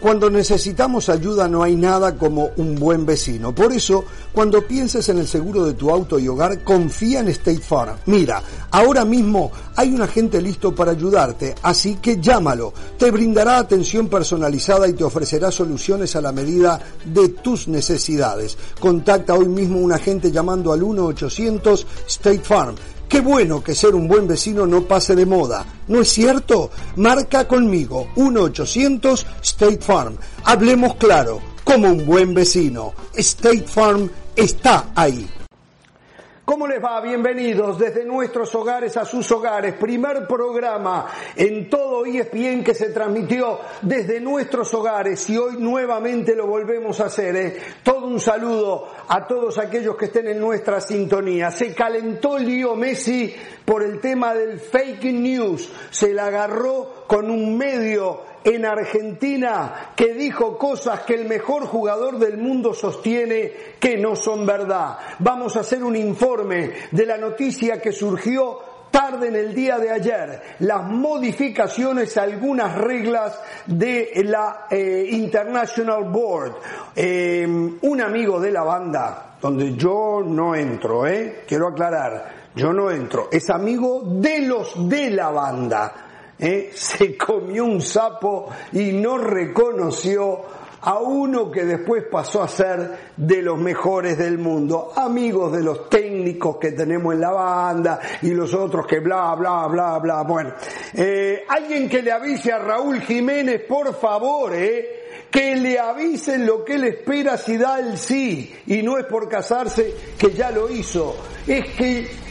Cuando necesitamos ayuda no hay nada como un buen vecino. Por eso, cuando pienses en el seguro de tu auto y hogar, confía en State Farm. Mira, ahora mismo hay un agente listo para ayudarte, así que llámalo. Te brindará atención personalizada y te ofrecerá soluciones a la medida de tus necesidades. Contacta hoy mismo a un agente llamando al 1-800 State Farm. Qué bueno que ser un buen vecino no pase de moda, ¿no es cierto? Marca conmigo, 1-800 State Farm. Hablemos claro, como un buen vecino. State Farm está ahí. ¿Cómo les va? Bienvenidos desde nuestros hogares a sus hogares. Primer programa en todo ESPN que se transmitió desde nuestros hogares y hoy nuevamente lo volvemos a hacer. Todo un saludo a todos aquellos que estén en nuestra sintonía. Se calentó Leo Messi por el tema del fake news. Se la agarró con un medio en Argentina que dijo cosas que el mejor jugador del mundo sostiene que no son verdad. Vamos a hacer un informe de la noticia que surgió tarde en el día de ayer, las modificaciones a algunas reglas de la International Board. Un amigo de la banda, donde yo no entro, quiero aclarar, yo no entro, es amigo de los de la banda. Se comió un sapo y no reconoció a uno que después pasó a ser de los mejores del mundo, amigos de los técnicos que tenemos en la banda y los otros que bla, bla, bla, bla. Bueno, alguien que le avise a Raúl Jiménez, por favor, que le avisen lo que él espera si da el sí, y no es por casarse que ya lo hizo, es que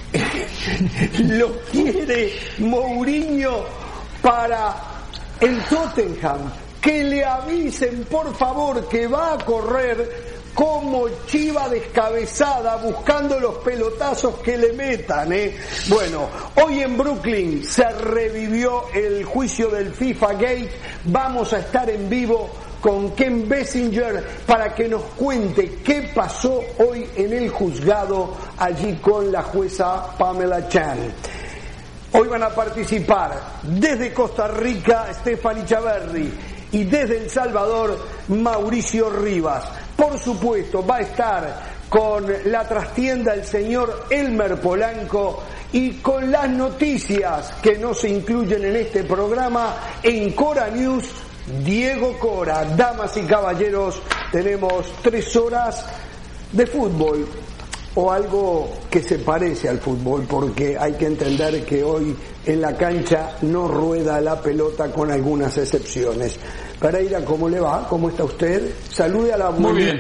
lo quiere Mourinho para el Tottenham. Que le avisen por favor que va a correr como chiva descabezada buscando los pelotazos que le metan. Bueno, hoy en Brooklyn se revivió el juicio del FIFA Gate. Vamos a estar en vivo con Ken Bessinger para que nos cuente qué pasó hoy en el juzgado allí con la jueza Pamela Chan. Hoy van a participar desde Costa Rica Stephanie Chaverri y desde El Salvador Mauricio Rivas. Por supuesto va a estar con la trastienda el señor Elmer Polanco y con las noticias que no se incluyen en este programa en Cora News, Diego Cora. Damas y caballeros, tenemos 3 horas de fútbol, o algo que se parece al fútbol, porque hay que entender que hoy en la cancha no rueda la pelota, con algunas excepciones. Pereira, ¿cómo le va? ¿Cómo está usted? Salude a la... Muy bien.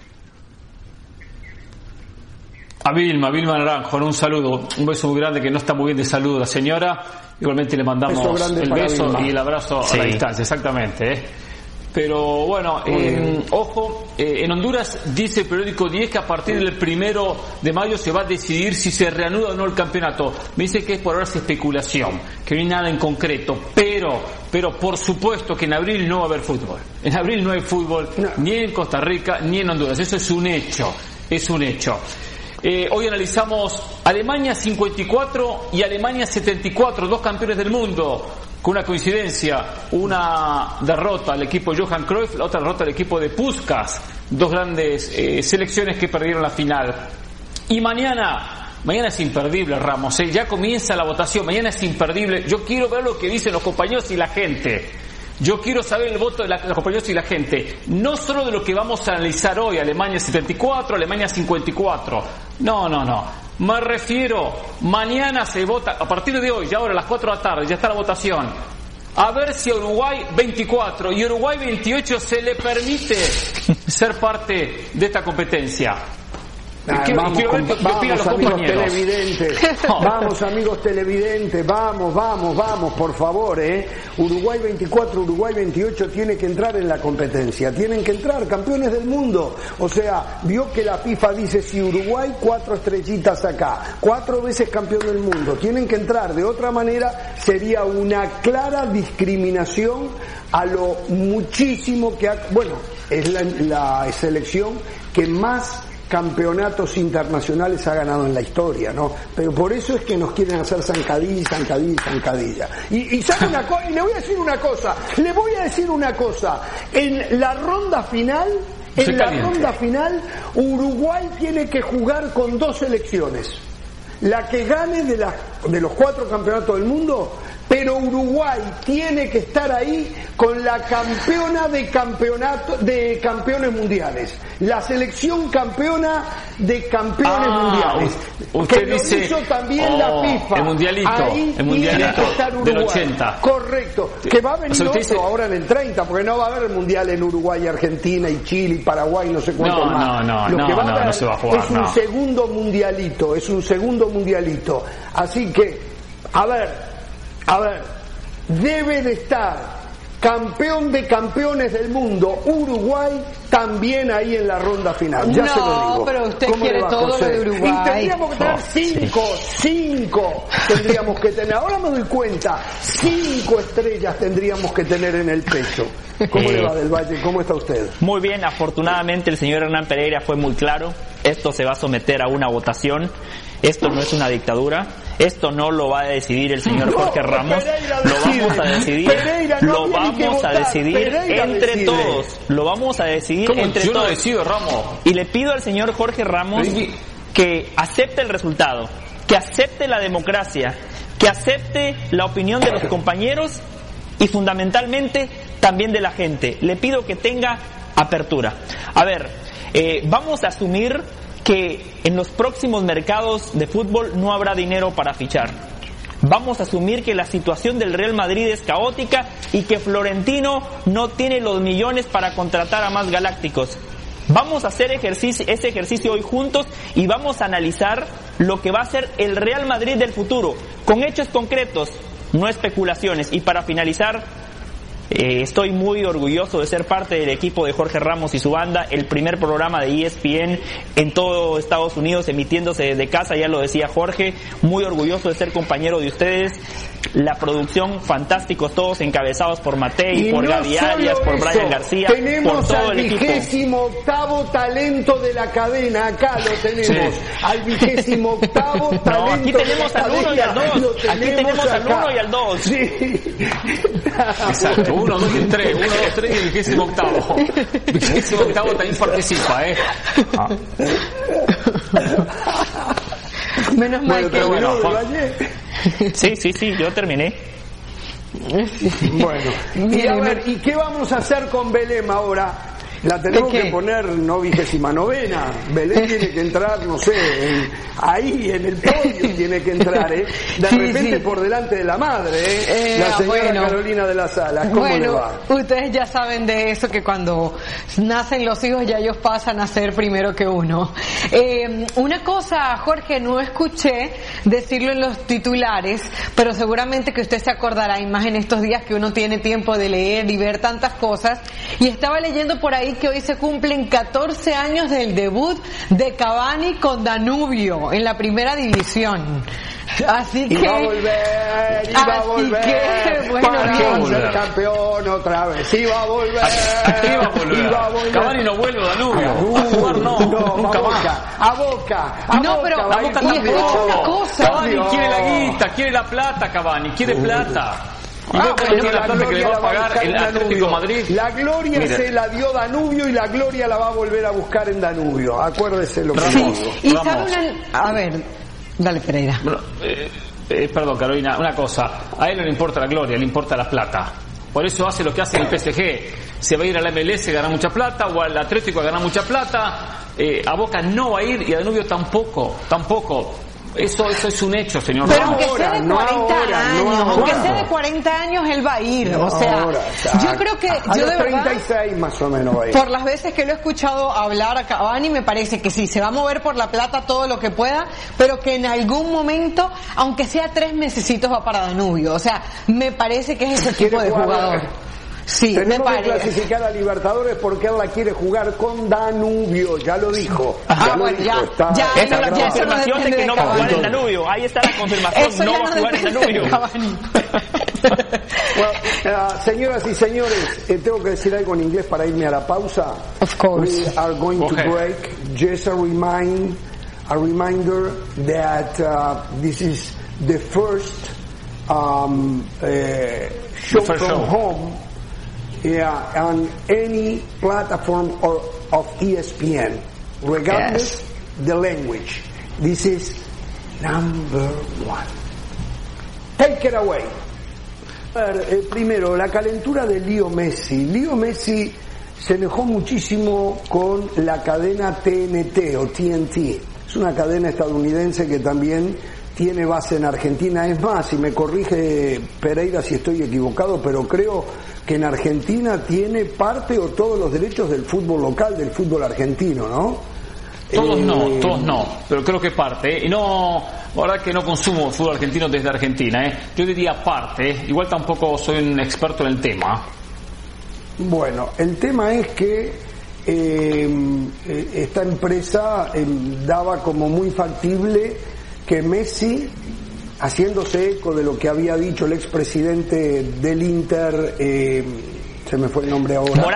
A Vilma Naranjo, un saludo, un beso muy grande, que no está muy bien de salud la señora. Igualmente le mandamos el beso Vilma y el abrazo a la distancia, exactamente. Pero bueno, ojo, en Honduras dice el periódico 10 que a partir del 1 de mayo se va a decidir si se reanuda o no el campeonato. Me dice que es por ahora especulación, que no hay nada en concreto, pero por supuesto que en abril no va a haber fútbol. En abril no hay fútbol, ni en Costa Rica ni en Honduras. Eso es un hecho, Hoy analizamos Alemania 54 y Alemania 74, 2 campeones del mundo, con una coincidencia, una derrota al equipo de Johan Cruyff, la otra derrota al equipo de Puskás, 2 grandes selecciones que perdieron la final. Y mañana es imperdible, Ramos, ya comienza la votación, mañana es imperdible. Yo quiero ver lo que dicen los compañeros y la gente. Yo quiero saber el voto de los compañeros y la gente, no solo de lo que vamos a analizar hoy, Alemania 74, Alemania 54. No. Me refiero, mañana se vota, a partir de hoy, ya ahora a las 4 de la tarde, ya está la votación. A ver si a Uruguay 24 y Uruguay 28 se le permite ser parte de esta competencia. Vamos amigos televidentes, vamos, por favor, Uruguay 24, Uruguay 28 tiene que entrar en la competencia, tienen que entrar, campeones del mundo. O sea, vio que la FIFA dice, si Uruguay 4 estrellitas acá, 4 veces campeón del mundo, tienen que entrar. De otra manera sería una clara discriminación a lo muchísimo que es la selección que más campeonatos internacionales ha ganado en la historia, ¿no? Pero por eso es que nos quieren hacer zancadilla. Y sabe una cosa, y le voy a decir una cosa, En la ronda final, Uruguay tiene que jugar con 2 selecciones. La que gane de los 4 campeonatos del mundo, pero Uruguay tiene que estar ahí con la campeona de campeones mundiales, la selección campeona de campeones mundiales. Usted que dice, lo hizo también la FIFA. El mundialito ahí tiene que estar Uruguay. del 80. Correcto. Que va a venir otro dice, ahora en el 30, porque no va a haber el mundial en Uruguay, Argentina y Chile y Paraguay, no sé cuánto más. No se va a jugar. Es un segundo mundialito. Así que, a ver, debe de estar campeón de campeones del mundo, Uruguay, también ahí en la ronda final. Ya se lo digo. No, pero usted quiere todo lo de Uruguay. Y tendríamos que tener 5 tendríamos que tener. Ahora me doy cuenta, 5 estrellas tendríamos que tener en el pecho. ¿Cómo le va, Del Valle? ¿Cómo está usted? Muy bien, afortunadamente el señor Hernán Pereira fue muy claro. Esto se va a someter a una votación. Esto no es una dictadura. Esto no lo va a decidir el señor Jorge Ramos. Lo vamos a decidir entre todos. Lo vamos a decidir entre todos. Yo no decido, Ramos. Y le pido al señor Jorge Ramos que acepte el resultado, que acepte la democracia, que acepte la opinión de los compañeros y fundamentalmente también de la gente. Le pido que tenga apertura. A ver, vamos a asumir que en los próximos mercados de fútbol no habrá dinero para fichar. Vamos a asumir que la situación del Real Madrid es caótica y que Florentino no tiene los millones para contratar a más galácticos. Vamos a hacer ese ejercicio hoy juntos y vamos a analizar lo que va a ser el Real Madrid del futuro, con hechos concretos, no especulaciones. Y para finalizar, estoy muy orgulloso de ser parte del equipo de Jorge Ramos y su banda, el primer programa de ESPN en todo Estados Unidos emitiéndose desde casa, ya lo decía Jorge, muy orgulloso de ser compañero de ustedes, la producción, fantásticos todos, encabezados por Matei, por Gaby Arias, por Brian García, por todo el equipo. Tenemos al 28º talento de la cadena, acá lo tenemos, al 28º talento. No, aquí tenemos al 1 y al 2, aquí tenemos al 1 y al 2. Sí. Exacto, 1, 2 y 3, 1, 2, 3 y el 28º. El 28º también participa, Menos mal que bueno, Sí, yo terminé. Bueno, y a ver, ¿y qué vamos a hacer con Belém ahora? La tenemos que poner no 29ª. Belém tiene que entrar, no sé, ahí en el podio tiene que entrar, De repente por delante de la madre, la señora Carolina de las Alas. ¿Cómo le va? Ustedes ya saben de eso, que cuando nacen los hijos ya ellos pasan a ser primero que uno. Una cosa, Jorge, no escuché decirlo en los titulares, pero seguramente que usted se acordará, y más en estos días que uno tiene tiempo de leer y ver tantas cosas, y estaba leyendo por ahí que hoy se cumplen 14 años del debut de Cavani con Danubio en la primera división. Así que va a volver, para ser campeón otra vez. Iba a volver. Cavani no vuelve a Danubio. A jugar nunca más. A Boca. Pero y escucha una cosa. Cavani quiere la guita, quiere la plata, Cavani quiere plata. Y la plata que le va a pagar el Atlético Madrid. La gloria se la dio Danubio y la gloria la va a volver a buscar en Danubio. Acuérdese lo que digo. Y a ver, dale, Pereira. Bueno, perdón, Carolina, una cosa. A él no le importa la gloria, le importa la plata. Por eso hace lo que hace en el PSG. Se va a ir a la MLS a ganar mucha plata, o al Atlético a ganar mucha plata. A Boca no va a ir y a Danubio tampoco. Eso es un hecho, señor. Pero aunque sea de 40 años, él va a ir. O sea, yo creo que yo de verdad, 36 más o menos va a ir. Por las veces que lo he escuchado hablar a Cavani, me parece que sí, se va a mover por la plata todo lo que pueda, pero que en algún momento, aunque sea 3 mesecitos, va para Danubio. O sea, me parece que es ese tipo de jugador. Sí, tenemos que clasificar a Libertadores porque él la quiere jugar con Danubio, ya lo dijo. Esta es la confirmación de que no va a jugar en Danubio. Ahí está la confirmación, no va a jugar en Danubio. Señoras y señores, tengo que decir algo en inglés para irme a la pausa. Of course. We are going to break. Just a reminder that this is the first show from home on any platform of ESPN, regardless the language. This is number one. Take it away. A ver, primero, la calentura de Leo Messi. Leo Messi se enojó muchísimo con la cadena TNT o TNT. Es una cadena estadounidense que también tiene base en Argentina. Es más, y me corrige Pereira si estoy equivocado, pero creo que en Argentina tiene parte o todos los derechos del fútbol local, del fútbol argentino, ¿no? Todos no, pero creo que parte. Y no, la verdad que no consumo fútbol argentino desde Argentina, Yo diría parte, igual tampoco soy un experto en el tema. Bueno, el tema es que esta empresa daba como muy factible que Messi, haciéndose eco de lo que había dicho el expresidente del Inter, se me fue el nombre ahora,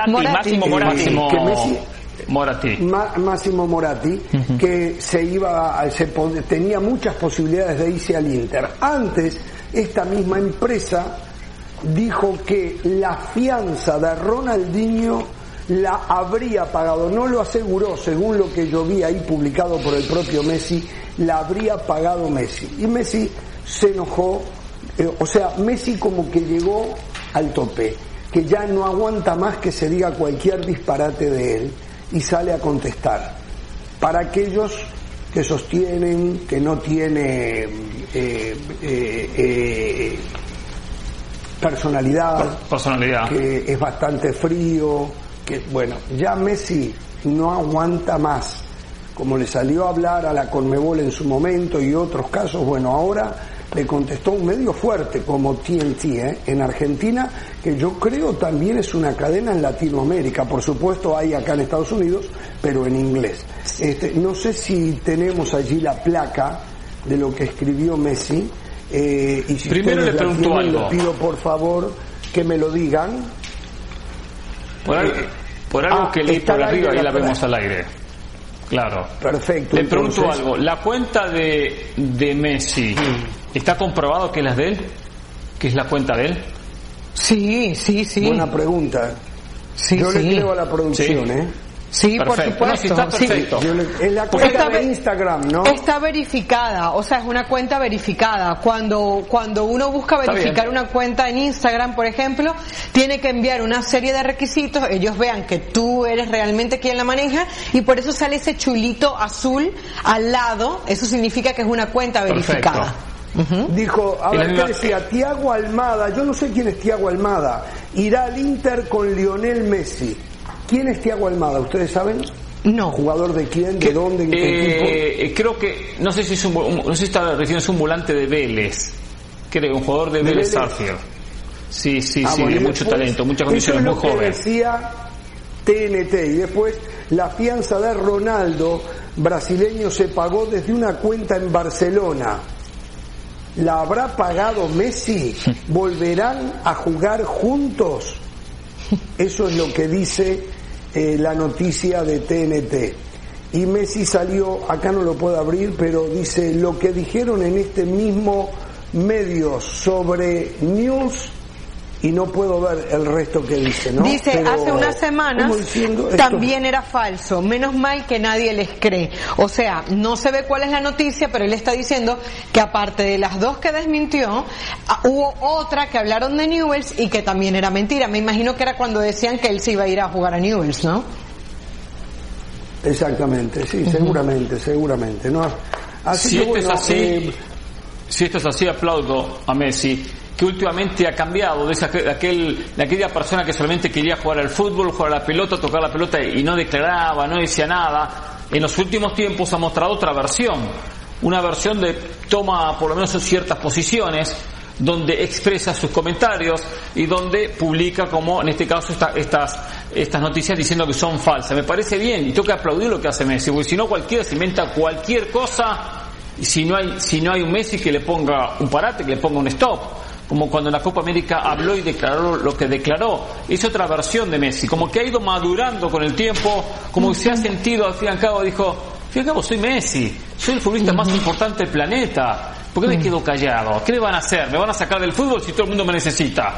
Massimo Moratti, que tenía muchas posibilidades de irse al Inter. Antes, esta misma empresa dijo que la fianza de Ronaldinho la habría pagado, no lo aseguró, según lo que yo vi ahí publicado por el propio Messi, la habría pagado Messi. Y Messi se enojó, Messi como que llegó al tope, que ya no aguanta más que se diga cualquier disparate de él, y sale a contestar. Para aquellos que sostienen que no tiene personalidad, que es bastante frío, que bueno, ya Messi no aguanta más, como le salió a hablar a la Conmebol en su momento y otros casos. Bueno, ahora le contestó un medio fuerte como TNT en Argentina, que yo creo también es una cadena en Latinoamérica. Por supuesto hay acá en Estados Unidos, pero en inglés. No sé si tenemos allí la placa de lo que escribió Messi, y si primero le pregunto algo, le pido por favor que me lo digan. Por algo que leí por arriba, ahí la vemos al aire. Claro. Perfecto. Le pregunto algo. ¿La cuenta de Messi está comprobado que es la de él? ¿Que es la cuenta de él? Sí. Buena pregunta. Yo le creo a la producción, Sí, perfecto. Por supuesto. No, sí, está perfecto. Es la cuenta de Instagram, ¿no? Está verificada, o sea, es una cuenta verificada. Cuando uno busca verificar una cuenta en Instagram, por ejemplo, tiene que enviar una serie de requisitos, ellos vean que tú eres realmente quien la maneja, y por eso sale ese chulito azul al lado. Eso significa que es una cuenta verificada. Dijo, a ver, ¿qué decía? Thiago Almada, yo no sé quién es Thiago Almada, irá al Inter con Lionel Messi. ¿Quién es Thiago Almada? ¿Ustedes saben? No. ¿Jugador de quién? ¿De dónde? ¿En qué equipo? Creo que, no sé si está refiriéndose a un volante de Vélez. Creo, un jugador de Vélez Sarsfield. Sí, bueno, de mucho talento, muchas condiciones, muy joven. Decía TNT, y después la fianza de Ronaldo, brasileño, se pagó desde una cuenta en Barcelona. ¿La habrá pagado Messi? ¿Volverán a jugar juntos? Eso es lo que dice la noticia de TNT. Y Messi salió, acá no lo puedo abrir, pero dice lo que dijeron en este mismo medio sobre News, y no puedo ver el resto que dice, ¿no? Dice, pero hace unas semanas también era falso, menos mal que nadie les cree. O sea, no se ve cuál es la noticia, pero él está diciendo que aparte de las dos que desmintió, hubo otra que hablaron de Newell's y que también era mentira. Me imagino que era cuando decían que él se iba a ir a jugar a Newell's, ¿no? Exactamente, sí, seguramente, ¿no? Así si que, esto es así, aplaudo a Messi, que últimamente ha cambiado de aquella persona que solamente quería jugar al fútbol, jugar a la pelota, tocar la pelota y no declaraba, no decía nada. En los últimos tiempos ha mostrado otra versión, una versión de toma por lo menos ciertas posiciones, donde expresa sus comentarios y donde publica, como en este caso estas noticias diciendo que son falsas. Me parece bien y tengo que aplaudir lo que hace Messi, porque si no cualquiera se inventa cualquier cosa, y si no hay un Messi que le ponga un parate, que le ponga un stop, como cuando en la Copa América habló y declaró lo que declaró. Es otra versión de Messi, como que ha ido madurando con el tiempo, como que se ha sentido, al fin y al cabo dijo, al fin y al cabo soy Messi, soy el futbolista más importante del planeta, ¿por qué me quedo callado? ¿Qué me van a hacer? ¿Me van a sacar del fútbol si todo el mundo me necesita?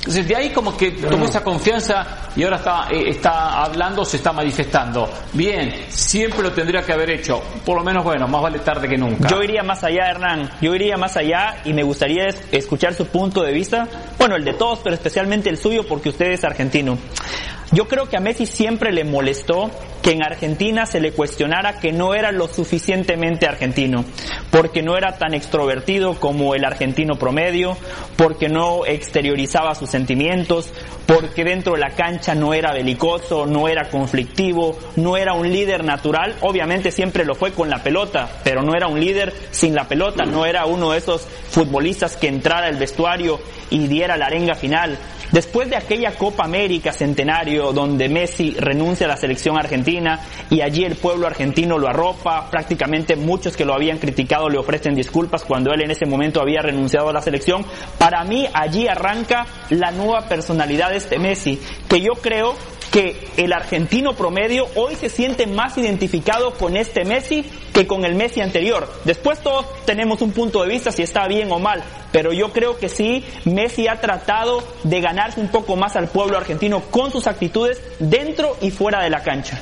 Entonces de ahí como que tomó esa confianza y ahora está hablando, se está manifestando. Bien, siempre lo tendría que haber hecho. Por lo menos, bueno, más vale tarde que nunca. Yo iría más allá, Hernán. Yo iría más allá y me gustaría escuchar su punto de vista. Bueno, el de todos, pero especialmente el suyo porque usted es argentino. Yo creo que a Messi siempre le molestó que en Argentina se le cuestionara que no era lo suficientemente argentino, porque no era tan extrovertido como el argentino promedio, porque no exteriorizaba sus sentimientos, porque dentro de la cancha no era belicoso, no era conflictivo, no era un líder natural. Obviamente siempre lo fue con la pelota, pero no era un líder sin la pelota, no era uno de esos futbolistas que entrara al vestuario y diera la arenga final. Después de aquella Copa América Centenario donde Messi renuncia a la selección argentina y allí el pueblo argentino lo arropa, prácticamente muchos que lo habían criticado le ofrecen disculpas cuando él en ese momento había renunciado a la selección. Para mí allí arranca la nueva personalidad de este Messi, que yo creo que el argentino promedio hoy se siente más identificado con este Messi que con el Messi anterior. Después todos tenemos un punto de vista si está bien o mal, pero yo creo que sí, Messi ha tratado de ganarse un poco más al pueblo argentino con sus actitudes dentro y fuera de la cancha.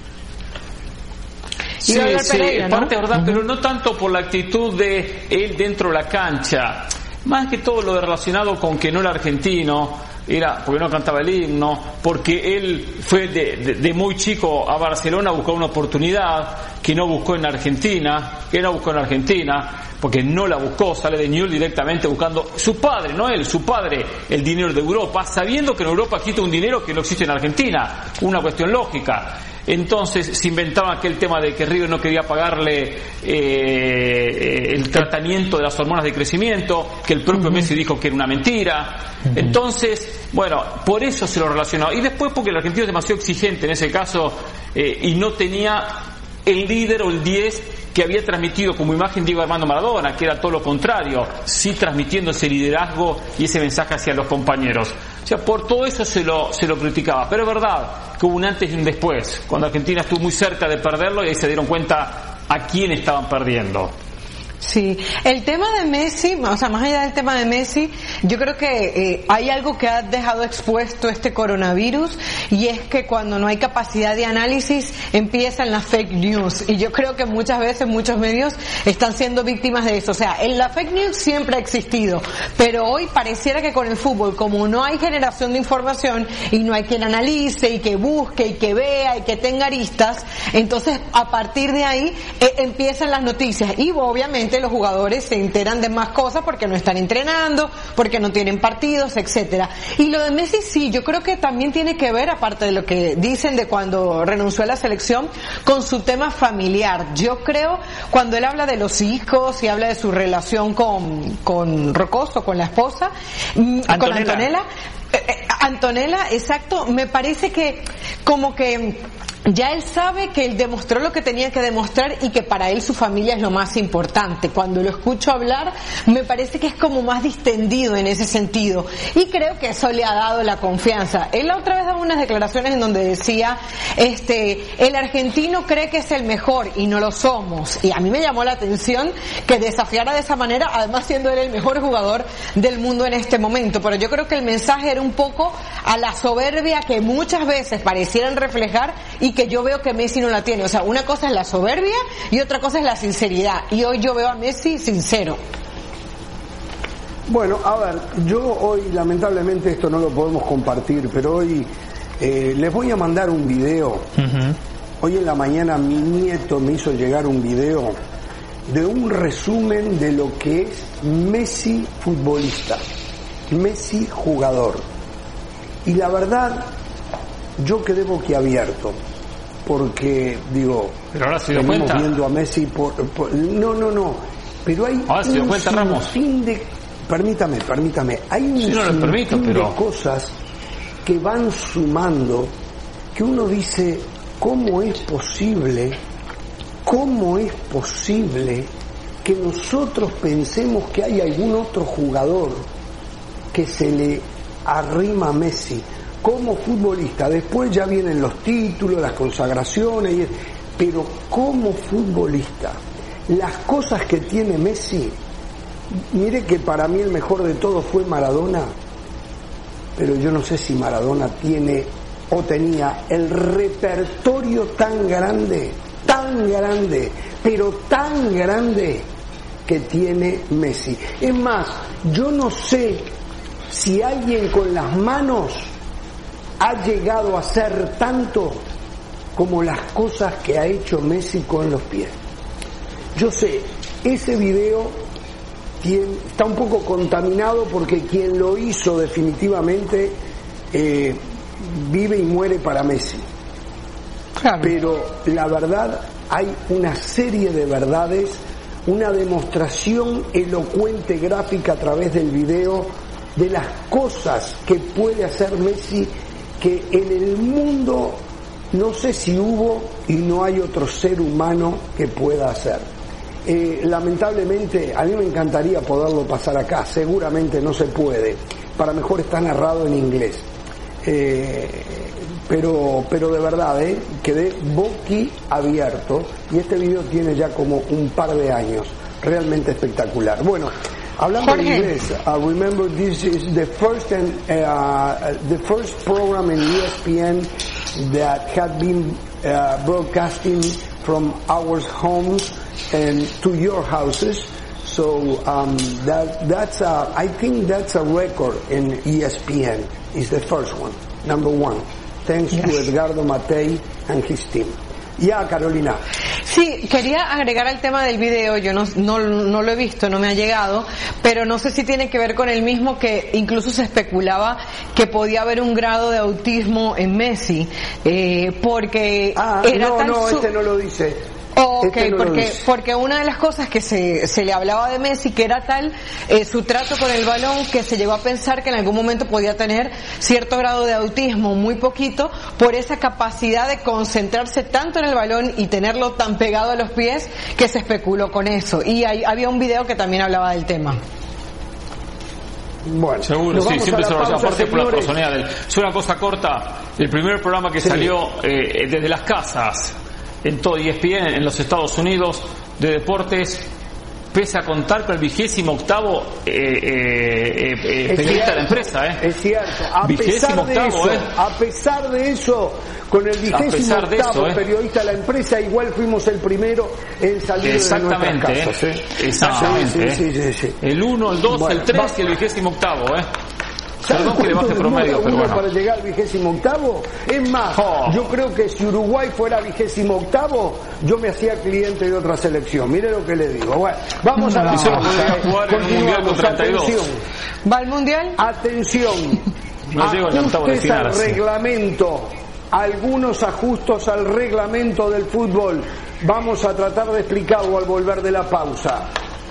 Sí, Pereira, ¿no? Parte verdad, pero no tanto por la actitud de él dentro de la cancha, más que todo lo relacionado con que no era argentino. Era porque no cantaba el himno, porque él fue de muy chico a Barcelona a buscar una oportunidad que no buscó en Argentina, porque no la buscó, sale de Newell's directamente buscando su padre, no él, su padre, el dinero de Europa, sabiendo que en Europa existe un dinero que no existe en Argentina, una cuestión lógica. Entonces se inventaba aquel tema de que River no quería pagarle el tratamiento de las hormonas de crecimiento, que el propio Messi dijo que era una mentira. Entonces, bueno, por eso se lo relacionó. Y después porque el argentino es demasiado exigente en ese caso y no tenía el líder o el 10 que había transmitido como imagen Diego Armando Maradona, que era todo lo contrario, sí transmitiendo ese liderazgo y ese mensaje hacia los compañeros. O sea, por todo eso se lo criticaba. Pero es verdad que hubo un antes y un después, cuando Argentina estuvo muy cerca de perderlo y ahí se dieron cuenta a quién estaban perdiendo. Sí, el tema de Messi, o sea, más allá del tema de Messi, yo creo que hay algo que ha dejado expuesto este coronavirus, y es que cuando no hay capacidad de análisis empiezan las fake news, y yo creo que muchas veces muchos medios están siendo víctimas de eso. O sea, la fake news siempre ha existido, pero hoy pareciera que con el fútbol, como no hay generación de información y no hay quien analice y que busque y que vea y que tenga aristas, entonces a partir de ahí empiezan las noticias, y obviamente los jugadores se enteran de más cosas porque no están entrenando, porque no tienen partidos, etcétera. Y lo de Messi sí, yo creo que también tiene que ver, aparte de lo que dicen de cuando renunció a la selección, con su tema familiar. Yo creo, cuando él habla de los hijos y habla de su relación con Rocoso, con la esposa, con Antonella, exacto, me parece que como que ya él sabe que él demostró lo que tenía que demostrar y que para él su familia es lo más importante. Cuando lo escucho hablar, me parece que es como más distendido en ese sentido. Y creo que eso le ha dado la confianza. Él la otra vez daba unas declaraciones en donde decía, el argentino cree que es el mejor y no lo somos. Y a mí me llamó la atención que desafiara de esa manera, además siendo él el mejor jugador del mundo en este momento. Pero yo creo que el mensaje era un poco a la soberbia que muchas veces parecieran reflejar y que yo veo que Messi no la tiene. O sea, una cosa es la soberbia y otra cosa es la sinceridad, y hoy yo veo a Messi sincero. Bueno, a ver, yo hoy lamentablemente esto no lo podemos compartir, pero hoy les voy a mandar un video. Hoy en la mañana mi nieto me hizo llegar un video de un resumen de lo que es Messi futbolista, Messi jugador. Y la verdad, yo quedé boquiabierto, porque digo, pero ahora se dio cuenta, viendo a Messi no, pero hay ahora se dio cuenta, Ramos. Permítame, hay un sinfín de cosas que van sumando, que uno dice, ¿cómo es posible que nosotros pensemos que hay algún otro jugador que se le arrima a Messi como futbolista? Después ya vienen los títulos, las consagraciones, pero como futbolista, las cosas que tiene Messi, mire que para mí el mejor de todos fue Maradona, pero yo no sé si Maradona tiene o tenía el repertorio tan grande, pero tan grande que tiene Messi. Es más, yo no sé si alguien con las manos ha llegado a hacer tanto como las cosas que ha hecho Messi con los pies. Yo sé, ese video está un poco contaminado porque quien lo hizo definitivamente vive y muere para Messi. Claro. Pero la verdad, hay una serie de verdades, una demostración elocuente gráfica a través del video de las cosas que puede hacer Messi, que en el mundo no sé si hubo y no hay otro ser humano que pueda hacer. Lamentablemente, a mí me encantaría poderlo pasar acá, seguramente no se puede, para mejor está narrado en inglés. Pero de verdad, quedé boquiabierto, y este video tiene ya como un par de años, realmente espectacular. Bueno, hablando en inglés, remember this is the first program in ESPN that had been broadcasting from our homes and to your houses. So that's I think that's a record in ESPN. It's the first one, number one. Thanks to Edgardo Matei and his team. Ya, Carolina. Sí, quería agregar al tema del video, yo no lo he visto, no me ha llegado, pero no sé si tiene que ver con el mismo, que incluso se especulaba que podía haber un grado de autismo en Messi, porque este no lo dice. Okay, porque una de las cosas que se le hablaba de Messi, que era tal su trato con el balón, que se llegó a pensar que en algún momento podía tener cierto grado de autismo, muy poquito, por esa capacidad de concentrarse tanto en el balón y tenerlo tan pegado a los pies, que se especuló con eso. Y había un video que también hablaba del tema. Bueno, seguro, sí, siempre se lo llama, aparte por la personalidad de él. Es una cosa corta, el primer programa que salió desde las casas en todo ESPN en los Estados Unidos de deportes, pese a contar con el 28º periodista de la empresa, Es cierto, a pesar de eso, con el 28º periodista de la empresa, igual fuimos el primero en salir de nuestras casas. Exactamente. Sí. El 1, el 2, el 3 y el 28º, Perdón que le baje promedio, pero bueno. Para llegar al 28º, es más, yo creo que si Uruguay fuera 28º, yo me hacía cliente de otra selección. Mire lo que le digo. Bueno, vamos a jugar en un mundial con 32. ¿Va al mundial? Atención. Ajustes al reglamento. Algunos ajustes al reglamento del fútbol. Vamos a tratar de explicarlo al volver de la pausa.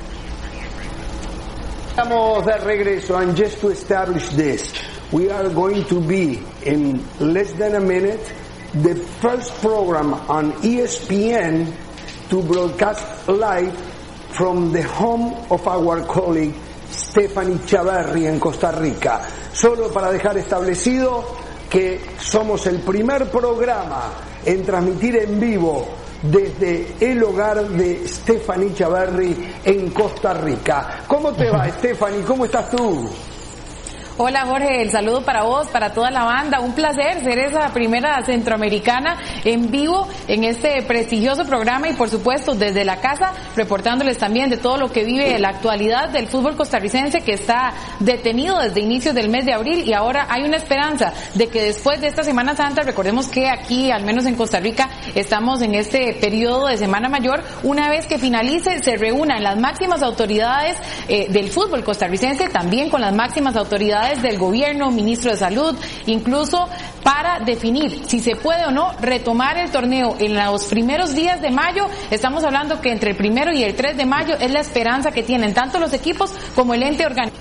Estamos de regreso, and just to establish this, we are going to be, in less than a minute, the first program on ESPN to broadcast live from the home of our colleague Stephanie Chaverri en Costa Rica. Solo para dejar establecido que somos el primer programa en transmitir en vivo desde el hogar de Stephanie Chaverri en Costa Rica. ¿Cómo te va, Stephanie? ¿Cómo estás tú? Hola Jorge, el saludo para vos, para toda la banda. Un placer ser esa primera centroamericana en vivo en este prestigioso programa y por supuesto desde la casa reportándoles también de todo lo que vive la actualidad del fútbol costarricense, que está detenido desde inicios del mes de abril, y ahora hay una esperanza de que después de esta Semana Santa, recordemos que aquí, al menos en Costa Rica, estamos en este periodo de Semana Mayor, una vez que finalice se reúnan las máximas autoridades del fútbol costarricense, también con las máximas autoridades del gobierno, ministro de salud, incluso para definir si se puede o no retomar el torneo en los primeros días de mayo. Estamos hablando que entre el 1 y el 3 de mayo es la esperanza que tienen tanto los equipos como el ente organizador.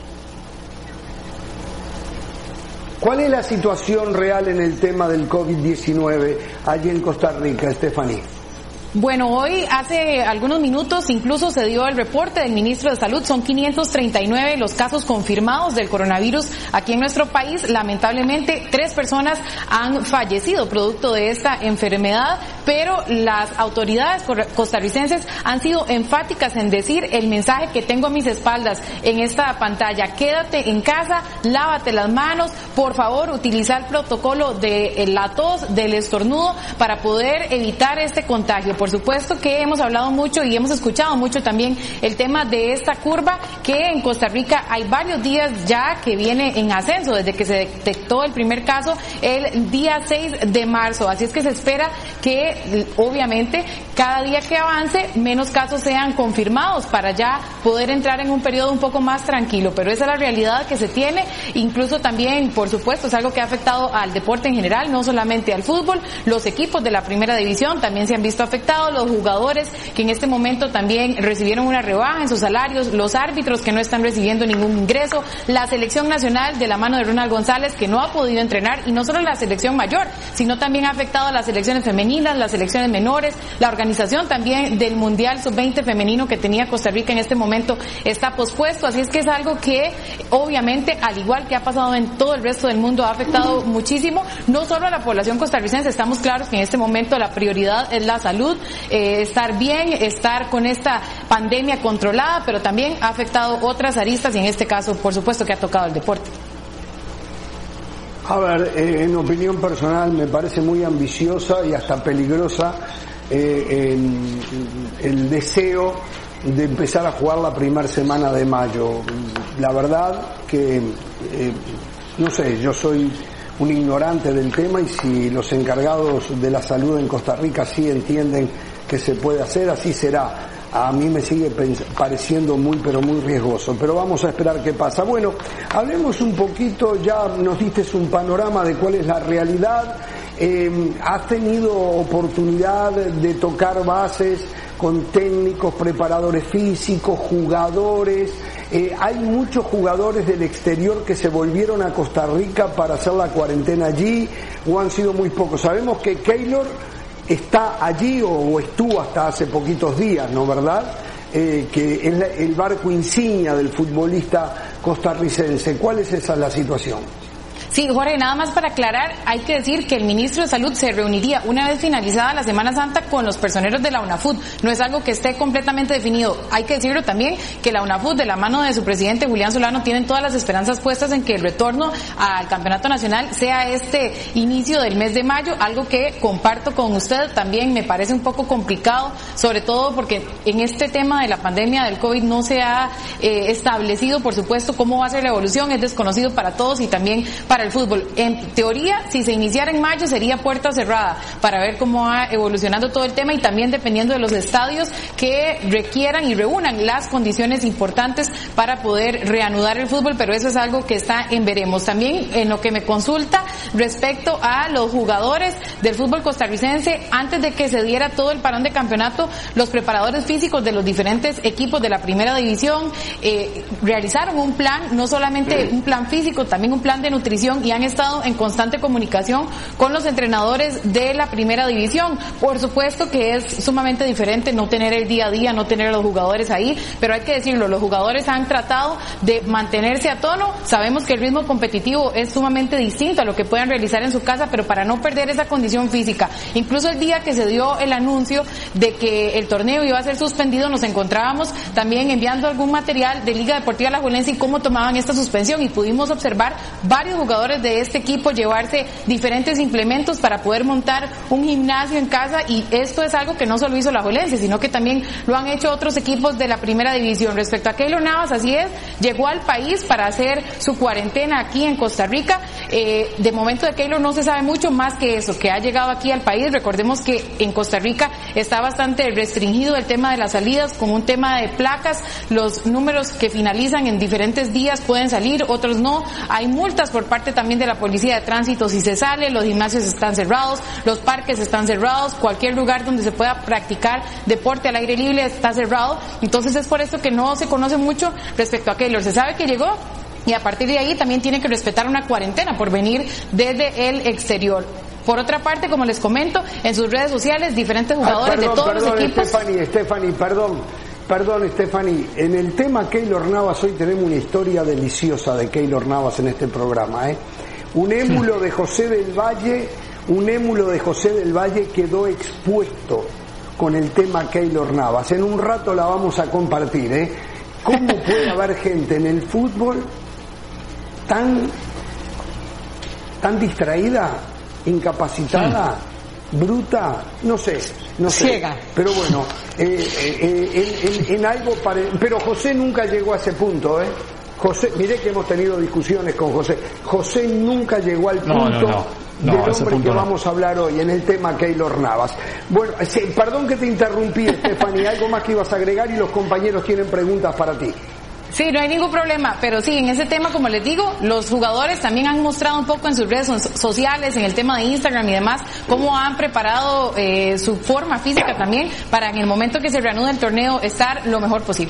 ¿Cuál es la situación real en el tema del COVID-19 allí en Costa Rica, Stephanie? Bueno, hoy hace algunos minutos incluso se dio el reporte del ministro de Salud. Son 539 los casos confirmados del coronavirus aquí en nuestro país. Lamentablemente 3 personas han fallecido producto de esta enfermedad, pero las autoridades costarricenses han sido enfáticas en decir el mensaje que tengo a mis espaldas en esta pantalla: quédate en casa, lávate las manos, por favor utiliza el protocolo de la tos, del estornudo, para poder evitar este contagio. Por supuesto que hemos hablado mucho y hemos escuchado mucho también el tema de esta curva, que en Costa Rica hay varios días ya que viene en ascenso desde que se detectó el primer caso el día 6 de marzo. Así es que se espera que obviamente cada día que avance menos casos sean confirmados para ya poder entrar en un periodo un poco más tranquilo, pero esa es la realidad que se tiene. Incluso también, por supuesto, es algo que ha afectado al deporte en general, no solamente al fútbol. Los equipos de la primera división también se han visto afectados, los jugadores que en este momento también recibieron una rebaja en sus salarios, los árbitros que no están recibiendo ningún ingreso, la selección nacional de la mano de Ronald González que no ha podido entrenar, y no solo la selección mayor, sino también ha afectado a las selecciones femeninas, las selecciones menores. La organización también del Mundial Sub-20 femenino que tenía Costa Rica en este momento está pospuesto. Así es que es algo que obviamente, al igual que ha pasado en todo el resto del mundo, ha afectado muchísimo, no solo a la población costarricense. Estamos claros que en este momento la prioridad es la salud, estar bien, estar con esta pandemia controlada, pero también ha afectado otras aristas, y en este caso, por supuesto, que ha tocado el deporte. A ver, en opinión personal me parece muy ambiciosa y hasta peligrosa el deseo de empezar a jugar la primera semana de mayo. La verdad que, no sé, yo soy un ignorante del tema, y si los encargados de la salud en Costa Rica sí entienden que se puede hacer, así será. A mí me sigue pareciendo muy, pero muy riesgoso, pero vamos a esperar qué pasa. Bueno, hablemos un poquito, ya nos diste un panorama de cuál es la realidad. ¿Has tenido oportunidad de tocar bases con técnicos, preparadores físicos, jugadores? Hay muchos jugadores del exterior que se volvieron a Costa Rica para hacer la cuarentena allí, o han sido muy pocos. Sabemos que Keylor está allí o estuvo hasta hace poquitos días, ¿no, verdad? Que es el barco insignia del futbolista costarricense. ¿Cuál es esa la situación? Sí, Jorge, nada más para aclarar, hay que decir que el ministro de Salud se reuniría una vez finalizada la Semana Santa con los personeros de la UNAFUT. No es algo que esté completamente definido. Hay que decirlo también que la UNAFUT, de la mano de su presidente Julián Solano, tienen todas las esperanzas puestas en que el retorno al campeonato nacional sea este inicio del mes de mayo, algo que comparto con usted. También me parece un poco complicado, sobre todo porque en este tema de la pandemia del COVID no se ha establecido, por supuesto, cómo va a ser la evolución. Es desconocido para todos y también para el fútbol. En teoría, si se iniciara en mayo, sería puerta cerrada para ver cómo va evolucionando todo el tema, y también dependiendo de los estadios que requieran y reúnan las condiciones importantes para poder reanudar el fútbol, pero eso es algo que está en veremos. También en lo que me consulta respecto a los jugadores del fútbol costarricense, antes de que se diera todo el parón de campeonato, los preparadores físicos de los diferentes equipos de la primera división realizaron un plan, no solamente un plan físico, también un plan de nutrición, y han estado en constante comunicación con los entrenadores de la primera división. Por supuesto que es sumamente diferente no tener el día a día, no tener a los jugadores ahí, pero hay que decirlo, los jugadores han tratado de mantenerse a tono. Sabemos que el ritmo competitivo es sumamente distinto a lo que puedan realizar en su casa, pero para no perder esa condición física. Incluso el día que se dio el anuncio de que el torneo iba a ser suspendido, nos encontrábamos también enviando algún material de Liga Deportiva Alajuelense y cómo tomaban esta suspensión, y pudimos observar varios jugadores de este equipo llevarse diferentes implementos para poder montar un gimnasio en casa, y esto es algo que no solo hizo la Alajuelense, sino que también lo han hecho otros equipos de la primera división. Respecto a Keylor Navas, así es, llegó al país para hacer su cuarentena aquí en Costa Rica. De momento de Keylor no se sabe mucho más que eso, que ha llegado aquí al país. Recordemos que en Costa Rica está bastante restringido el tema de las salidas, con un tema de placas, los números que finalizan en diferentes días pueden salir, otros no. Hay multas por parte también de la policía de tránsito si se sale, los gimnasios están cerrados, los parques están cerrados, cualquier lugar donde se pueda practicar deporte al aire libre está cerrado. Entonces es por eso que no se conoce mucho respecto a Keylor. Se sabe que llegó, y a partir de ahí también tiene que respetar una cuarentena por venir desde el exterior. Por otra parte, como les comento, en sus redes sociales, diferentes jugadores de todos los equipos. Stephanie, perdón, Stephanie, en el tema Keylor Navas hoy tenemos una historia deliciosa de Keylor Navas en este programa, Un émulo de José del Valle quedó expuesto con el tema Keylor Navas. En un rato la vamos a compartir, ¿Cómo puede haber gente en el fútbol tan distraída, incapacitada, bruta, no sé, ciega? Pero bueno, en algo pero José nunca llegó a ese punto, José, miré que hemos tenido discusiones con José. José nunca llegó al punto del hombre que vamos a hablar hoy en el tema Keylor Navas. Bueno, perdón que te interrumpí, Stephanie, algo más que ibas a agregar y los compañeros tienen preguntas para ti. Sí, no hay ningún problema, pero sí, en ese tema, como les digo, los jugadores también han mostrado un poco en sus redes sociales, en el tema de Instagram y demás, cómo han preparado su forma física también para en el momento que se reanude el torneo estar lo mejor posible.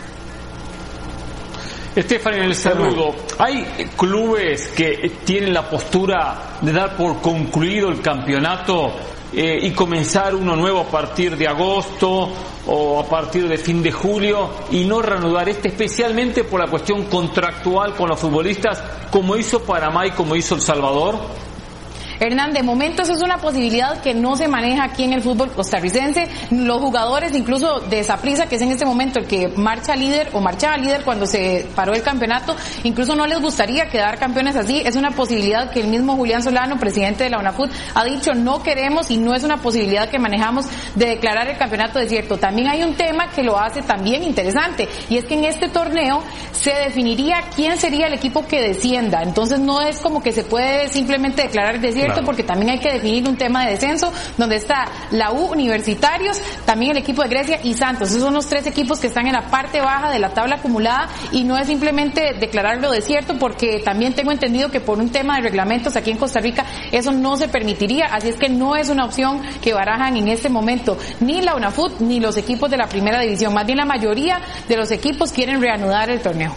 Estefan, en el saludo, ¿hay clubes que tienen la postura de dar por concluido el campeonato y comenzar uno nuevo a partir de agosto o a partir de fin de julio y no reanudar especialmente por la cuestión contractual con los futbolistas, como hizo Panamá y como hizo El Salvador? Hernán, de momento eso es una posibilidad que no se maneja aquí en el fútbol costarricense. Los jugadores, incluso de Saprissa, que es en este momento el que marchaba líder cuando se paró el campeonato, incluso no les gustaría quedar campeones así. Es una posibilidad que el mismo Julián Solano, presidente de la UNAFUT, ha dicho no queremos y no es una posibilidad que manejamos de declarar el campeonato desierto. También hay un tema que lo hace también interesante y es que en este torneo se definiría quién sería el equipo que descienda. Entonces no es como que se puede simplemente declarar desierto, porque también hay que definir un tema de descenso donde está la U, Universitarios, también el equipo de Grecia y Santos. Esos son los tres equipos que están en la parte baja de la tabla acumulada y no es simplemente declararlo desierto, porque también tengo entendido que por un tema de reglamentos aquí en Costa Rica eso no se permitiría, así es que no es una opción que barajan en este momento ni la UNAFUT ni los equipos de la primera división. Más bien la mayoría de los equipos quieren reanudar el torneo.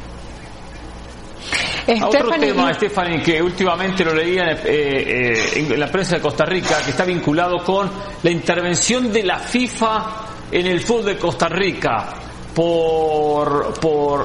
Otro tema, Stephanie, que últimamente lo leía en la prensa de Costa Rica, que está vinculado con la intervención de la FIFA en el fútbol de Costa Rica por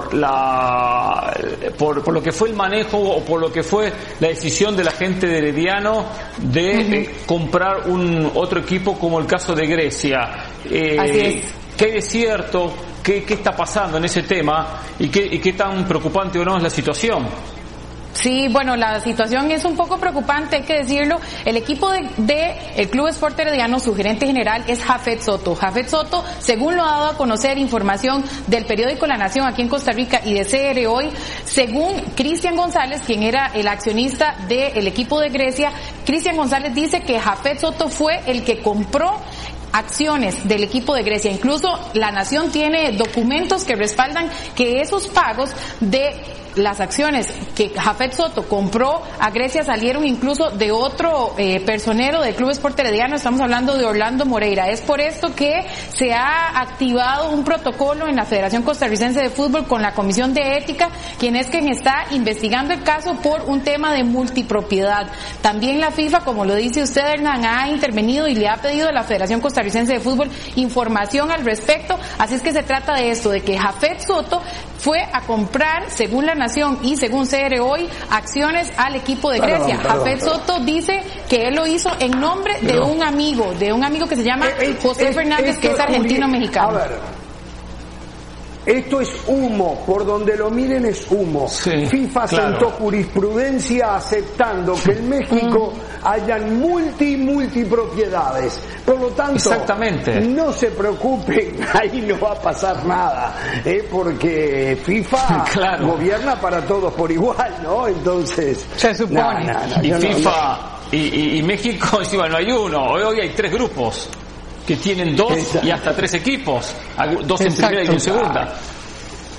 lo que fue el manejo o por lo que fue la decisión de la gente de Herediano de comprar otro equipo, como el caso de Grecia. Así es. ¿Qué hay de cierto? ¿Qué está pasando en ese tema? ¿Y qué tan preocupante o no es la situación? Sí, bueno, la situación es un poco preocupante, hay que decirlo. El equipo de el Club Sport Herediano, su gerente general es Jafet Soto. Jafet Soto, según lo ha dado a conocer información del periódico La Nación aquí en Costa Rica y de CR Hoy, según Cristian González, quien era el accionista del equipo de Grecia, Cristian González dice que Jafet Soto fue el que compró acciones del equipo de Grecia. Incluso La Nación tiene documentos que respaldan que esos pagos de las acciones que Jafet Soto compró a Grecia salieron incluso de otro personero del Club Sport Herediano. Estamos hablando de Orlando Moreira. Es por esto que se ha activado un protocolo en la Federación Costarricense de Fútbol con la Comisión de Ética, quien está investigando el caso por un tema de multipropiedad. También la FIFA, como lo dice usted, Hernán, ha intervenido y le ha pedido a la Federación Costarricense de Fútbol información al respecto. Así es que se trata de esto, de que Jafet Soto fue a comprar, según La Nación y según CR Hoy, acciones al equipo de Grecia. Jafet Soto dice que él lo hizo en nombre de un amigo que se llama José Fernández, que es argentino-mexicano. A ver, esto es humo, por donde lo miren es humo. Sí, FIFA sentó jurisprudencia aceptando que en México hayan multipropiedades. Por lo tanto, exactamente, no se preocupen, ahí no va a pasar nada, porque FIFA gobierna para todos por igual, ¿no? Entonces, se supone. Y FIFA y México, encima no hay uno, hoy hay 3 grupos que tienen 2 y hasta 3 equipos, 2 en primera y 1 en segunda.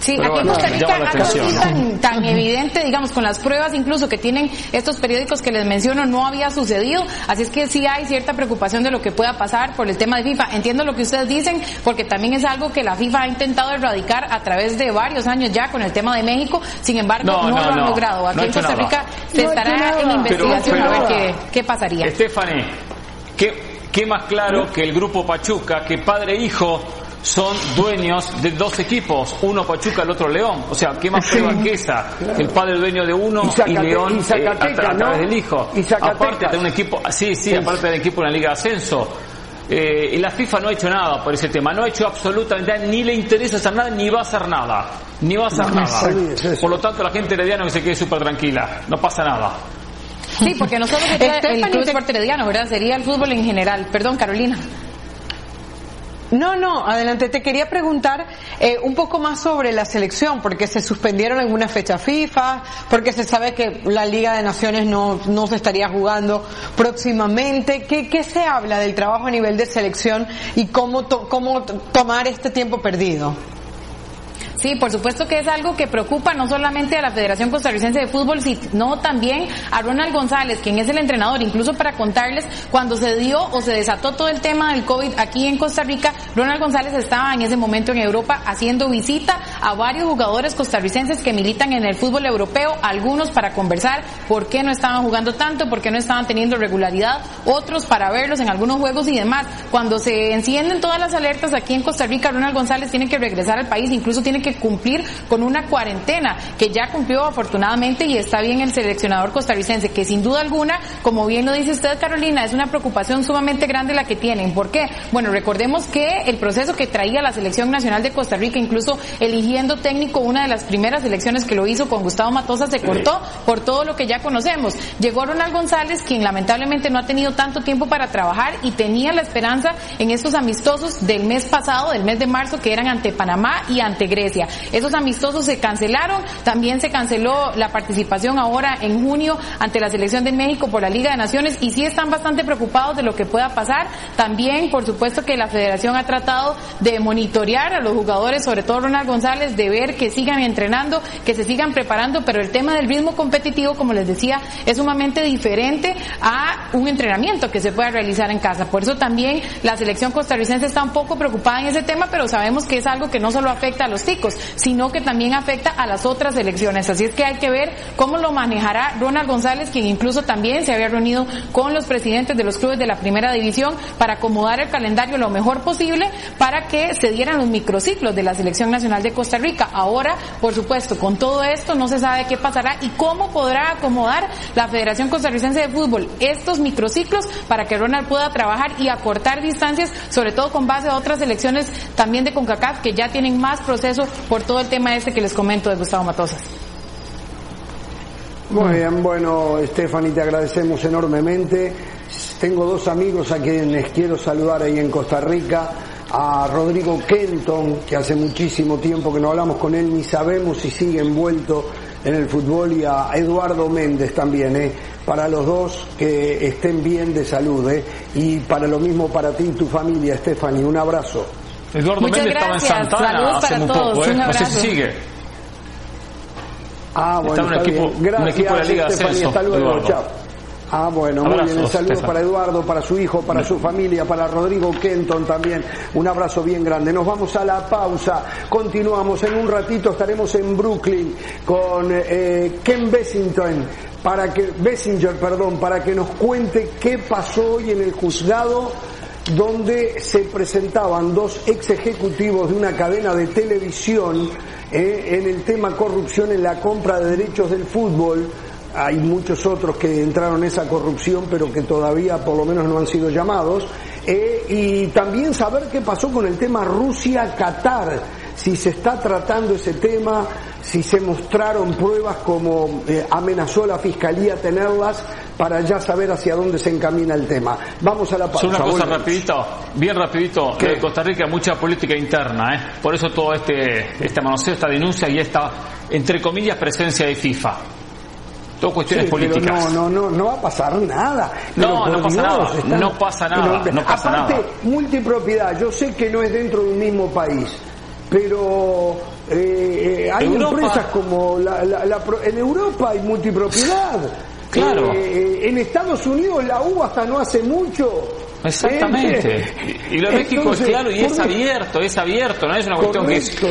Sí, pero aquí en Costa Rica algo así tan evidente, digamos, con las pruebas incluso que tienen estos periódicos que les menciono, no había sucedido, así es que sí hay cierta preocupación de lo que pueda pasar por el tema de FIFA. Entiendo lo que ustedes dicen, porque también es algo que la FIFA ha intentado erradicar a través de varios años ya con el tema de México, sin embargo no lo han logrado. Aquí en Costa Rica se estará en investigación a ver qué pasaría. Stephanie, ¿qué más claro que el grupo Pachuca, que padre e hijo son dueños de dos equipos, uno Pachuca, el otro León? O sea, ¿qué más prueba que esa? El padre dueño de uno y León a través del hijo. Aparte de un equipo, aparte del equipo en la Liga de Ascenso. Y la FIFA no ha hecho nada por ese tema, no ha hecho absolutamente nada, ni le interesa hacer nada, ni va a hacer nada. Por lo tanto, la gente herediana que se quede súper tranquila, no pasa nada. Sí, porque no solo sería el Club Deportivo Herediano, ¿verdad? Sería el fútbol en general. Perdón, Carolina. No, adelante. Te quería preguntar un poco más sobre la selección, porque se suspendieron algunas fechas FIFA, porque se sabe que la Liga de Naciones no se estaría jugando próximamente. ¿Qué se habla del trabajo a nivel de selección y cómo tomar este tiempo perdido? Sí, por supuesto que es algo que preocupa no solamente a la Federación Costarricense de Fútbol, sino también a Ronald González, quien es el entrenador. Incluso para contarles, cuando se dio o se desató todo el tema del COVID aquí en Costa Rica, Ronald González estaba en ese momento en Europa haciendo visita a varios jugadores costarricenses que militan en el fútbol europeo, algunos para conversar por qué no estaban jugando tanto, por qué no estaban teniendo regularidad, otros para verlos en algunos juegos y demás. Cuando se encienden todas las alertas aquí en Costa Rica, Ronald González tiene que regresar al país, incluso tiene que cumplir con una cuarentena que ya cumplió afortunadamente, y está bien el seleccionador costarricense, que sin duda alguna, como bien lo dice usted, Carolina, es una preocupación sumamente grande la que tienen. ¿Por qué? Bueno, recordemos que el proceso que traía la Selección Nacional de Costa Rica, incluso eligiendo técnico, una de las primeras elecciones que lo hizo con Gustavo Matosas, se cortó por todo lo que ya conocemos. Llegó Ronald González, quien lamentablemente no ha tenido tanto tiempo para trabajar y tenía la esperanza en estos amistosos del mes pasado, del mes de marzo, que eran ante Panamá y ante Grecia. Esos amistosos se cancelaron, también se canceló la participación ahora en junio ante la selección de México por la Liga de Naciones, y sí están bastante preocupados de lo que pueda pasar. También, por supuesto, que la federación ha tratado de monitorear a los jugadores, sobre todo Ronald González, de ver que sigan entrenando, que se sigan preparando, pero el tema del ritmo competitivo, como les decía, es sumamente diferente a un entrenamiento que se pueda realizar en casa. Por eso también la selección costarricense está un poco preocupada en ese tema, pero sabemos que es algo que no solo afecta a los ticos, sino que también afecta a las otras selecciones. Así es que hay que ver cómo lo manejará Ronald González, quien incluso también se había reunido con los presidentes de los clubes de la primera división para acomodar el calendario lo mejor posible para que se dieran los microciclos de la Selección Nacional de Costa Rica. Ahora, por supuesto, con todo esto no se sabe qué pasará y cómo podrá acomodar la Federación Costarricense de Fútbol estos microciclos para que Ronald pueda trabajar y acortar distancias, sobre todo con base a otras selecciones también de CONCACAF que ya tienen más proceso por todo el tema que les comento de Gustavo Matosas. Muy bien, bueno, Stephanie, te agradecemos enormemente. Tengo dos amigos a quienes quiero saludar ahí en Costa Rica, a Rodrigo Kenton, que hace muchísimo tiempo que no hablamos con él, ni sabemos si sigue envuelto en el fútbol, y a Eduardo Méndez también, para los dos, que estén bien de salud, y para lo mismo para ti y tu familia, Stephanie, un abrazo. Eduardo Méndez estaba en Santana hace muy poco, no sé si sigue. Bueno, está un equipo de la Liga de Ascenso. Hasta luego, chao. Bueno, muy bien, el saludo para Eduardo, para su hijo, para su familia, para Rodrigo Kenton también, un abrazo bien grande. Nos vamos a la pausa, continuamos, en un ratito estaremos en Brooklyn con Ken Bessinger, para que nos cuente qué pasó hoy en el juzgado, donde se presentaban dos ex ejecutivos de una cadena de televisión en el tema corrupción en la compra de derechos del fútbol. Hay muchos otros que entraron en esa corrupción, pero que todavía por lo menos no han sido llamados. Y también saber qué pasó con el tema Rusia-Qatar, si se está tratando ese tema, si se mostraron pruebas como amenazó la Fiscalía tenerlas, para ya saber hacia dónde se encamina el tema. Vamos a la pausa. Una cosa bien rapidito, de Costa Rica, mucha política interna, por eso todo este manoseo, esta denuncia y esta, entre comillas, presencia de FIFA. Todo cuestiones políticas. No va a pasar nada. No pasa nada. Aparte, multipropiedad, yo sé que no es dentro de un mismo país, pero hay empresas como en Europa hay multipropiedad. Claro. En Estados Unidos la U hasta no hace mucho. Exactamente. Y lo de México es claro y es abierto, no es una cuestión que es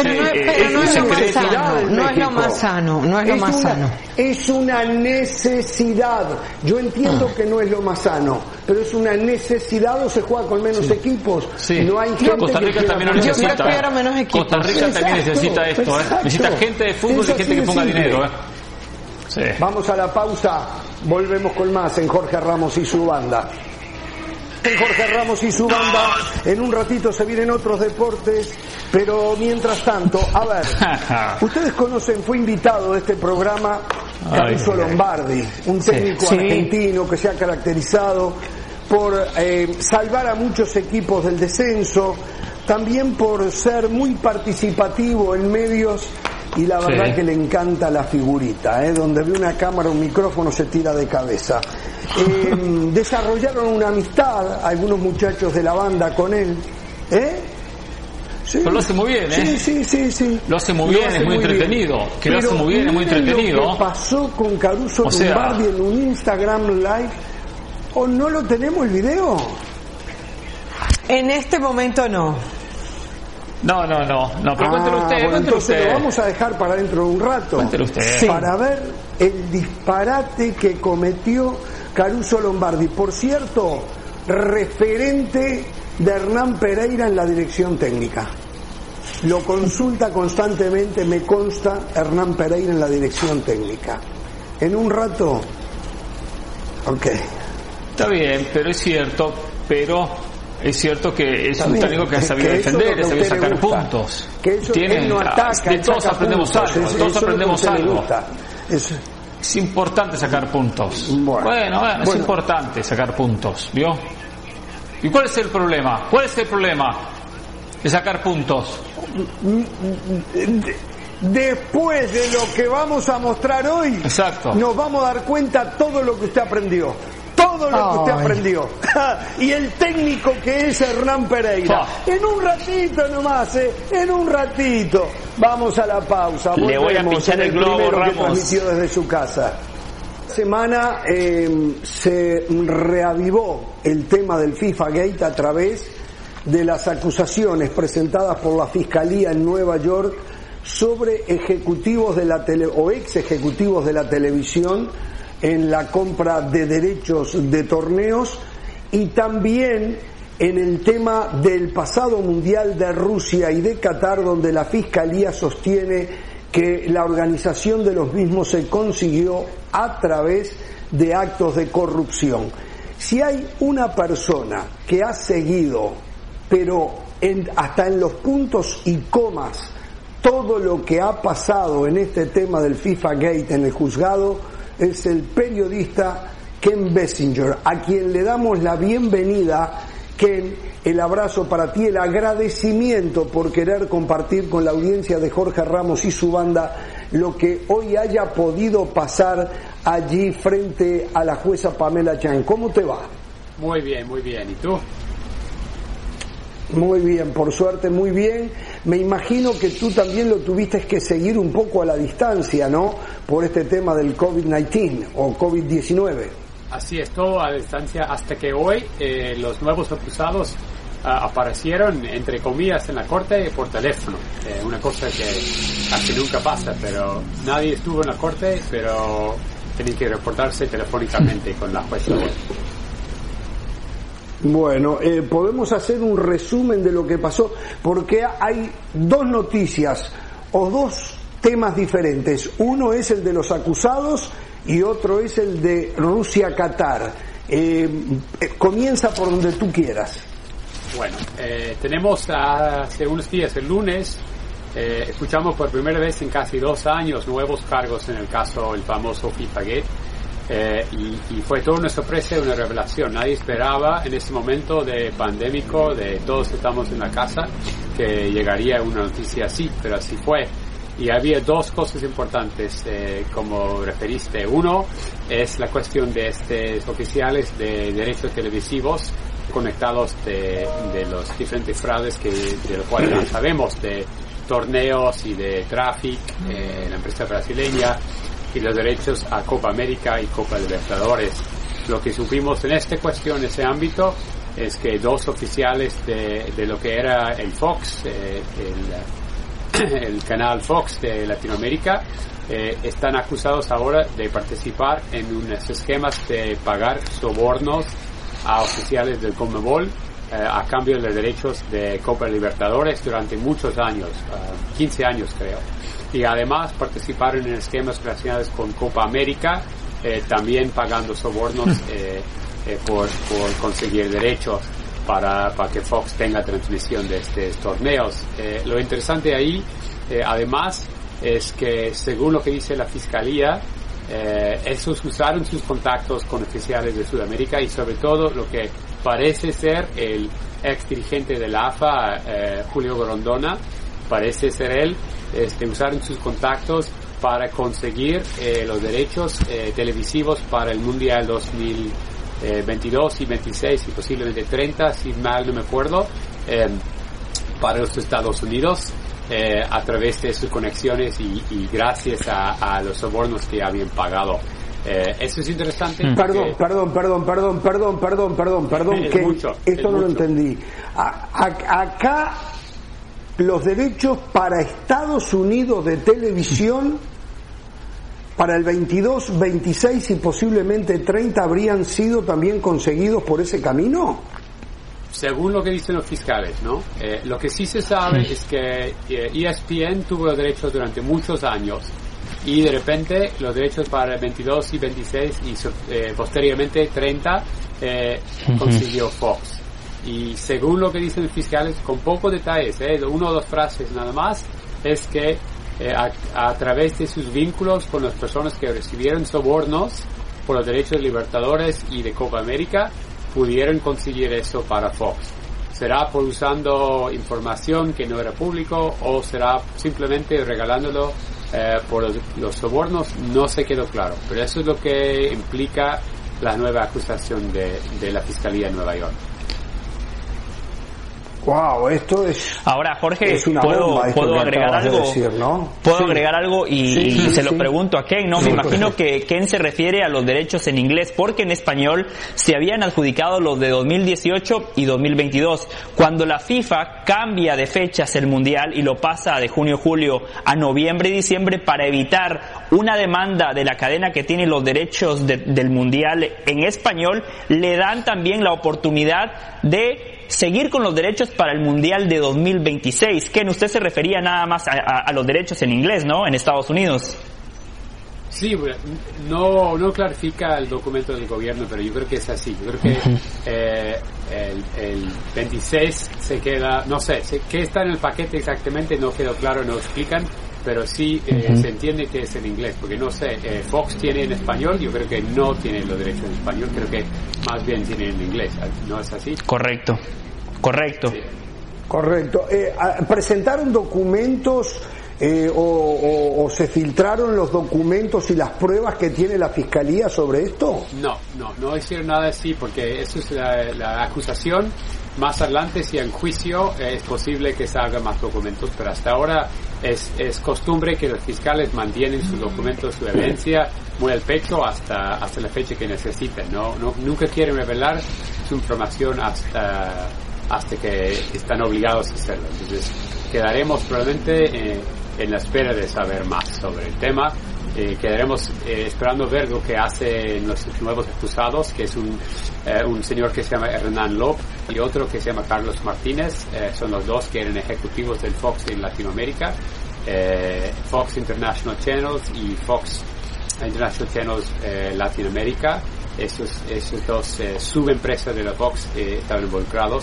no es lo más sano, no es lo más sano. Es una necesidad. Yo entiendo que no es lo más sano, pero es una necesidad, o se juega con menos equipos. Sí. No hay gente Costa Rica también lo necesita. Yo prefiero menos equipos. Costa Rica también necesita esto, necesita gente de fútbol y gente que ponga dinero, Sí. Vamos a la pausa, volvemos con más en Jorge Ramos y su banda. En Jorge Ramos y su banda, en un ratito se vienen otros deportes, pero mientras tanto, a ver, ustedes conocen, fue invitado a este programa Caruso Lombardi, un técnico argentino que se ha caracterizado por salvar a muchos equipos del descenso, también por ser muy participativo en medios. Y la verdad que le encanta la figurita, donde ve una cámara, un micrófono, se tira de cabeza. Desarrollaron una amistad algunos muchachos de la banda con él. Sí. Pero lo hace muy bien, Sí. Lo hace muy bien, es muy entretenido. Que lo hace muy bien, es muy entretenido. Lo que pasó con Caruso Lombardi en un Instagram Live, ¿o no lo tenemos el video? En este momento no. No, pero cuéntelo usted, entonces lo vamos a dejar para dentro de un rato. Cuéntelo usted. Para ver el disparate que cometió Caruso Lombardi. Por cierto, referente de Hernán Pereira en la dirección técnica. Lo consulta constantemente, me consta, Hernán Pereira en la dirección técnica. En un rato, Está bien, pero es cierto, es cierto que es un técnico que ha sabido defender, ha sabido sacar puntos. No ataca, de todos aprendemos algo, Es importante sacar puntos. Bueno, es importante sacar puntos, ¿vio? ¿Y cuál es el problema? De sacar puntos. Después de lo que vamos a mostrar hoy, exacto, nos vamos a dar cuenta todo lo que usted aprendió. Todo lo que usted aprendió. Y el técnico que es Hernán Pereira. En un ratito nomás, en un ratito. Vamos a la pausa. Le voy a pinchar el globo, Ramos. Que transmitió desde su casa. Semana se reavivó el tema del FIFA Gate a través de las acusaciones presentadas por la Fiscalía en Nueva York sobre ejecutivos de la ex ejecutivos de la televisión en la compra de derechos de torneos, y también en el tema del pasado Mundial de Rusia y de Qatar, donde la Fiscalía sostiene que la organización de los mismos se consiguió a través de actos de corrupción. Si hay una persona que ha seguido, pero hasta en los puntos y comas, todo lo que ha pasado en este tema del FIFA Gate en el juzgado, es el periodista Ken Bessinger, a quien le damos la bienvenida. Ken, el abrazo para ti, el agradecimiento por querer compartir con la audiencia de Jorge Ramos y su banda lo que hoy haya podido pasar allí frente a la jueza Pamela Chan. ¿Cómo te va? Muy bien, ¿y tú? Muy bien, por suerte muy bien. Me imagino que tú también lo tuviste que seguir un poco a la distancia, ¿no? Por este tema del COVID-19 o COVID-19. Así es, todo a distancia hasta que hoy los nuevos acusados aparecieron, entre comillas, en la corte por teléfono. Una cosa que casi nunca pasa, pero nadie estuvo en la corte, pero tienen que reportarse telefónicamente con la jueza hoy. Bueno, podemos hacer un resumen de lo que pasó, porque hay dos noticias o dos temas diferentes. Uno es el de los acusados y otro es el de Rusia-Qatar. Comienza por donde tú quieras. Bueno, tenemos hace unos días, el lunes, escuchamos por primera vez en casi 2 años nuevos cargos en el caso, el famoso FIFA Gate. Y fue toda una sorpresa y una revelación. Nadie esperaba en ese momento de pandémico, de todos estamos en la casa, que llegaría una noticia así, pero así fue. Y había dos cosas importantes, como referiste. Uno es la cuestión de estos oficiales de derechos televisivos conectados de los diferentes fraudes de los cuales sabemos, de torneos y de Traffic, la empresa brasileña, y los derechos a Copa América y Copa Libertadores. Lo que supimos en esta cuestión, en ese ámbito, es que 2 oficiales de lo que era el Fox, el canal Fox de Latinoamérica, están acusados ahora de participar en unos esquemas de pagar sobornos a oficiales del CONMEBOL a cambio de los derechos de Copa Libertadores durante muchos años, 15 años creo. Y además participaron en esquemas relacionados con Copa América, también pagando sobornos por conseguir derechos para que Fox tenga transmisión de estos torneos. Lo interesante ahí, además, es que según lo que dice la Fiscalía, esos usaron sus contactos con oficiales de Sudamérica y sobre todo lo que parece ser el ex dirigente de la AFA, Julio Grondona, parece ser él, usaron sus contactos para conseguir los derechos televisivos para el Mundial 2022 y 26 y posiblemente 30, si mal no me acuerdo, para los Estados Unidos, a través de sus conexiones y gracias a los sobornos que habían pagado. Eso es interesante. Perdón, que esto no lo entendí. Acá los derechos para Estados Unidos de televisión para el 22, 26 y posiblemente 30 habrían sido también conseguidos por ese camino. Según lo que dicen los fiscales, ¿no? Lo que sí se sabe es que ESPN tuvo los derechos durante muchos años y de repente los derechos para el 22 y 26 y posteriormente 30 consiguió Fox. Y según lo que dicen los fiscales, con pocos detalles, 1 o 2 frases nada más, es que a través de sus vínculos con las personas que recibieron sobornos por los derechos de Libertadores y de Copa América, pudieron conseguir eso para Fox. ¿Será por usando información que no era público o será simplemente regalándolo por los sobornos? No se quedó claro, pero eso es lo que implica la nueva acusación de la Fiscalía de Nueva York. Wow, esto es. Ahora, Jorge, es una ¿puedo agregar algo? Decir, ¿no? ¿Puedo agregar algo? Y se lo pregunto a Ken, ¿no? Me imagino que Ken se refiere a los derechos en inglés, porque en español se habían adjudicado los de 2018 y 2022. Cuando la FIFA cambia de fechas el Mundial y lo pasa de junio-julio a noviembre y diciembre para evitar una demanda de la cadena que tiene los derechos del Mundial en español, le dan también la oportunidad de seguir con los derechos para el Mundial de 2026. Ken, usted se refería nada más a los derechos en inglés, ¿no? En Estados Unidos. Sí, no clarifica el documento del gobierno, pero yo creo que es así. Yo creo que el 26 se queda, no sé, qué está en el paquete exactamente, no quedó claro, no explican, pero sí se entiende que es en inglés, porque no sé, Fox tiene en español, yo creo que no tiene los derechos en español, creo que más bien tiene en inglés, ¿no es así? Correcto. Sí. Correcto. ¿Presentaron documentos o se filtraron los documentos y las pruebas que tiene la Fiscalía sobre esto? No hicieron nada así, porque eso es la acusación. Más adelante, si en juicio, es posible que se hagan más documentos, pero hasta ahora es costumbre que los fiscales mantienen sus documentos, su evidencia muy al pecho hasta la fecha que necesiten. Nunca quieren revelar su información hasta que están obligados a hacerlo. Entonces, quedaremos probablemente en la espera de saber más sobre el tema. Quedaremos esperando ver lo que hacen los nuevos acusados, que es un señor que se llama Hernán López y otro que se llama Carlos Martínez. Son los dos que eran ejecutivos del Fox en Latinoamérica, Fox International Channels y Fox International Channels Latinoamérica. Esos dos subempresas de la Fox estaban involucrados.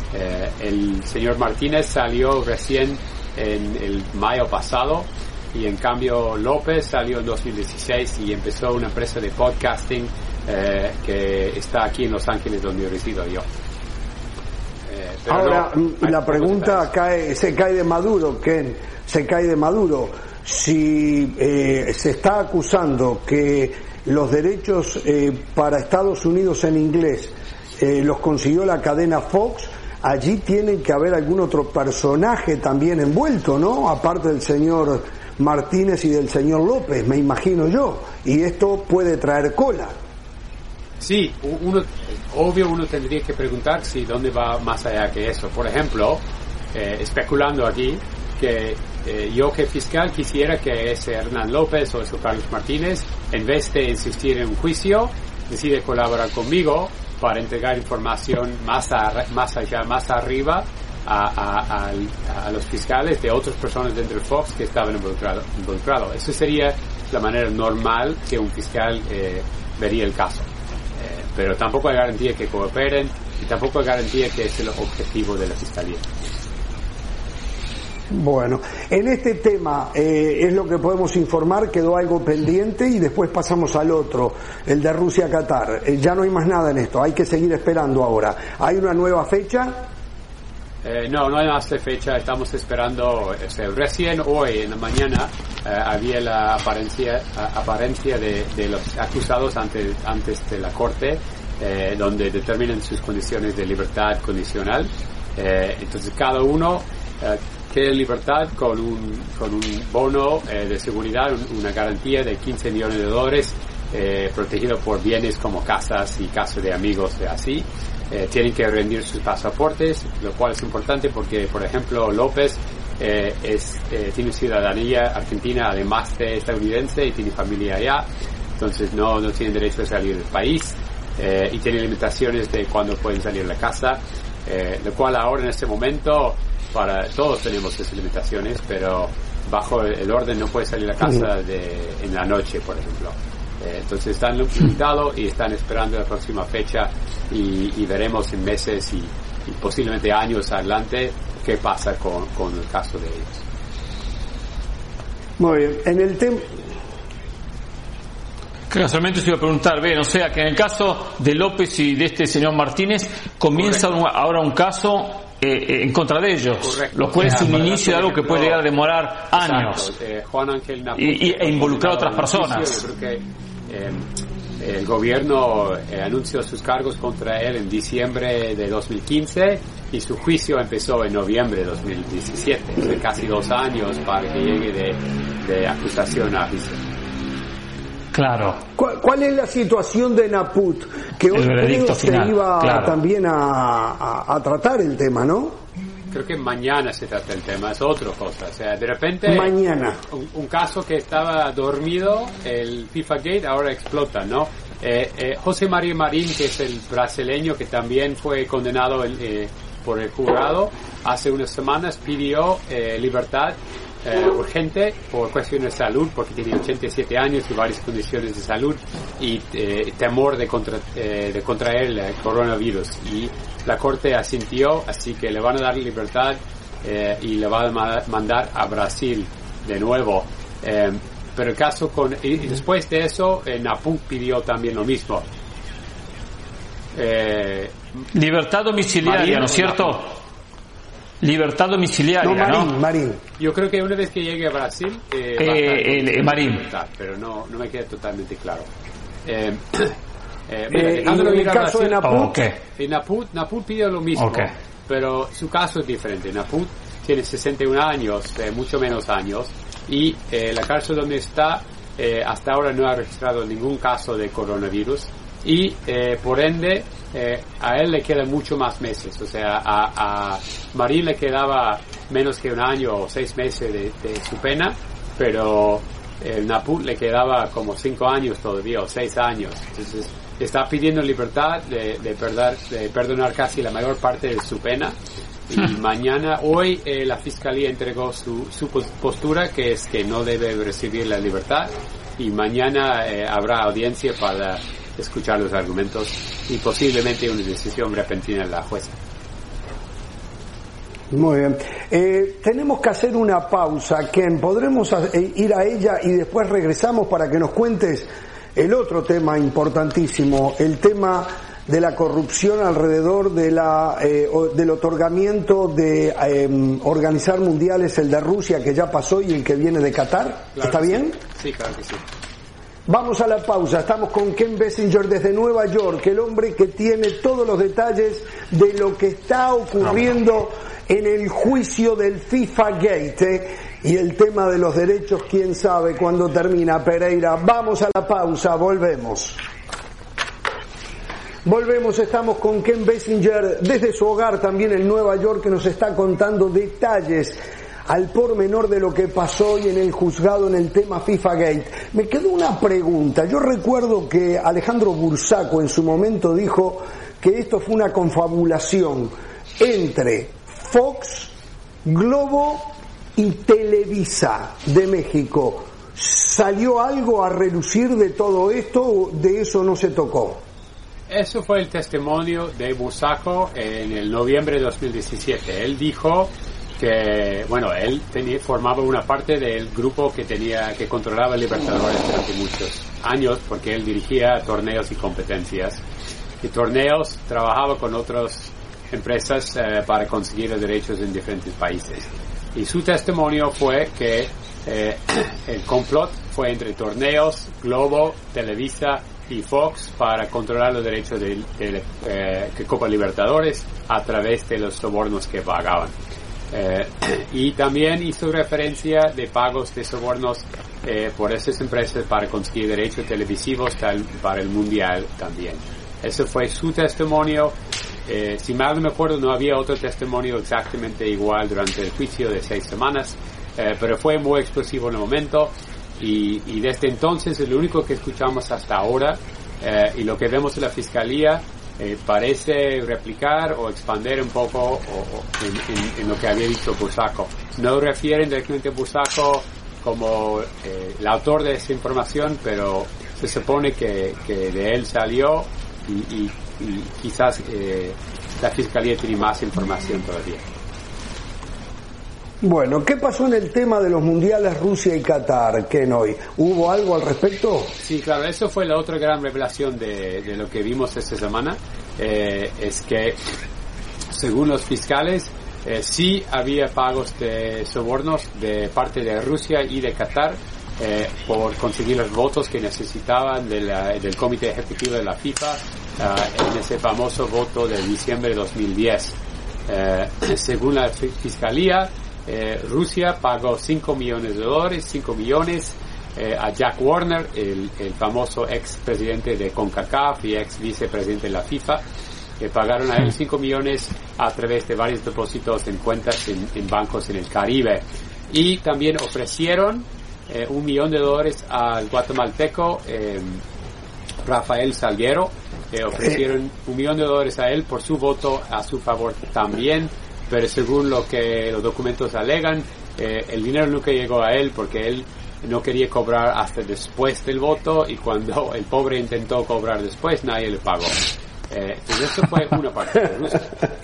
El señor Martínez salió recién en el mayo pasado, y en cambio López salió en 2016 y empezó una empresa de podcasting que está aquí en Los Ángeles, donde resido yo. Ahora, la pregunta se cae de Maduro, Ken, se cae de Maduro. Si se está acusando que los derechos para Estados Unidos en inglés los consiguió la cadena Fox, allí tiene que haber algún otro personaje también envuelto, ¿no? Aparte del señor Martínez y del señor López, me imagino yo, y esto puede traer cola. Sí, uno tendría que preguntar si dónde va más allá que eso. Por ejemplo, especulando aquí, que yo que fiscal quisiera que ese Hernán López o ese Carlos Martínez, en vez de insistir en un juicio, decide colaborar conmigo para entregar información más allá, más arriba a los fiscales de otras personas dentro del Fox que estaban involucrados. Eso sería la manera normal que un fiscal vería el caso. Pero tampoco hay garantía que cooperen y tampoco hay garantía que es el objetivo de la fiscalía. Bueno, en este tema es lo que podemos informar, quedó algo pendiente y después pasamos al otro, el de Rusia-Qatar. Ya no hay más nada en esto, hay que seguir esperando ahora. ¿Hay una nueva fecha? No hay más de fecha, estamos esperando, recién hoy en la mañana había la apariencia de los acusados antes de la corte, donde determinan sus condiciones de libertad condicional. Entonces cada uno queda en libertad con un bono de seguridad, una garantía de $15 millones, protegido por bienes como casas y casas de amigos, así. Tienen que rendir sus pasaportes, lo cual es importante porque, por ejemplo, López tiene ciudadanía argentina además de estadounidense y tiene familia allá, entonces no tiene derecho a salir del país y tiene limitaciones de cuándo pueden salir de la casa, lo cual ahora en este momento para todos tenemos esas limitaciones, pero bajo el orden no puede salir de la casa en la noche, por ejemplo. Entonces están limitados y están esperando la próxima fecha y veremos en meses y posiblemente años adelante qué pasa con el caso de ellos. Muy bien, en el tema... Casualmente se iba a preguntar, o sea que en el caso de López y de este señor Martínez comienza ahora un caso en contra de ellos. Correcto. Lo cual es un inicio de algo que puede llegar a demorar años. Juan Ángel Naput, e involucrar a otras personas. Yo creo que el gobierno anunció sus cargos contra él en diciembre de 2015 y su juicio empezó en noviembre de 2017, de casi 2 años para que llegue de acusación a juicio. Claro. ¿Cuál es la situación de Naput? Que hoy creo se iba también a tratar el tema, ¿no? Creo que mañana se trata el tema, es otra cosa. O sea, de repente... Mañana. Un caso que estaba dormido, el FIFA Gate, ahora explota, ¿no? José María Marín, que es el brasileño que también fue condenado por el jurado, hace unas semanas pidió libertad urgente por cuestiones de salud, porque tiene 87 años y varias condiciones de salud y temor de contraer el coronavirus, y la corte asintió, así que le van a dar libertad y le van a mandar a Brasil de nuevo, pero el caso y después de eso Naput pidió también lo mismo, libertad domiciliaria, Marín, ¿no es cierto? Libertad domiciliaria, ¿no? Marín. Yo creo que una vez que llegue a Brasil, Marín. Libertad, pero no me queda totalmente claro. Dejándolo ir a Brasil, de Naput, Naput pide lo mismo, pero su caso es diferente. Naput tiene 61 años, mucho menos años, y la cárcel donde está hasta ahora no ha registrado ningún caso de coronavirus, y por ende a él le quedan mucho más meses, o sea, a Marín le quedaba menos que 1 año o 6 meses de su pena, pero Naput le quedaba como 5 años todavía o 6 años, entonces está pidiendo libertad de perdonar casi la mayor parte de su pena, y hoy la fiscalía entregó su postura, que es que no debe recibir la libertad, y mañana habrá audiencia para escuchar los argumentos y posiblemente una decisión repentina de la jueza. Muy bien. Tenemos que hacer una pausa, Ken. ¿Podremos ir a ella y después regresamos para que nos cuentes el otro tema importantísimo, el tema de la corrupción alrededor del otorgamiento de organizar mundiales, el de Rusia que ya pasó y el que viene de Qatar? Claro. ¿Está bien? Sí, claro que sí. Vamos a la pausa, estamos con Ken Bessinger desde Nueva York, el hombre que tiene todos los detalles de lo que está ocurriendo en el juicio del FIFA Gate, y el tema de los derechos, quién sabe cuándo termina. Pereira, vamos a la pausa, volvemos. Volvemos, estamos con Ken Bessinger desde su hogar también en Nueva York, que nos está contando detalles al pormenor de lo que pasó hoy en el juzgado en el tema FIFA Gate. Me quedó una pregunta. Yo recuerdo que Alejandro Bursaco en su momento dijo que esto fue una confabulación entre Fox, Globo y Televisa de México. ¿Salió algo a relucir de todo esto o de eso no se tocó? Eso fue el testimonio de Bursaco en el noviembre de 2017. Él dijo que, bueno, él formaba una parte del grupo que controlaba el Libertadores durante muchos años, porque él dirigía torneos y competencias. Y torneos trabajaba con otras empresas para conseguir los derechos en diferentes países. Y su testimonio fue que el complot fue entre torneos, Globo, Televisa y Fox para controlar los derechos de Copa Libertadores a través de los sobornos que pagaban. Y también hizo referencia de pagos de sobornos por esas empresas para conseguir derechos televisivos para el Mundial también. Ese fue su testimonio. Si mal no me acuerdo, no había otro testimonio exactamente igual durante el juicio de 6 semanas, pero fue muy explosivo en el momento, y desde entonces es lo único que escuchamos hasta ahora, y lo que vemos en la Fiscalía parece replicar o expandir un poco en lo que había dicho Bursaco. No refieren directamente a Bursaco como el autor de esa información, pero se supone que de él salió, y quizás la Fiscalía tiene más información todavía. Bueno, ¿qué pasó en el tema de los mundiales Rusia y Qatar, Ken, hoy? ¿Hubo algo al respecto? Sí, claro, eso fue la otra gran revelación de lo que vimos esta semana. Es que, según los fiscales, sí había pagos de sobornos de parte de Rusia y de Qatar por conseguir los votos que necesitaban del Comité Ejecutivo de la FIFA en ese famoso voto de diciembre de 2010. Según la Fiscalía, Rusia pagó $5 millones a Jack Warner, el famoso ex presidente de CONCACAF y ex vicepresidente de la FIFA, que pagaron a él 5 millones a través de varios depósitos en cuentas en bancos en el Caribe. Y también ofrecieron $1 millón al guatemalteco Rafael Salguero. Ofrecieron $1 millón a él por su voto a su favor también, pero según lo que los documentos alegan, el dinero nunca llegó a él porque él no quería cobrar hasta después del voto, y cuando el pobre intentó cobrar después, nadie le pagó. Entonces eso fue una parte de Rusia,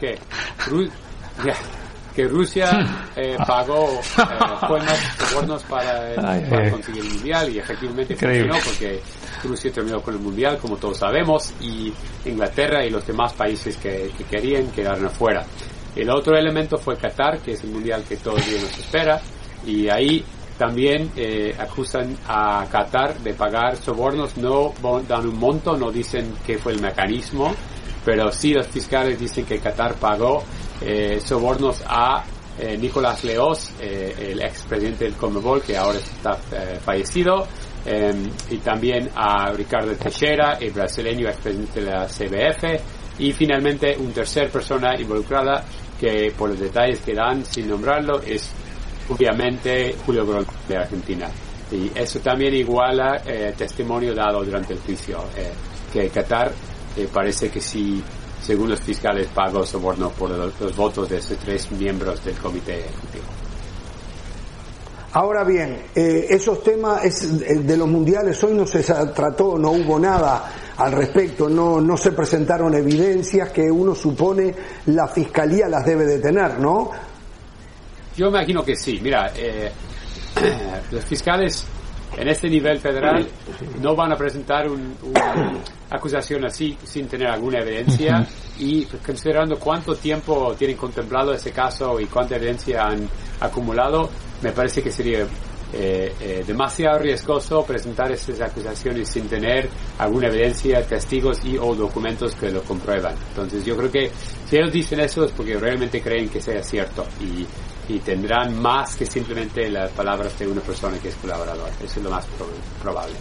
que Rusia pagó más sobornos para conseguir el Mundial, y efectivamente funcionó, porque Rusia terminó con el Mundial, como todos sabemos, y Inglaterra y los demás países que querían quedaron afuera. El otro elemento fue Qatar, que es el Mundial que todavía nos espera, y ahí también acusan a Qatar de pagar sobornos. No dan un monto, no dicen qué fue el mecanismo, pero sí los fiscales dicen que Qatar pagó sobornos a Nicolás Leoz, el expresidente del CONMEBOL, que ahora está fallecido, y también a Ricardo Teixeira, el brasileño expresidente de la CBF, y finalmente una tercera persona involucrada, que por los detalles que dan sin nombrarlo es obviamente Julio Grondona de Argentina. Y eso también iguala testimonio dado durante el juicio, que Qatar parece que sí, según los fiscales, pagó soborno por los votos de esos 3 miembros del comité ejecutivo. Ahora bien, esos temas de los mundiales hoy no se trató, no hubo nada al respecto, no se presentaron evidencias que uno supone la Fiscalía las debe de tener, ¿no? Yo imagino que sí. Mira, los fiscales en este nivel federal no van a presentar una acusación así sin tener alguna evidencia, y considerando cuánto tiempo tienen contemplado ese caso y cuánta evidencia han acumulado, me parece que sería demasiado riesgoso presentar esas acusaciones sin tener alguna evidencia, testigos y o documentos que lo comprueban. Entonces yo creo que si ellos dicen eso es porque realmente creen que sea cierto y tendrán más que simplemente las palabras de una persona que es colaborador. Eso es lo más probable.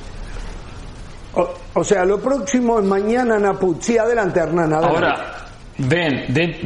O sea, lo próximo es mañana, Naput. Sí, adelante, Hernán. Adelante. Ahora, ven,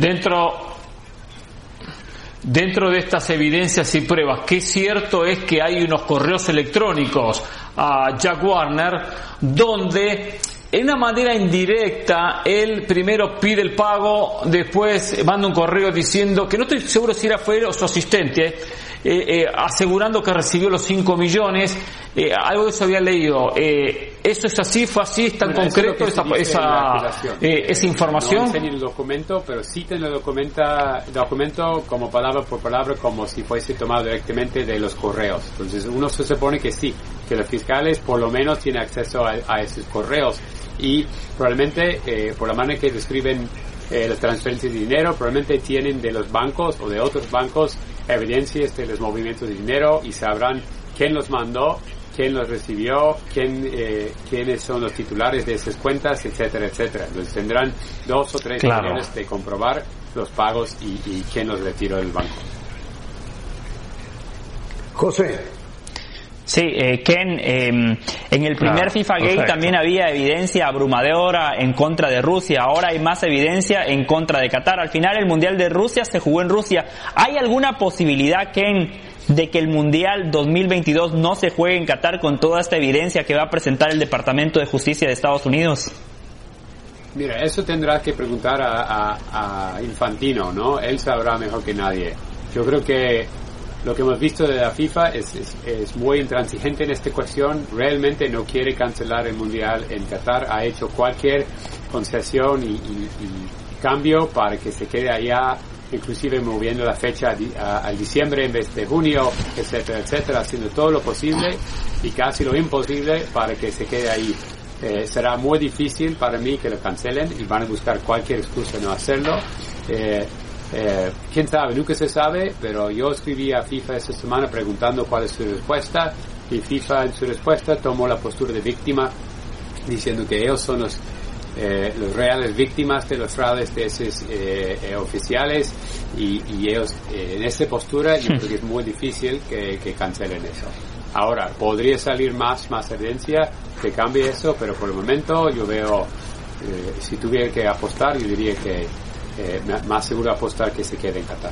dentro de estas evidencias y pruebas, qué cierto es que hay unos correos electrónicos a Jack Warner donde en una manera indirecta él primero pide el pago, después manda un correo diciendo que no estoy seguro si fue su asistente, asegurando que recibió los 5 millones, algo de eso había leído. ¿Eso es así? ¿Fue así? ¿Es tan concreto esa información? No enseñan el documento, pero citen el documento como palabra por palabra, como si fuese tomado directamente de los correos. Entonces uno se supone que sí, que los fiscales por lo menos tienen acceso a esos correos y probablemente por la manera que describen las transferencias de dinero, probablemente tienen de los bancos o de otros bancos evidencias de los movimientos de dinero y sabrán quién los mandó, quién los recibió, quiénes son los titulares de esas cuentas, etcétera, etcétera. Entonces tendrán 2 o 3 maneras de comprobar los pagos y quién los retiró del banco. José. Sí, Ken, en el primer FIFA Gate perfecto. También había evidencia abrumadora en contra de Rusia, ahora hay más evidencia en contra de Qatar. Al final el Mundial de Rusia se jugó en Rusia. ¿Hay alguna posibilidad, Ken, de que el Mundial 2022 no se juegue en Qatar con toda esta evidencia que va a presentar el Departamento de Justicia de Estados Unidos? Mira, eso tendrá que preguntar a Infantino, ¿no? Él sabrá mejor que nadie. Yo creo que lo que hemos visto de la FIFA es muy intransigente en esta cuestión. Realmente no quiere cancelar el Mundial en Qatar. Ha hecho cualquier concesión y cambio para que se quede allá, inclusive moviendo la fecha al diciembre en vez de junio, etcétera, etcétera, haciendo todo lo posible y casi lo imposible para que se quede ahí. Será muy difícil para mí que lo cancelen y van a buscar cualquier excusa no hacerlo. Quién sabe, nunca se sabe, pero yo escribí a FIFA esta semana preguntando cuál es su respuesta y FIFA en su respuesta tomó la postura de víctima, diciendo que ellos son los reales víctimas de los fraudes de esos oficiales y ellos en esa postura yo creo que es muy difícil que cancelen eso. Ahora, podría salir más evidencia que cambie eso, pero por el momento yo veo, si tuviera que apostar, yo diría que más seguro apostar que se quede en Qatar.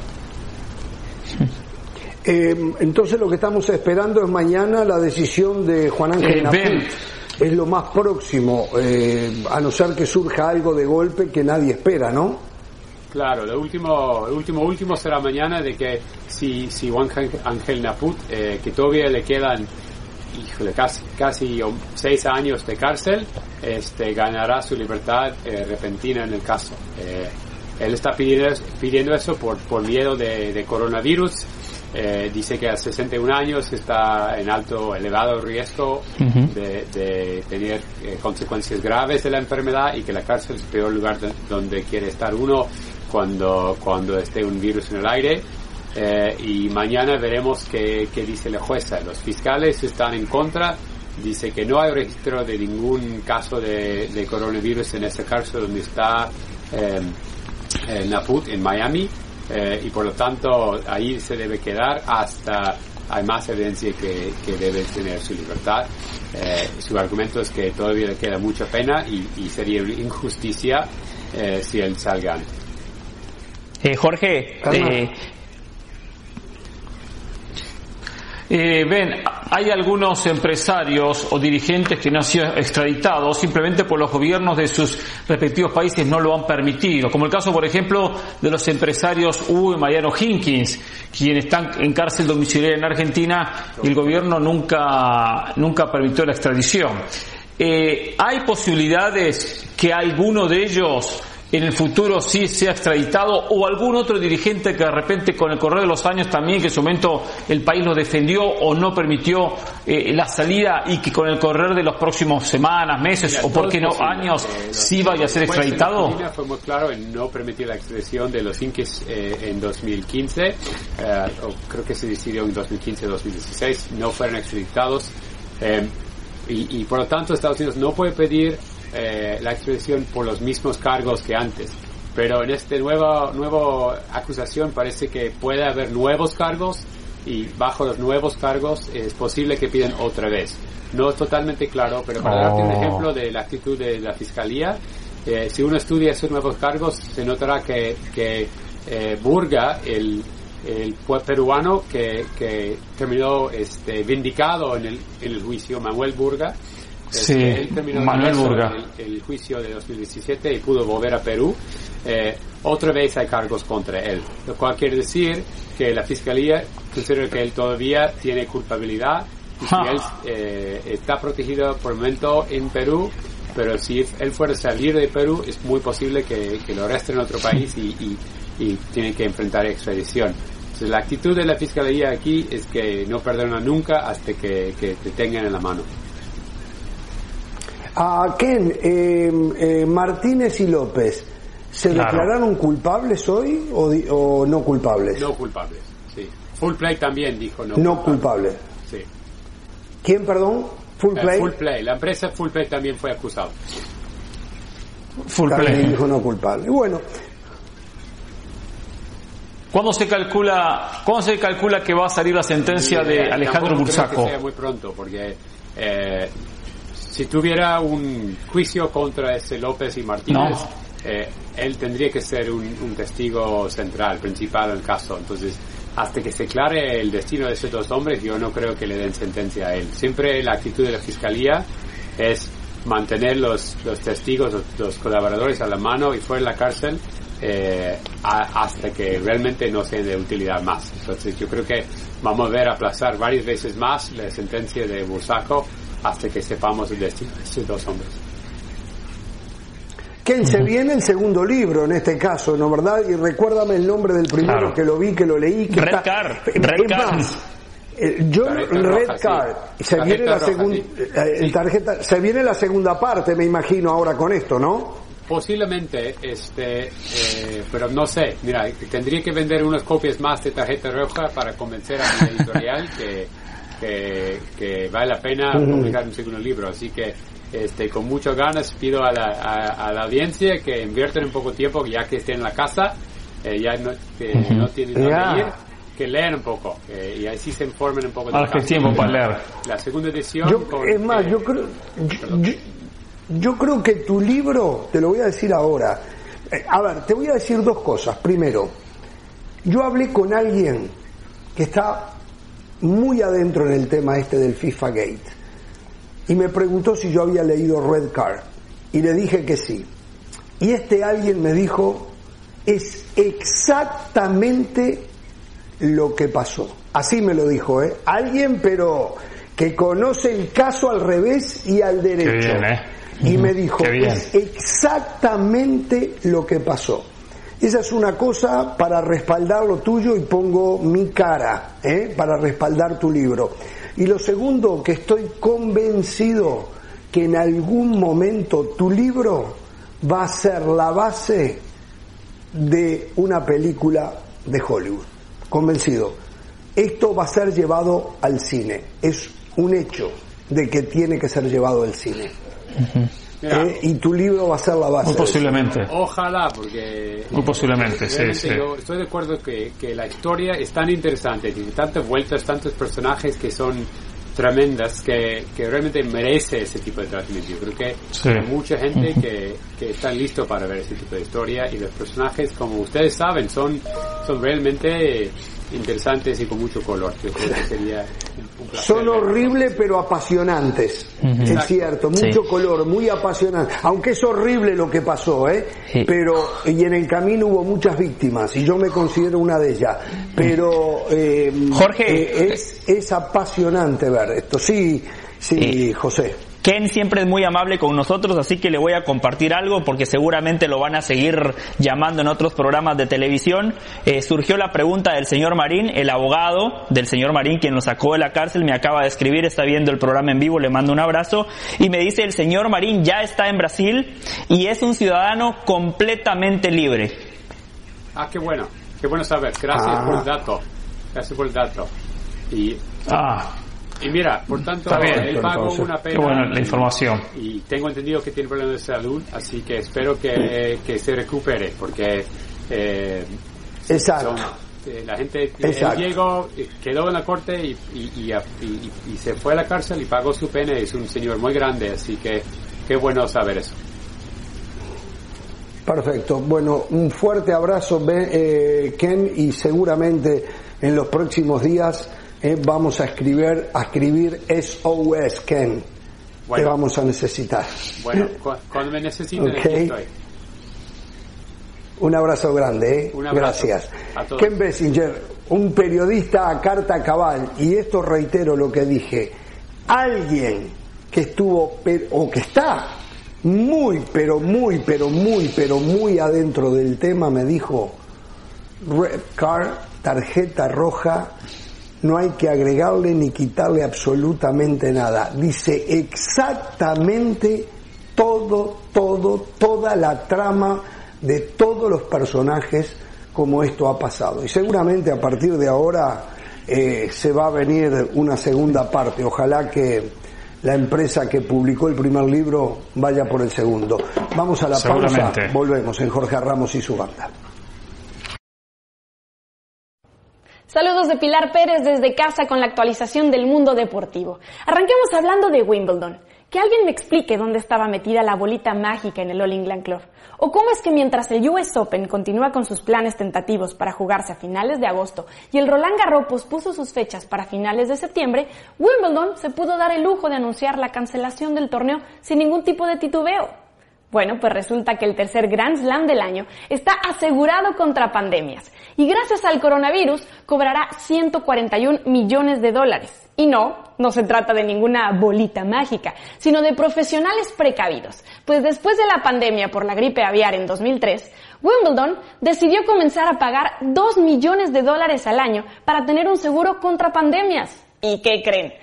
Entonces lo que estamos esperando es mañana la decisión de Juan Ángel Naput. Es lo más próximo, a no ser que surja algo de golpe que nadie espera, ¿no? Claro, lo último será mañana, de que si Juan Ángel Naput, que todavía le quedan casi 6 años de cárcel, ganará su libertad repentina en el caso. Él está pidiendo eso por miedo de coronavirus. Dice que a 61 años está en elevado riesgo de tener consecuencias graves de la enfermedad y que la cárcel es el peor lugar donde quiere estar uno cuando esté un virus en el aire. Y mañana veremos qué dice la jueza. Los fiscales están en contra. Dice que no hay registro de ningún caso de coronavirus en esa cárcel donde está Naput en Miami, y por lo tanto ahí se debe quedar hasta hay más evidencia que debe tener su libertad. Su argumento es que todavía le queda mucha pena y sería injusticia si él salga antes. Jorge, hay algunos empresarios o dirigentes que no han sido extraditados simplemente por los gobiernos de sus respectivos países no lo han permitido, como el caso por ejemplo de los empresarios Hugo y Mariano Hinkins, quienes están en cárcel domiciliaria en Argentina y el gobierno nunca permitió la extradición. ¿Hay posibilidades que alguno de ellos en el futuro sí sea extraditado, o algún otro dirigente que de repente con el correr de los años también, que en su momento el país lo defendió o no permitió la salida, y que con el correr de los próximos semanas, meses o por qué no años sí vaya a ser extraditado? Argentina fue muy claro en no permitir la extradición de los Inquis en 2015, o creo que se decidió en 2015-2016, no fueron extraditados, y por lo tanto Estados Unidos no puede pedir la extradición por los mismos cargos que antes, pero en este nuevo acusación parece que puede haber nuevos cargos, y bajo los nuevos cargos es posible que pidan otra vez. No es totalmente claro, pero para darte un ejemplo de la actitud de la Fiscalía, si uno estudia esos nuevos cargos, se notará que Burga, el peruano que terminó vindicado en el juicio, Manuel Burga, él terminó Manuel Burga el juicio de 2017 y pudo volver a Perú. Otra vez hay cargos contra él, lo cual quiere decir que la Fiscalía considera que él todavía tiene culpabilidad, y si él está protegido por el momento en Perú, pero si él fuera a salir de Perú es muy posible que lo arresten en otro país y tiene que enfrentar extradición. Entonces la actitud de la Fiscalía aquí es que no perdona nunca hasta que te tengan en la mano. Ken, Martínez y López, ¿se declararon culpables hoy o no culpables? No culpables, sí. Full Play también dijo no culpables. Sí. ¿Quién, perdón? Full Play. Full Play, la empresa Full Play también fue acusada. Full Play Play dijo no culpable. Bueno. ¿Cuándo se calcula que va a salir la sentencia de Alejandro Bursaco? Creo que sea muy pronto, porque si tuviera un juicio contra ese López y Martínez, él tendría que ser un testigo central, principal en el caso. Entonces, hasta que se aclare el destino de esos dos hombres, yo no creo que le den sentencia a él. Siempre la actitud de la Fiscalía es mantener los testigos, los colaboradores a la mano y fuera de la cárcel hasta que realmente no sean de utilidad más. Entonces, yo creo que vamos a ver aplazar varias veces más la sentencia de Bursaco hasta que sepamos el destino de esos dos hombres. Ken, se viene el segundo libro en este caso, ¿no, verdad? Y recuérdame el nombre del primero, que lo vi, que lo leí. Que Red Card. Red Card. Se viene la segunda se viene la segunda parte, me imagino, ahora con esto, ¿no? Posiblemente, pero no sé. Mira, tendría que vender unas copias más de Tarjeta Roja para convencer a mi editorial que vale la pena publicar un segundo libro. Así que con muchas ganas pido a la audiencia que inviertan un poco de tiempo, ya que estén en la casa, ya no tienen que ir, que lean un poco y así se informen un poco de el tiempo para leer. La segunda edición. Yo creo que tu libro, te lo voy a decir ahora. A ver, te voy a decir dos cosas. Primero, yo hablé con alguien que está muy adentro en el tema del FIFA Gate y me preguntó si yo había leído Red Card y le dije que sí, y alguien me dijo es exactamente lo que pasó, así me lo dijo, alguien pero que conoce el caso al revés y al derecho. Qué bien, y me dijo es exactamente lo que pasó. Esa es una cosa para respaldar lo tuyo y pongo mi cara para respaldar tu libro. Y lo segundo, que estoy convencido que en algún momento tu libro va a ser la base de una película de Hollywood. Convencido. Esto va a ser llevado al cine. Es un hecho de que tiene que ser llevado al cine. Y tu libro va a ser la base. Muy posiblemente. Ojalá, porque muy posiblemente, sí. Yo estoy de acuerdo que la historia es tan interesante, tiene tantas vueltas, tantos personajes que son tremendas, que realmente merece ese tipo de tratamiento. Yo creo que hay mucha gente que está listo para ver ese tipo de historia, y los personajes, como ustedes saben, son realmente interesantes y con mucho color. Yo creo que sería un placer. Son horribles pero apasionantes. Es cierto, mucho color, muy apasionante. Aunque es horrible lo que pasó, pero y en el camino hubo muchas víctimas y yo me considero una de ellas. Pero Jorge, es apasionante ver esto. Sí, José. Ken siempre es muy amable con nosotros, así que le voy a compartir algo porque seguramente lo van a seguir llamando en otros programas de televisión. Surgió la pregunta del señor Marín, el abogado del señor Marín, quien lo sacó de la cárcel, me acaba de escribir, está viendo el programa en vivo, le mando un abrazo, y me dice: el señor Marín ya está en Brasil y es un ciudadano completamente libre. Qué bueno saber, gracias por el dato. Gracias por el dato. Y mira, por tanto, él pagó una pena. Qué buena la información. Y tengo entendido que tiene problemas de salud, así que espero que se recupere, porque exacto. La gente llegó, quedó en la corte y se fue a la cárcel y pagó su pena. Es un señor muy grande, así que qué bueno saber eso. Perfecto. Bueno, un fuerte abrazo, Ken, y seguramente en los próximos días vamos a escribir SOS, Ken. Te vamos a necesitar. Bueno, cuando me necesiten, aquí estoy. Un abrazo grande, Un abrazo. Gracias. A todos. Ken Bessinger, un periodista a carta cabal, y esto reitero lo que dije, alguien que estuvo o que está muy adentro del tema me dijo: red card, tarjeta roja, no hay que agregarle ni quitarle absolutamente nada. Dice exactamente toda la trama de todos los personajes, como esto ha pasado. Y seguramente a partir de ahora se va a venir una segunda parte. Ojalá que la empresa que publicó el primer libro vaya por el segundo. Vamos a la pausa, volvemos en Jorge Ramos y su banda. Saludos de Pilar Pérez desde casa con la actualización del mundo deportivo. Arranquemos hablando de Wimbledon. Que alguien me explique dónde estaba metida la bolita mágica en el All England Club. O cómo es que mientras el US Open continúa con sus planes tentativos para jugarse a finales de agosto y el Roland Garros pospuso sus fechas para finales de septiembre, Wimbledon se pudo dar el lujo de anunciar la cancelación del torneo sin ningún tipo de titubeo. Bueno, pues resulta que el tercer Grand Slam del año está asegurado contra pandemias y gracias al coronavirus cobrará $141 millones. Y no se trata de ninguna bolita mágica, sino de profesionales precavidos. Pues después de la pandemia por la gripe aviar en 2003, Wimbledon decidió comenzar a pagar $2 millones al año para tener un seguro contra pandemias. ¿Y qué creen?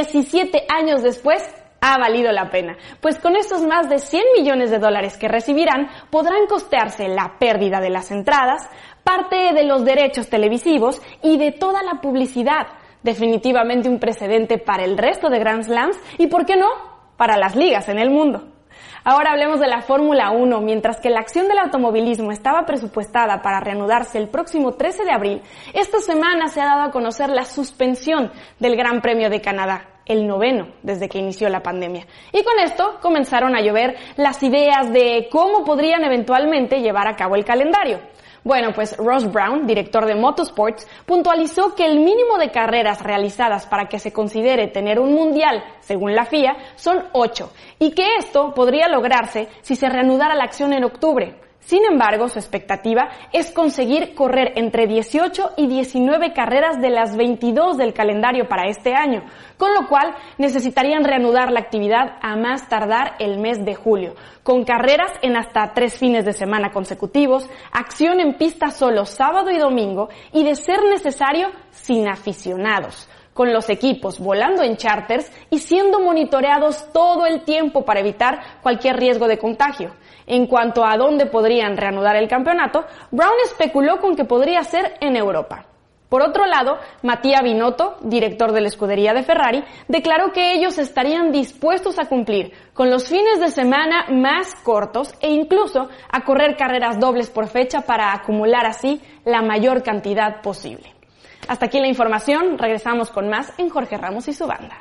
17 años después, ha valido la pena, pues con estos más de $100 millones que recibirán, podrán costearse la pérdida de las entradas, parte de los derechos televisivos y de toda la publicidad. Definitivamente un precedente para el resto de Grand Slams y, ¿por qué no?, para las ligas en el mundo. Ahora hablemos de la Fórmula 1. Mientras que la acción del automovilismo estaba presupuestada para reanudarse el próximo 13 de abril, esta semana se ha dado a conocer la suspensión del Gran Premio de Canadá, el 9º desde que inició la pandemia. Y con esto comenzaron a llover las ideas de cómo podrían eventualmente llevar a cabo el calendario. Bueno, pues Ross Brown, director de Motorsports, puntualizó que el mínimo de carreras realizadas para que se considere tener un mundial, según la FIA, son 8, y que esto podría lograrse si se reanudara la acción en octubre. Sin embargo, su expectativa es conseguir correr entre 18 y 19 carreras de las 22 del calendario para este año, con lo cual necesitarían reanudar la actividad a más tardar el mes de julio, con carreras en hasta 3 fines de semana consecutivos, acción en pista solo sábado y domingo y, de ser necesario, sin aficionados, con los equipos volando en charters y siendo monitoreados todo el tiempo para evitar cualquier riesgo de contagio. En cuanto a dónde podrían reanudar el campeonato, Brown especuló con que podría ser en Europa. Por otro lado, Mattia Binotto, director de la escudería de Ferrari, declaró que ellos estarían dispuestos a cumplir con los fines de semana más cortos e incluso a correr carreras dobles por fecha para acumular así la mayor cantidad posible. Hasta aquí la información, regresamos con más en Jorge Ramos y su banda.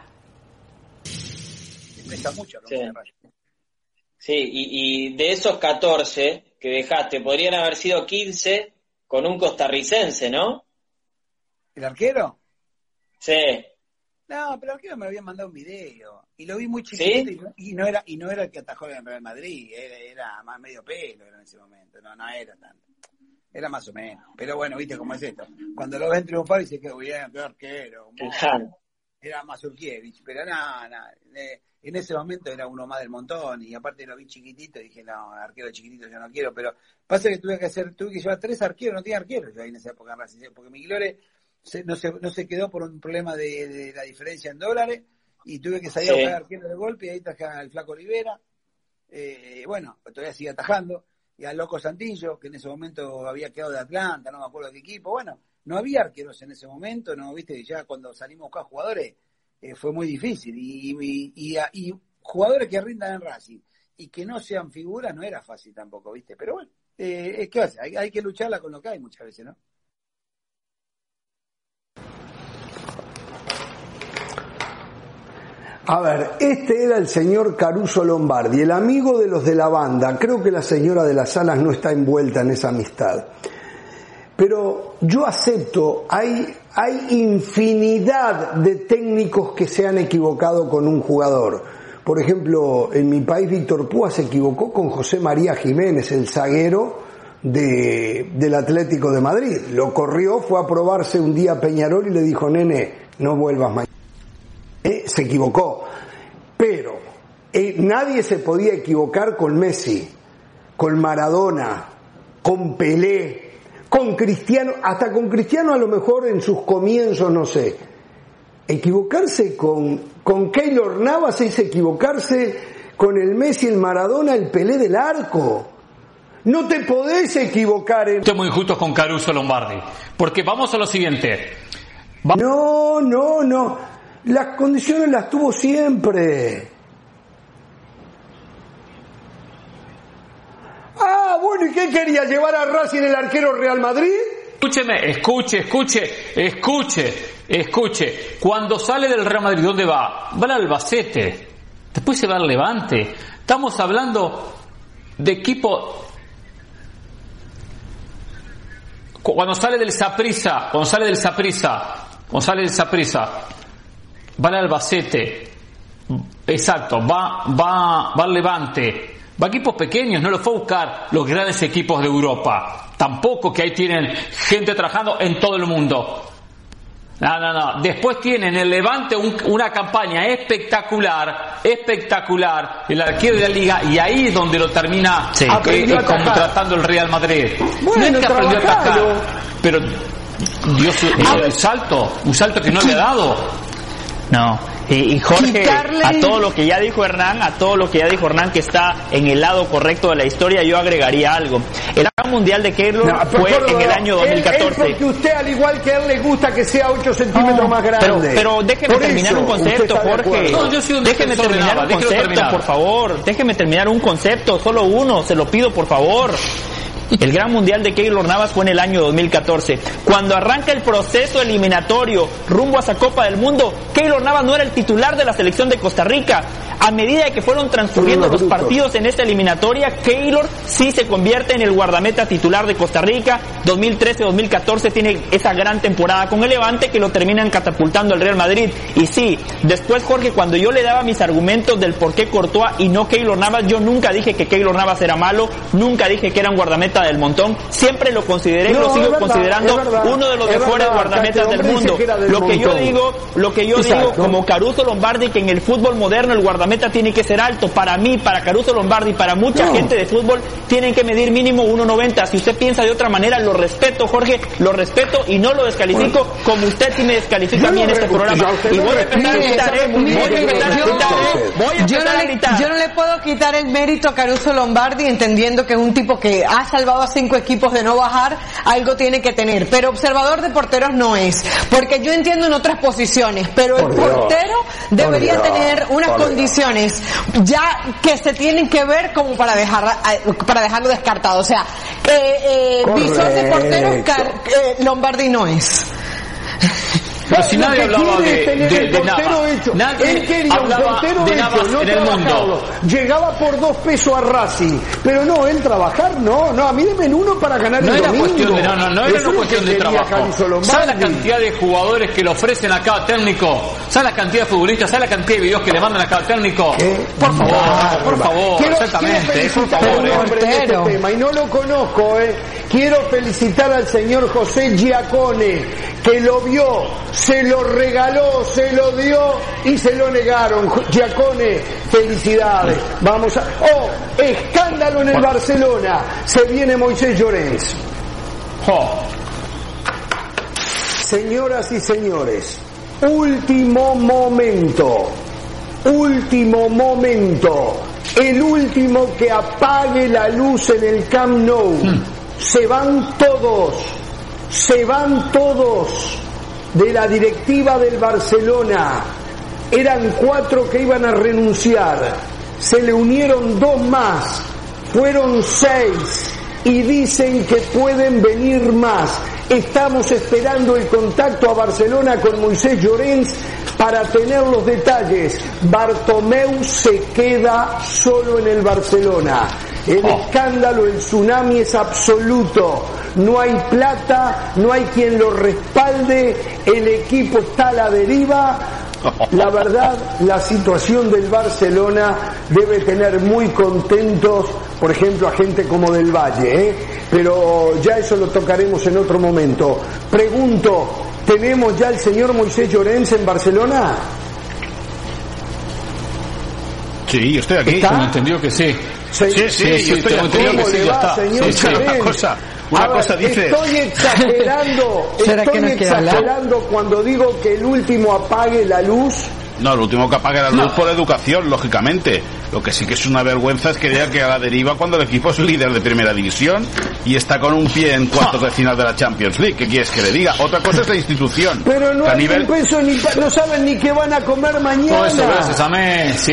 Sí, y de esos 14 que dejaste, podrían haber sido 15 con un costarricense, ¿no? ¿El arquero? Sí. No, pero el arquero me había mandado un video y lo vi muy chiquito. ¿Sí? y no era el que atajó en Real Madrid, era más medio pelo en ese momento, no era tanto. Era más o menos, pero bueno, viste cómo es esto. Cuando lo ven triunfar dice que bien, qué arquero. era Mazurkiewicz, pero nada, en ese momento era uno más del montón, y aparte lo vi chiquitito y dije, no, arquero chiquitito yo no quiero, pero pasa que tuve que llevar 3 arqueros, no tenía arqueros yo ahí en esa época en Racing, porque Migliore no se quedó por un problema de la diferencia en dólares, y tuve que salir a buscar arquero de golpe, y ahí traje al Flaco Olivera, bueno, todavía sigue atajando, y al Loco Santillo, que en ese momento había quedado de Atlanta, no me acuerdo de qué equipo, bueno, no había arqueros en ese momento, no, viste, ya cuando salimos a buscar jugadores, fue muy difícil, y jugadores que rindan en Racing, y que no sean figuras, no era fácil tampoco, viste, pero bueno, ¿qué hace? Hay que lucharla con lo que hay muchas veces, ¿no? A ver, este era el señor Caruso Lombardi, el amigo de los de la banda. Creo que la señora de las Alas no está envuelta en esa amistad. Pero yo acepto, hay infinidad de técnicos que se han equivocado con un jugador. Por ejemplo, en mi país Víctor Púa se equivocó con José María Jiménez, el zaguero del Atlético de Madrid. Lo corrió, fue a probarse un día a Peñarol y le dijo, nene, no vuelvas mañana. Se equivocó, pero nadie se podía equivocar con Messi, con Maradona, con Pelé, con Cristiano, hasta con Cristiano a lo mejor en sus comienzos, no sé. Equivocarse con Keylor Navas es equivocarse con el Messi, el Maradona, el Pelé del arco. No te podés equivocar en... Estoy muy injusto con Caruso Lombardi, porque vamos a lo siguiente. No. Las condiciones las tuvo siempre. Ah, bueno, ¿y qué quería? ¿Llevar a Racing el arquero Real Madrid? Escuche. Cuando sale del Real Madrid, ¿dónde va? Va al Albacete. Después se va al Levante. Estamos hablando de equipo... Cuando sale del Saprissa, va al Albacete, exacto, va al Levante, va a equipos pequeños, no lo fue a buscar los grandes equipos de Europa, tampoco que ahí tienen gente trabajando en todo el mundo. No. Después tienen el Levante una campaña espectacular, el arquero de la Liga, y ahí es donde lo termina contratando el Real Madrid. Bueno, no es que aprendió a atacar, pero dio un salto que no le ha dado. No, y Jorge, a todo lo que ya dijo Hernán, que está en el lado correcto de la historia, yo agregaría algo. El Gran Mundial de Keylor fue en el año 2014. Es porque usted, al igual que él, le gusta que sea 8 centímetros más grande. Pero déjeme terminar un concepto, Jorge. Déjeme terminar un concepto, por favor. Déjeme terminar un concepto, solo uno, se lo pido, por favor. El Gran Mundial de Keylor Navas fue en el año 2014. Cuando arranca el proceso eliminatorio rumbo a esa Copa del Mundo, Keylor Navas no era el titular de la selección de Costa Rica. A medida que fueron transcurriendo los partidos en esta eliminatoria, Keylor sí se convierte en el guardameta titular de Costa Rica. 2013-2014 tiene esa gran temporada con el Levante que lo terminan catapultando al Real Madrid. Y sí, después, Jorge, cuando yo le daba mis argumentos del por qué Courtois y no Keylor Navas, yo nunca dije que Keylor Navas era malo, nunca dije que era un guardameta del montón, siempre lo consideré y lo sigo considerando uno de los mejores guardametas del mundo. Lo que yo digo, como Caruso Lombardi, que en el fútbol moderno el guardameta tiene que ser alto. Para mí, para Caruso Lombardi, para mucha gente de fútbol, tienen que medir mínimo 1.90. Si usted piensa de otra manera, lo respeto, Jorge, lo respeto y no lo descalifico como usted sí me descalifica a mí en este programa. Y voy a empezar a gritar, Yo no le puedo quitar el mérito a Caruso Lombardi, entendiendo que es un tipo que ha salvado a 5 equipos de no bajar, algo tiene que tener, pero observador de porteros no es, porque yo entiendo en otras posiciones, pero el portero debería tener unas condiciones ya que se tienen que ver como para dejarlo descartado, o sea, visor de porteros Lombardi no es. Pero si nadie hablaba de Navas, nadie hablaba de Navas en el mundo. Llegaba por 2 pesos a Racing, pero no, él trabajar, no, a mí denme uno para ganar el domingo. No era una cuestión de trabajo. ¿Sabes la cantidad de jugadores que le ofrecen a cada técnico? ¿Sabes la cantidad de futbolistas? ¿Sabes la cantidad de videos que le mandan a cada técnico? Por favor, exactamente. Quiero felicitar a un hombre en este tema, y no lo conozco, Quiero felicitar al señor José Giacone, que lo vio, se lo regaló, se lo dio y se lo negaron. Giacone, felicidades. Vamos a... ¡Oh! Escándalo en el Barcelona. Se viene Moisés Llorens. Oh. Señoras y señores, último momento. El último que apague la luz en el Camp Nou. Se van todos de la directiva del Barcelona. Eran 4 que iban a renunciar. Se le unieron 2 más. Fueron 6. Y dicen que pueden venir más. Estamos esperando el contacto a Barcelona con Moisés Llorens para tener los detalles. Bartomeu se queda solo en el Barcelona. El escándalo, el tsunami es absoluto. No hay plata, no hay quien lo respalde, el equipo está a la deriva. La verdad, la situación del Barcelona debe tener muy contentos, por ejemplo, a gente como Del Valle, pero ya eso lo tocaremos en otro momento. Pregunto, ¿tenemos ya el señor Moisés Llorens en Barcelona? Sí, yo estoy aquí. ¿Está? Entendió que sí. Sí, yo estoy aquí. ¿Cómo le va, señor Llorens? Una cosa dice... Estoy exagerando cuando digo que el último apague la luz. No, el último que apague la luz por educación, lógicamente. Lo que sí que es una vergüenza es que diga que a la deriva cuando el equipo es líder de primera división y está con un pie en cuartos de final de la Champions League. ¿Qué quieres que le diga? Otra cosa es la institución. Pero no hay un peso, no saben ni qué van a comer mañana. No, eso gracias a Messi,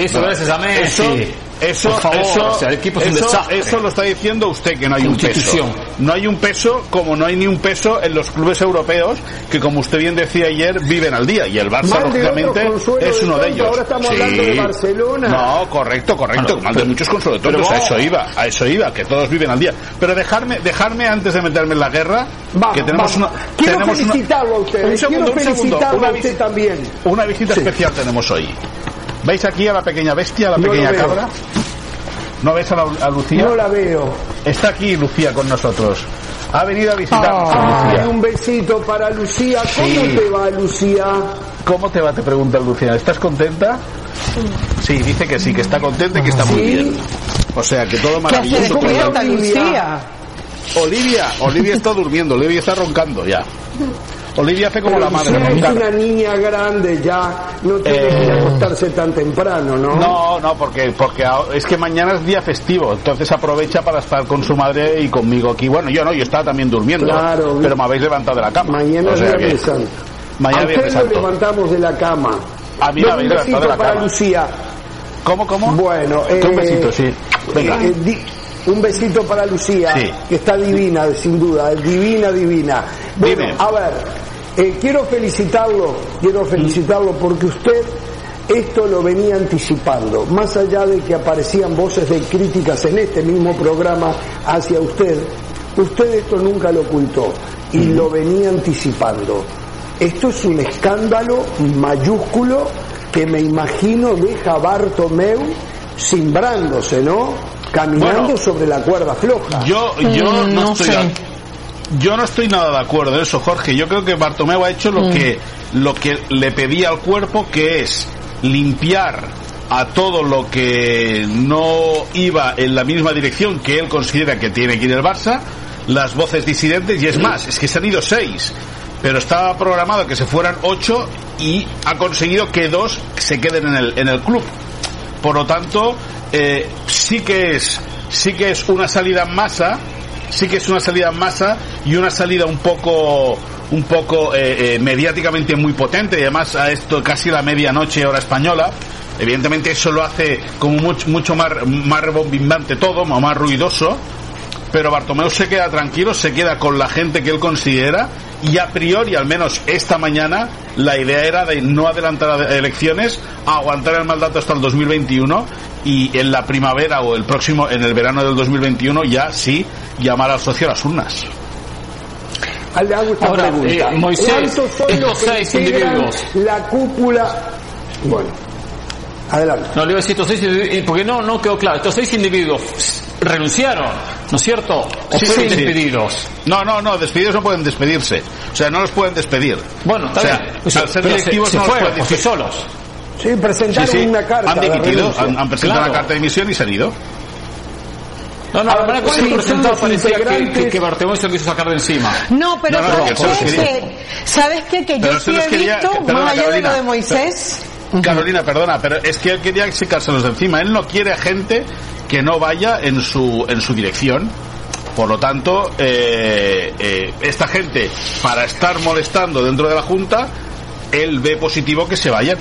Eso, o sea, el equipo es un desastre. Eso lo está diciendo usted, que no hay un peso. No hay un peso, como no hay ni un peso en los clubes europeos, que como usted bien decía ayer, viven al día. Y el Barça, lógicamente, es uno de ellos. Ahora estamos hablando de Barcelona. No, correcto. Mal de muchos consuelo de tontos. A eso iba, que todos viven al día. Pero dejarme antes de meterme en la guerra, que tenemos una... Quiero felicitarlo a usted. Un segundo. A usted también. Una visita especial tenemos hoy. ¿Veis aquí a la pequeña bestia, a la pequeña cabra? ¿No ves a Lucía? No la veo. Está aquí Lucía con nosotros. Ha venido a visitarnos a Lucía. Un besito para Lucía. ¿Cómo te va, Lucía? ¿Cómo te va? Te pregunta Lucía. ¿Estás contenta? Sí, dice que sí, que está contenta y que está muy bien. O sea, que todo maravilloso. ¿Qué hace Lucía? Olivia está durmiendo, Olivia está roncando ya. Olivia hace como la madre. Es una niña grande ya, no tiene que ir a acostarse tan temprano, ¿no? No, porque es que mañana es día festivo, entonces aprovecha para estar con su madre y conmigo aquí. Bueno, yo estaba también durmiendo, claro, pero me habéis levantado de la cama. Mañana es Viernes Santo. Mañana Viernes Santo. Nos levantamos de la cama. A mí me habéis levantado de la cama. Para Lucía. ¿Cómo? Bueno, un besito, sí. Venga. Un besito para Lucía, que está divina, sin duda, divina. Bueno, dime. A ver, quiero felicitarlo porque usted esto lo venía anticipando, más allá de que aparecían voces de críticas en este mismo programa hacia usted esto nunca lo ocultó y lo venía anticipando. Esto es un escándalo mayúsculo que me imagino deja a Bartomeu cimbrándose, ¿no? Caminando sobre la cuerda floja. Yo no estoy nada de acuerdo en eso, Jorge. Yo creo que Bartomeu ha hecho lo que le pedía al cuerpo, que es limpiar a todo lo que no iba en la misma dirección que él considera que tiene que ir el Barça, las voces disidentes, y es más, es que se han ido 6, pero estaba programado que se fueran 8 y ha conseguido que 2 se queden en el club. Por lo tanto, sí que es una salida en masa, y una salida un poco mediáticamente muy potente, y además a esto casi la medianoche hora española. Evidentemente eso lo hace como mucho más rebombimbante todo, más ruidoso, pero Bartomeu se queda tranquilo, se queda con la gente que él considera, y a priori, al menos esta mañana, la idea era de no adelantar elecciones, aguantar el mandato hasta el 2021, y en la primavera o en el verano del 2021 ya sí llamar al socio a las urnas. Le hago esta pregunta. Moisés, ¿cuántos son estos los que 6 integran individuos? La cúpula. Bueno, adelante. No, le iba a decir estos 6 individuos, porque no quedó claro. Estos 6 individuos renunciaron, ¿no es cierto? ¿O fueron despedidos? No, despedidos no pueden despedirse. O sea, no los pueden despedir. Bueno, está bien. Al ser directivos se no fueron, los pueden despedir solos. Sí, presentaron una carta. Han dimitido, han presentado una carta de dimisión y se han ido. No, la verdad que el presentado parecía que Bartomeu se lo quiso sacar de encima. No, pero ¿sabes qué? Que yo sí he visto, más allá de lo de Moisés... Carolina, perdona, pero es que él quería sacárselos de encima. Él no quiere a gente que no vaya en su dirección. Por lo tanto, esta gente, para estar molestando dentro de la Junta, él ve positivo que se vayan.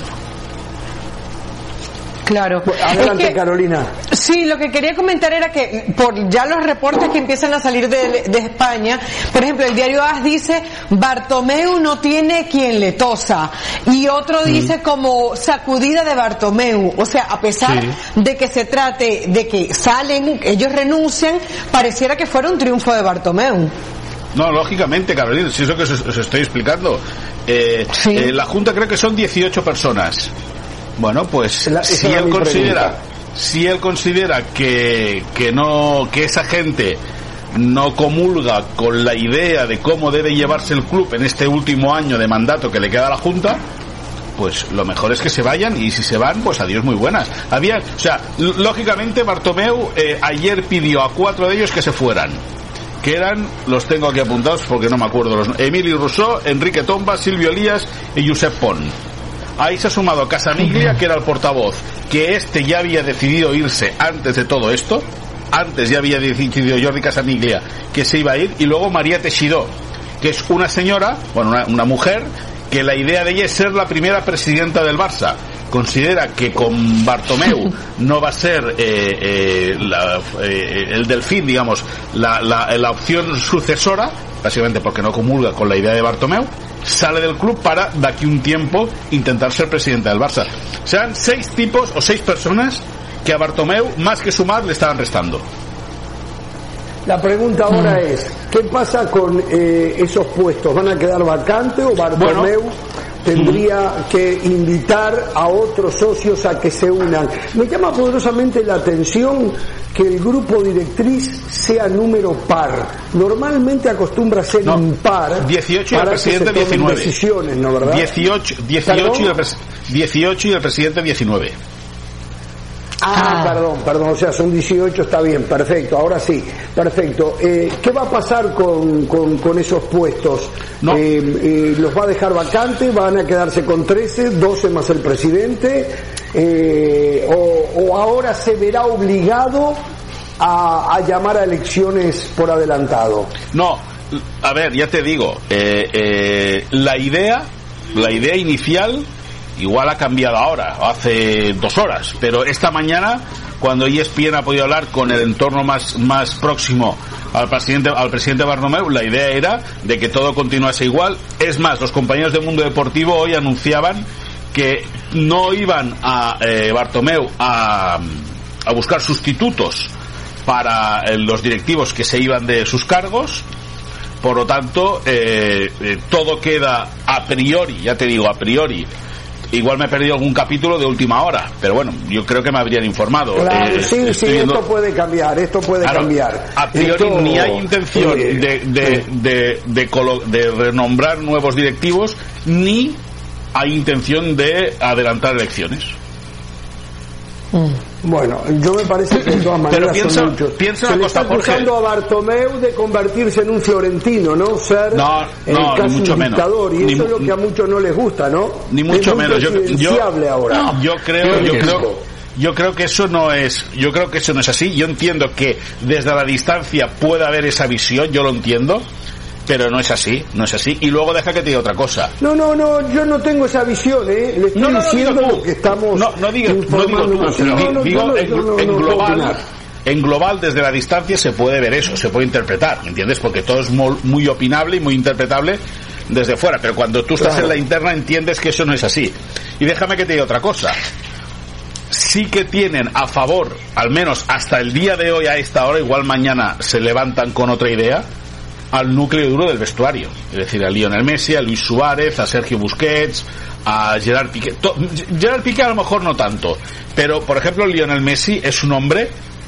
Claro. Adelante, Carolina. Sí, lo que quería comentar era que por ya los reportes que empiezan a salir de España, por ejemplo, el diario AS dice Bartomeu no tiene quien le tosa, y otro dice como sacudida de Bartomeu. O sea, a pesar de que se trate de que salen, ellos renuncian, pareciera que fuera un triunfo de Bartomeu. No, lógicamente, Carolina, si es lo que os estoy explicando. La Junta creo que son 18 personas. Bueno, pues si él considera que esa gente no comulga con la idea de cómo debe llevarse el club en este último año de mandato que le queda a la Junta, pues lo mejor es que se vayan, y si se van, pues adiós, muy buenas. Lógicamente Bartomeu ayer pidió a 4 de ellos que se fueran, que eran, los tengo aquí apuntados porque no me acuerdo, Emilio Rousseau, Enrique Tomba, Silvio Elías y Josep Pont. Ahí se ha sumado Casamiglia, que era el portavoz, que ya había decidido irse antes de todo esto. Antes ya había decidido Jordi Casamiglia que se iba a ir. Y luego María Teixidó, que es una señora, una mujer, que la idea de ella es ser la primera presidenta del Barça. Considera que con Bartomeu no va a ser el Delfín, digamos, la opción sucesora, básicamente porque no comulga con la idea de Bartomeu. Sale del club para, de aquí un tiempo, intentar ser presidente del Barça. Sean 6 tipos o 6 personas que a Bartomeu, más que sumar, le estaban restando. La pregunta ahora es, ¿qué pasa con esos puestos? ¿Van a quedar vacantes o Bartomeu tendría que invitar a otros socios a que se unan? Me llama poderosamente la atención que el grupo directriz sea número par. Normalmente acostumbra ser impar. 18 y el presidente 19. Decisiones, ¿no, verdad? 18 y el presidente 19. Perdón, o sea, son 18, está bien, perfecto, ahora sí, perfecto. ¿Qué va a pasar con esos puestos? ¿Los va a dejar vacantes? ¿Van a quedarse con 13, 12 más el presidente? ¿O ahora se verá obligado a llamar a elecciones por adelantado? No, a ver, ya te digo, la idea inicial igual ha cambiado ahora, hace 2 horas, pero esta mañana, cuando ESPN ha podido hablar con el entorno más próximo al presidente Bartomeu, la idea era de que todo continuase igual. Es más, los compañeros del Mundo Deportivo hoy anunciaban que no iban a Bartomeu a buscar sustitutos para los directivos que se iban de sus cargos. Por lo tanto, todo queda a priori, ya te digo, a priori. Igual me he perdido algún capítulo de última hora, pero bueno, yo creo que me habrían informado. Claro, sí, esto puede cambiar, cambiar. A priori ni hay intención de renombrar nuevos directivos, ni hay intención de adelantar elecciones. Bueno, yo me parece que de todas maneras son muchos. Se le está acusando a Bartomeu de convertirse en un florentino, ¿no? Ser casi mucho un dictador, menos. Y eso es lo que a muchos no les gusta, ¿no? Ni mucho menos. Yo creo que eso no es así. Yo entiendo que desde la distancia pueda haber esa visión, yo lo entiendo, pero no es así. Y luego deja que te diga otra cosa. No, yo no tengo esa visión, Le estoy diciendo lo que estamos en global, desde la distancia se puede ver eso, se puede interpretar, ¿entiendes? Porque todo es muy opinable y muy interpretable desde fuera, pero cuando tú estás en la interna entiendes que eso no es así. Y déjame que te diga otra cosa. Sí que tienen a favor, al menos hasta el día de hoy a esta hora, igual mañana se levantan con otra idea, al núcleo duro del vestuario, es decir, a Lionel Messi, a Luis Suárez, a Sergio Busquets, a Gerard Piqué. Gerard Piqué a lo mejor no tanto, pero por ejemplo Lionel Messi es un hombre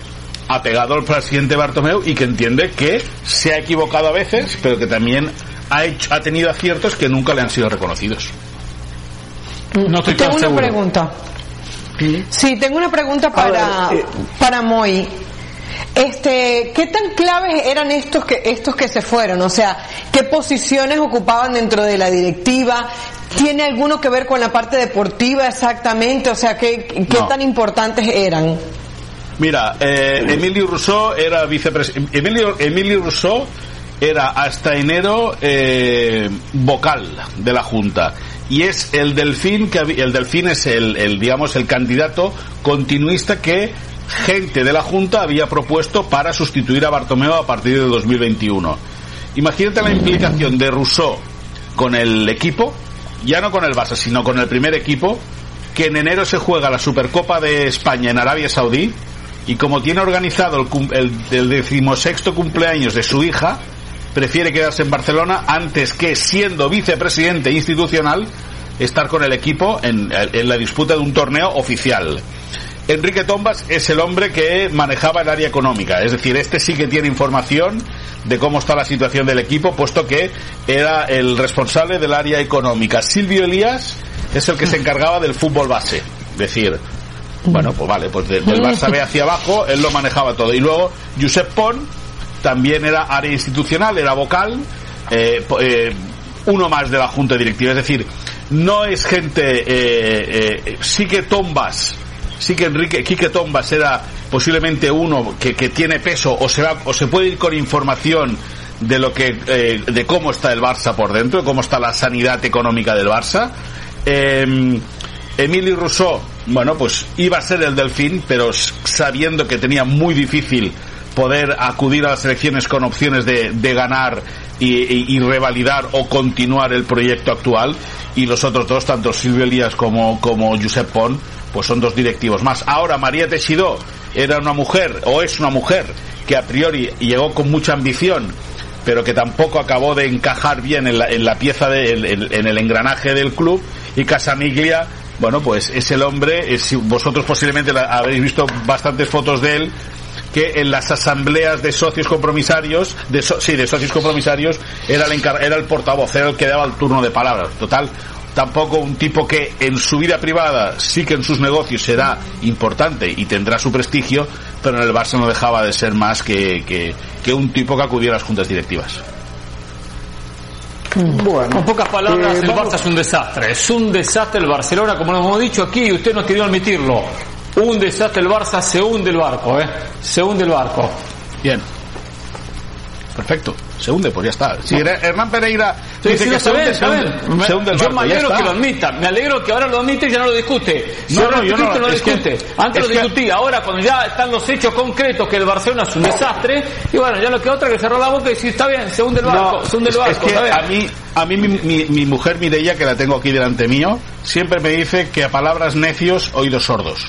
apegado al presidente Bartomeu y que entiende que se ha equivocado a veces, pero que también ha tenido aciertos que nunca le han sido reconocidos. No estoy tan seguro. Tengo una pregunta. Sí, tengo una pregunta para Moy. ¿Qué tan claves eran estos que se fueron? O sea, ¿qué posiciones ocupaban dentro de la directiva? ¿Tiene alguno que ver con la parte deportiva exactamente? O sea, ¿qué tan importantes eran? Mira, Emilio Rousseau era vicepresidente. Emilio Rousseau era hasta enero vocal de la Junta. Y es el Delfín es el candidato continuista que gente de la Junta había propuesto para sustituir a Bartomeu a partir de 2021. Imagínate la implicación de Rousseau con el equipo, ya no con el Barça, sino con el primer equipo, que en enero se juega la Supercopa de España en Arabia Saudí, y como tiene organizado el 16º cumpleaños de su hija, prefiere quedarse en Barcelona antes que, siendo vicepresidente institucional, estar con el equipo en la disputa de un torneo oficial. Enrique Tombas es el hombre que manejaba el área económica, es decir, este sí que tiene información de cómo está la situación del equipo, puesto que era el responsable del área económica. Silvio Elías es el que se encargaba del fútbol base, es decir, bueno, pues vale, pues del Barça B hacia abajo él lo manejaba todo. Y luego Josep Pont también era área institucional, era vocal, uno más de la junta directiva, es decir, no es gente, sí que Quique Tombas era posiblemente uno que tiene peso, o se puede ir con información de lo que de cómo está el Barça por dentro, de cómo está la sanidad económica del Barça. Emilio Rousseau, bueno, pues iba a ser el Delfín, pero sabiendo que tenía muy difícil poder acudir a las elecciones con opciones de ganar y revalidar o continuar el proyecto actual, y los otros dos, tanto Silvio Elías como Josep Pont, pues son dos directivos más. Ahora, María Teixidó era una mujer, o es una mujer, que a priori llegó con mucha ambición, pero que tampoco acabó de encajar bien en la pieza en el engranaje del club. Y Casamiglia, bueno, pues es el hombre, vosotros posiblemente habréis visto bastantes fotos de él, que en las asambleas de socios compromisarios, de socios compromisarios, era el portavoz, era el que daba el turno de palabra. Total, tampoco un tipo que en su vida privada sí que en sus negocios será importante y tendrá su prestigio, pero en el Barça no dejaba de ser más que un tipo que acudía a las juntas directivas. Bueno, con pocas palabras, el Barça es un desastre el Barcelona, como lo hemos dicho aquí, y usted no quería admitirlo. Un desastre el Barça, se hunde el barco, se hunde el barco. Bien, perfecto, se hunde, pues ya está. Si Hernán Pereira dice que se hunde el barco, yo me alegro que lo admita, me alegro que ahora lo admite y ya no lo discute. Yo no lo discute. Antes lo discutía, ahora cuando ya están los hechos concretos que el Barcelona es un desastre, y bueno, ya no queda otra que cerrar la boca y decir, está bien, se hunde el barco, se hunde el barco. Es que a mí mi mujer Mireia, que la tengo aquí delante mío, siempre me dice que a palabras necios, oídos sordos.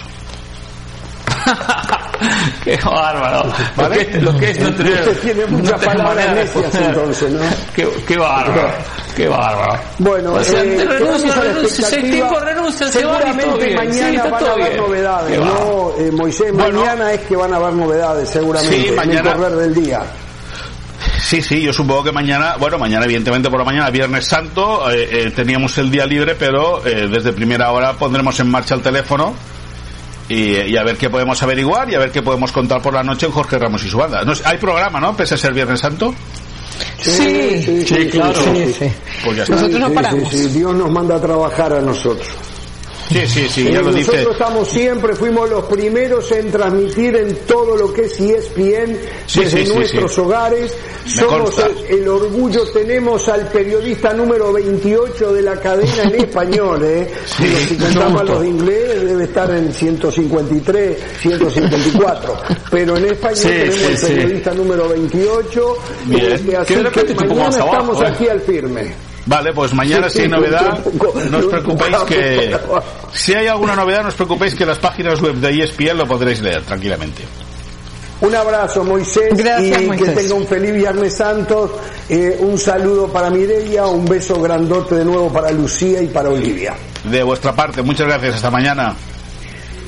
Qué bárbaro, ¿vale? Lo que es no tener, usted tiene muchas palabras necias, entonces, ¿no? Qué bárbaro. Bueno, renuncia, el tipo renuncia, seguramente mañana van a haber novedades, ¿no? Moisés, mañana es que van a haber novedades, seguramente, sí, mañana, en el correr del día. Sí, yo supongo que mañana evidentemente por la mañana, Viernes Santo, teníamos el día libre, pero desde primera hora pondremos en marcha el teléfono y a ver qué podemos averiguar y a ver qué podemos contar por la noche en Jorge Ramos y su banda. Hay programa, ¿no? Pese a ser Viernes Santo. Sí, claro. Sí. Pues ya está. Nosotros no paramos. Sí, Dios nos manda a trabajar a nosotros. Sí, ya lo dice. Nosotros fuimos los primeros en transmitir en todo lo que es ESPN desde nuestros hogares. Somos el orgullo, tenemos al periodista número 28 de la cadena en español, si contamos a los de inglés debe estar en 153, 154, pero en español tenemos el periodista número 28, así que mañana estamos aquí al firme. Vale, pues mañana si hay novedad, no os preocupéis que si hay alguna novedad, no os preocupéis que las páginas web de ESPN lo podréis leer tranquilamente. Un abrazo, Moisés. Gracias, y Moisés. Que tenga un feliz Viernes Santo. Un saludo para Mireia, un beso grandote de nuevo para Lucía y para Olivia. De vuestra parte, muchas gracias, hasta mañana.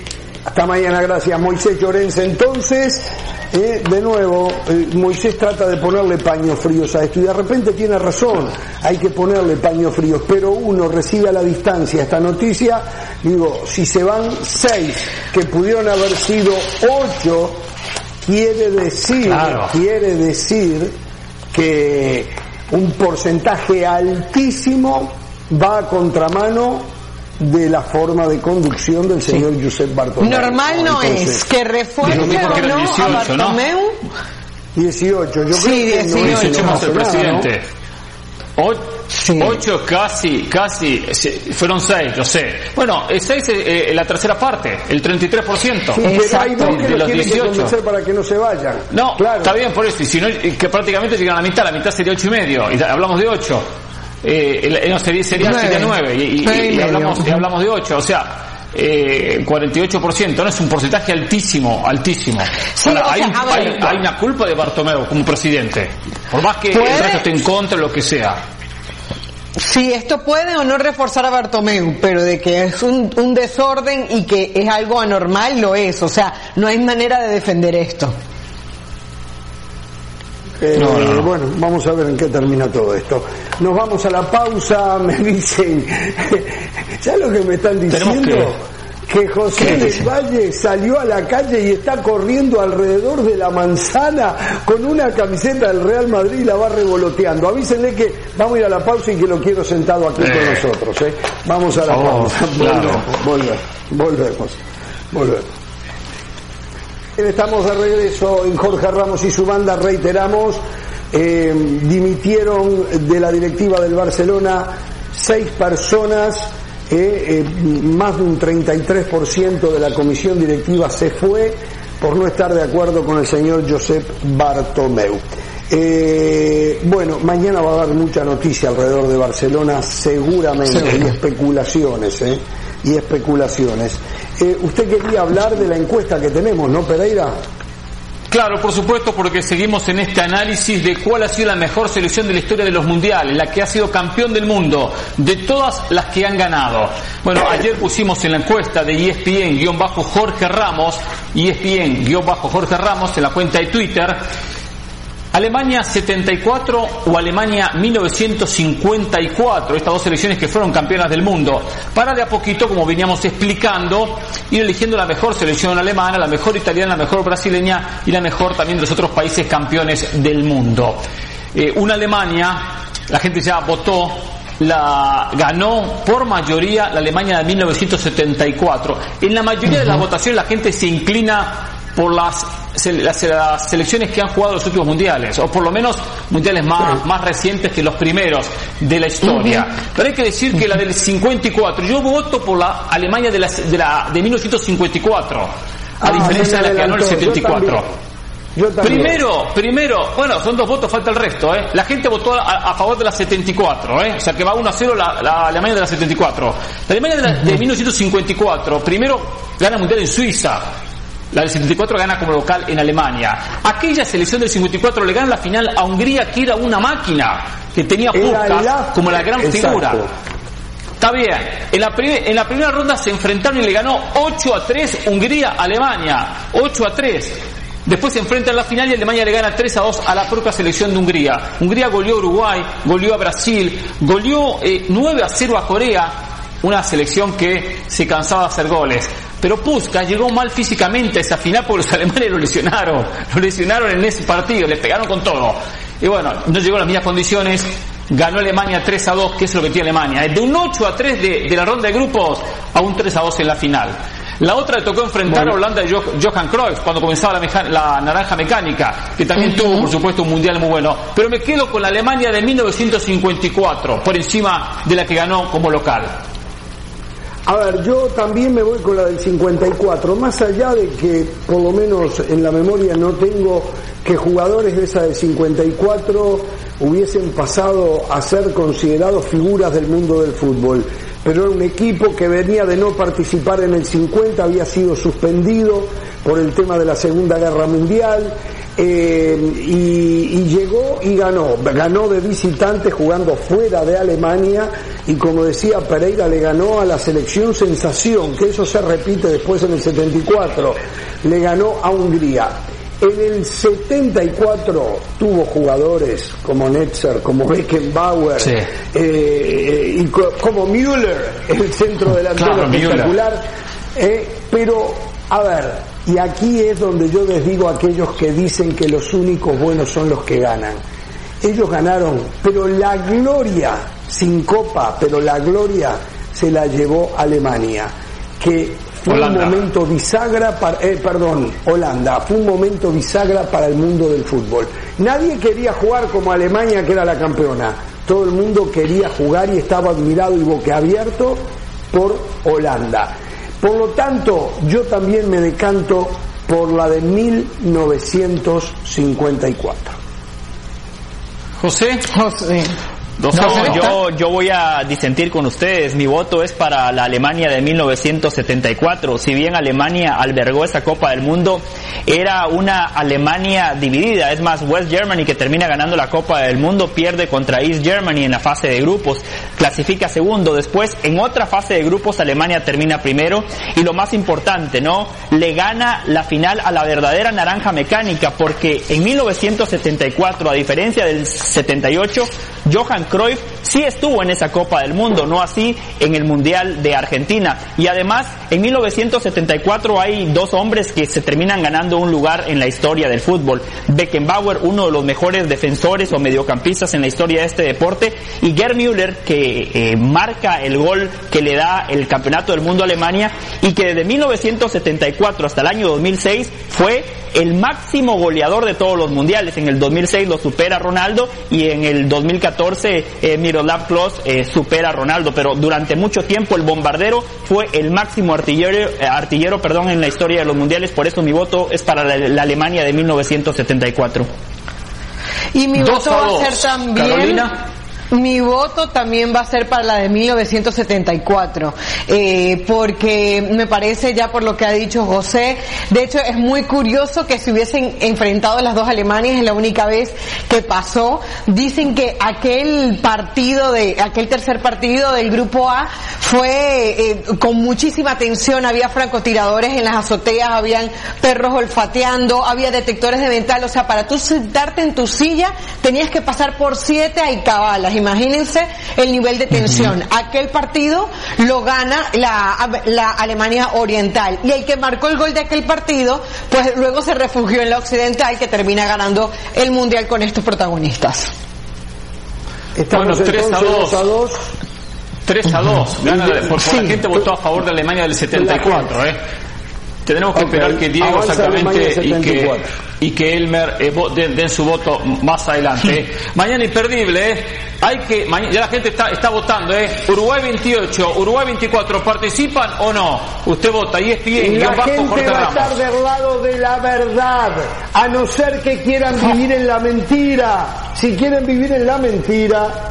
Hasta mañana, gracias. Moisés Llorens, entonces, de nuevo, Moisés trata de ponerle paños fríos a esto y de repente tiene razón, hay que ponerle paños fríos, pero uno recibe a la distancia esta noticia, digo, si se van 6, que pudieron haber sido 8, quiere decir que un porcentaje altísimo va a contramano de la forma de conducción del señor Josep Bartomeu. Normal no es que refuerce o no 18, a Bartomeu. 18, yo sí, creo que 18. No el presidente. 8 casi, fueron 6, yo sé. Bueno, 6 es la tercera parte, el 33%. Sí, pero hay dos que los tienen que convencer para que no se vayan. No, claro. Está bien por eso, y si no, que prácticamente llegan a la mitad sería 8,5, y hablamos de 8. No, sería 7-9 y hablamos de 8, o sea, 48%, no es un porcentaje altísimo. Sí, ahora, hay una culpa de Bartomeu como presidente, por más que el resto esté en contra, lo que sea. Sí, esto puede o no reforzar a Bartomeu, pero de que es un desorden y que es algo anormal, lo es, o sea, no hay manera de defender esto. No. Bueno, vamos a ver en qué termina todo esto. Nos vamos a la pausa, me dicen. ¿Sabes lo que me están diciendo? Que José del Valle salió a la calle y está corriendo alrededor de la manzana con una camiseta del Real Madrid y la va revoloteando. Avísenle que vamos a ir a la pausa y que lo quiero sentado aquí con nosotros. Vamos a la pausa. Volvemos. Estamos de regreso en Jorge Ramos y su banda. Reiteramos, dimitieron de la directiva del Barcelona 6 personas, más de un 33% de la comisión directiva se fue por no estar de acuerdo con el señor Josep Bartomeu. Bueno, mañana va a haber mucha noticia alrededor de Barcelona, seguramente, y especulaciones. Usted quería hablar de la encuesta que tenemos, ¿no, Pereira? Claro, por supuesto, porque seguimos en este análisis de cuál ha sido la mejor selección de la historia de los mundiales, la que ha sido campeón del mundo, de todas las que han ganado. Bueno, ayer pusimos en la encuesta de ESPN-Jorge Ramos, ESPN-Jorge Ramos en la cuenta de Twitter, Alemania 74 o Alemania 1954, estas dos selecciones que fueron campeonas del mundo, para de a poquito, como veníamos explicando, ir eligiendo la mejor selección alemana, la mejor italiana, la mejor brasileña y la mejor también de los otros países campeones del mundo. Una Alemania, la gente ya votó, ganó por mayoría la Alemania de 1974. En la mayoría de las votaciones la gente se inclina por las selecciones que han jugado los últimos mundiales, o por lo menos mundiales más recientes que los primeros de la historia. Pero hay que decir que la del 54, yo voto por la Alemania de 1954, a diferencia de la que ganó el 74. Primero, bueno, son 2 votos, falta el resto, La gente votó a favor de la 74, O sea que va 1-0 la Alemania de la 74. La Alemania de 1954, primero gana el mundial en Suiza. La del 74 gana como local en Alemania. Aquella selección del 54 le gana la final a Hungría, que era una máquina, que tenía Puskás como la gran figura. Está bien. En la primera ronda se enfrentaron y le ganó 8-3 Hungría a Alemania. 8-3. Después se enfrentan en la final y Alemania le gana 3-2 a la propia selección de Hungría. Hungría goleó a Uruguay, goleó a Brasil, goleó 9-0 a Corea, una selección que se cansaba de hacer goles. Pero Puskás llegó mal físicamente a esa final porque los alemanes lo lesionaron en ese partido, le pegaron con todo. Y bueno, no llegó a las mismas condiciones, ganó Alemania 3-2, que es lo que tiene Alemania. De un 8-3 de la ronda de grupos a un 3-2 en la final. La otra le tocó enfrentar a Holanda de Johan Cruyff cuando comenzaba la naranja mecánica, que también tuvo, por supuesto, un mundial muy bueno. Pero me quedo con la Alemania de 1954, por encima de la que ganó como local. A ver, yo también me voy con la del 54, más allá de que por lo menos en la memoria no tengo que jugadores de esa del 54 hubiesen pasado a ser considerados figuras del mundo del fútbol. Pero era un equipo que venía de no participar en el 50, había sido suspendido por el tema de la Segunda Guerra Mundial, y llegó y ganó de visitante jugando fuera de Alemania, y como decía Pereira, le ganó a la selección sensación, que eso se repite después en el 74, le ganó a Hungría. En el 74 tuvo jugadores como Netzer, como Beckenbauer, sí, y como Müller, el centro delantero espectacular. Pero, a ver, y aquí es donde yo les digo a aquellos que dicen que los únicos buenos son los que ganan. Ellos ganaron, pero la gloria, sin copa, pero la gloria se la llevó Alemania, que fue Holanda. un momento bisagra para, Holanda, fue un momento bisagra para el mundo del fútbol. Nadie quería jugar como Alemania, que era la campeona. Todo el mundo quería jugar y estaba admirado y boquiabierto por Holanda. Por lo tanto, yo también me decanto por la de 1954. José. No, yo voy a disentir con ustedes. Mi voto es para la Alemania de 1974. Si bien Alemania albergó esa Copa del Mundo, era una Alemania dividida. Es más, West Germany, que termina ganando la Copa del Mundo, pierde contra East Germany en la fase de grupos, clasifica segundo. Después, en otra fase de grupos, Alemania termina primero, y lo más importante, ¿no?, le gana la final a la verdadera naranja mecánica, porque en 1974, a diferencia del 78, Johan Cruyff sí estuvo en esa Copa del Mundo, no así en el Mundial de Argentina. Y además, en 1974 hay dos hombres que se terminan ganando un lugar en la historia del fútbol. Beckenbauer, uno de los mejores defensores o mediocampistas en la historia de este deporte, y Gerd Müller, que marca el gol que le da el Campeonato del Mundo a Alemania, y que desde 1974 hasta el año 2006 fue el máximo goleador de todos los mundiales. En el 2006 lo supera Ronaldo, y en el 2014 Miroslav Klose supera a Ronaldo, pero durante mucho tiempo el bombardero fue el máximo artillero en la historia de los mundiales. Por eso mi voto es para la Alemania de 1974. Y mi voto va a ser también... Carolina. Mi voto también va a ser para la de 1974, porque me parece, ya por lo que ha dicho José, de hecho es muy curioso que se hubiesen enfrentado las dos Alemanias, es la única vez que pasó. Dicen que aquel tercer partido del grupo A fue con muchísima tensión, había francotiradores en las azoteas, habían perros olfateando, había detectores de metal, o sea, para tú sentarte en tu silla tenías que pasar por 7 alcabalas. Imagínense el nivel de tensión. Aquel partido lo gana la Alemania Oriental, y el que marcó el gol de aquel partido, pues luego se refugió en la Occidental, que termina ganando el Mundial con estos protagonistas. Estamos 3-2. 3-2. Gana, porque la gente votó a favor de Alemania del 74, Tenemos que esperar que Diego exactamente y que Elmer den su voto más adelante. Mañana imperdible, ya la gente está votando, Uruguay 28, Uruguay 24, ¿participan o no? Usted vota, y ESPN, la gente va a estar del lado de la verdad, a no ser que quieran vivir en la mentira. Si quieren vivir en la mentira...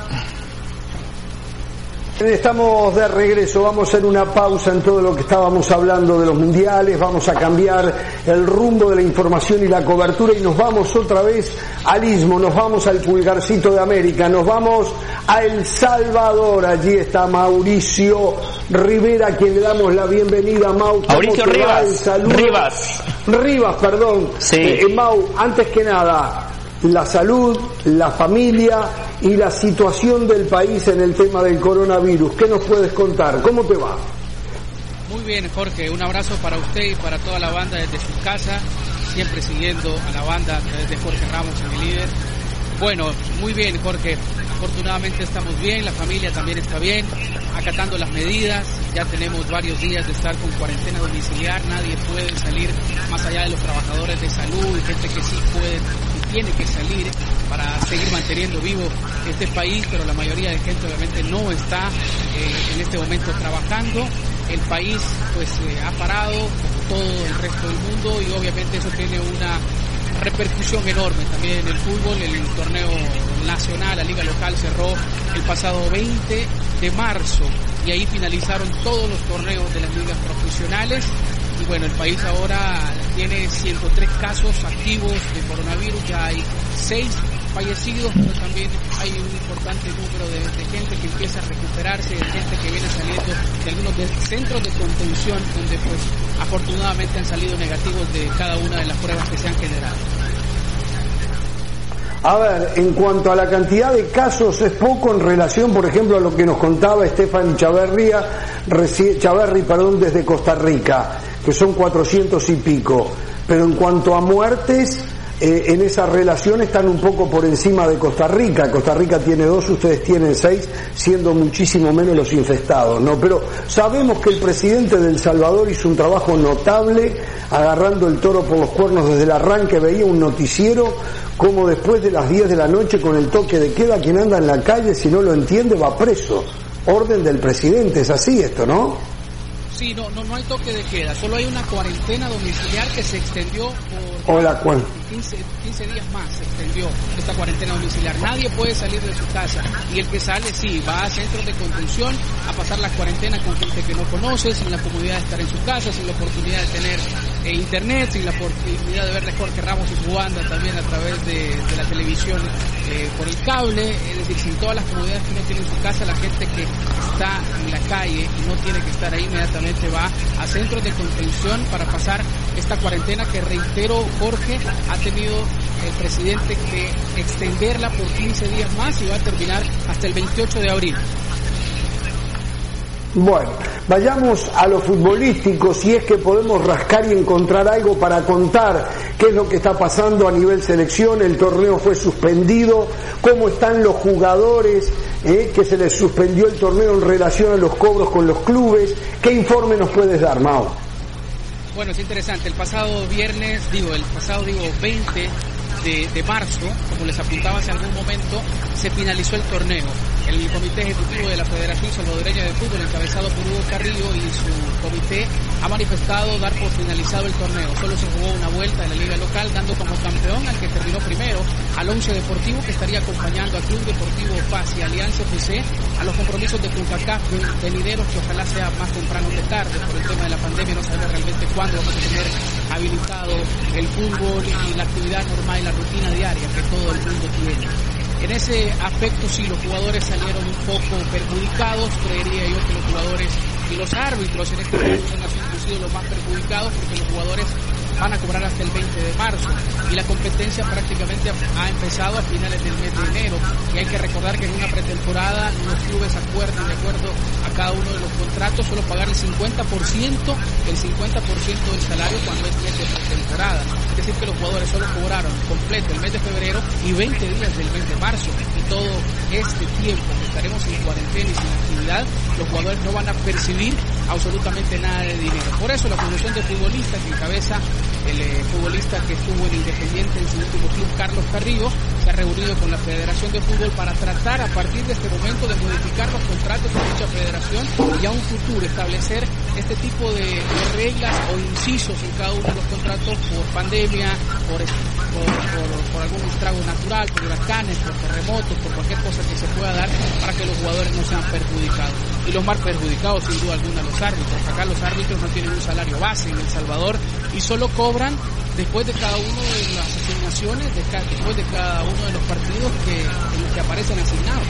Estamos de regreso, vamos a hacer una pausa en todo lo que estábamos hablando de los mundiales, vamos a cambiar el rumbo de la información y la cobertura, y nos vamos otra vez al Istmo, nos vamos al Pulgarcito de América, nos vamos a El Salvador. Allí está Mauricio Rivera, a quien le damos la bienvenida. Mauricio Rivas. Rivas, perdón. Sí. Mau, antes que nada, la salud, la familia y la situación del país en el tema del coronavirus. ¿Qué nos puedes contar? ¿Cómo te va? Muy bien, Jorge. Un abrazo para usted y para toda la banda desde su casa, siempre siguiendo a la banda desde Jorge Ramos, mi líder. Bueno, muy bien, Jorge. Afortunadamente estamos bien, la familia también está bien, acatando las medidas. Ya tenemos varios días de estar con cuarentena domiciliar, nadie puede salir más allá de los trabajadores de salud, gente que sí puede y tiene que salir para seguir manteniendo vivo este país, pero la mayoría de gente obviamente no está en este momento trabajando. El país pues ha parado, como todo el resto del mundo, y obviamente eso tiene una repercusión enorme también en el fútbol. El torneo nacional, la liga local, cerró el pasado 20 de marzo y ahí finalizaron todos los torneos de las ligas profesionales, bueno, el país ahora tiene 103 casos activos de coronavirus, ya hay 6 fallecidos, pero también hay un importante número de gente que empieza a recuperarse, de gente que viene saliendo de algunos centros de contención, donde pues afortunadamente han salido negativos de cada una de las pruebas que se han generado. A ver, en cuanto a la cantidad de casos, es poco en relación, por ejemplo, a lo que nos contaba Stephanie Chaverri, desde Costa Rica, que son 400 y pico. Pero en cuanto a muertes, en esa relación están un poco por encima de Costa Rica. Costa Rica tiene 2, ustedes tienen 6, siendo muchísimo menos los infectados, ¿no? Pero sabemos que el presidente de El Salvador hizo un trabajo notable, agarrando el toro por los cuernos desde el arranque. Veía un noticiero como después de las 10 de la noche, con el toque de queda, quien anda en la calle, si no lo entiende, va preso. Orden del presidente, es así esto, ¿no? Sí, no hay toque de queda, solo hay una cuarentena domiciliar que se extendió por 15 días más, se extendió esta cuarentena domiciliar. Nadie puede salir de su casa, y el que sale sí, va a centros de contención a pasar la cuarentena con gente que no conoce, sin la comodidad de estar en su casa, sin la oportunidad de tener internet, sin la oportunidad de ver a Jorge Ramos y su banda también a través de la televisión por el cable, es decir, sin todas las comodidades que uno tiene en su casa. La gente que está en la calle y no tiene que estar ahí, inmediatamente va a centros de contención para pasar esta cuarentena que, reitero, Jorge, ha tenido el presidente que extenderla por 15 días más y va a terminar hasta el 28 de abril. Bueno, vayamos a lo futbolístico, si es que podemos rascar y encontrar algo para contar qué es lo que está pasando a nivel selección. El torneo fue suspendido, cómo están los jugadores, que se les suspendió el torneo en relación a los cobros con los clubes. ¿Qué informe nos puedes dar, Mao? Bueno, es interesante, el pasado 20 de marzo, como les apuntaba hace algún momento, se finalizó el torneo. El comité ejecutivo de la Federación Salvadoreña de Fútbol, encabezado por Hugo Carrillo y su comité, ha manifestado dar por finalizado el torneo. Solo se jugó una vuelta en la liga local, dando como campeón al que terminó primero, al Once Deportivo, que estaría acompañando a Club Deportivo Paz y Alianza FC a los compromisos de CONCACAF venideros, que ojalá sea más temprano que tarde. Por el tema de la pandemia no sabemos realmente cuándo vamos a tener habilitado el fútbol y la actividad normal y la rutina diaria que todo el mundo tiene. En ese aspecto sí, los jugadores salieron un poco perjudicados. Creería yo que los jugadores y los árbitros en este caso han sido los más perjudicados, porque los jugadores van a cobrar hasta el 20 de marzo y la competencia prácticamente ha empezado a finales del mes de enero, y hay que recordar que en una pretemporada los clubes acuerdan, de acuerdo a cada uno de los contratos, solo pagar el 50% del salario cuando es mes de pretemporada. Es decir, que los jugadores solo cobraron completo el mes de febrero y 20 días del mes de marzo, y todo este tiempo que estaremos en cuarentena y sin actividad, los jugadores no van a percibir absolutamente nada de dinero. Por eso la Fundación de Futbolistas, que encabeza el futbolista que estuvo en Independiente en su último club, Carlos Carrillo, se ha reunido con la Federación de Fútbol para tratar a partir de este momento de modificar los contratos de dicha federación y a un futuro establecer este tipo de reglas o incisos en cada uno de los contratos por pandemia, por algún estrago natural, por huracanes, por terremotos, por cualquier cosa que se pueda dar, para que los jugadores no sean perjudicados. Y los más perjudicados, sin duda alguna, los árbitros. Acá los árbitros no tienen un salario base en El Salvador y solo cobran después de cada uno de las asignaciones, después de cada uno de los partidos en los que aparecen asignados.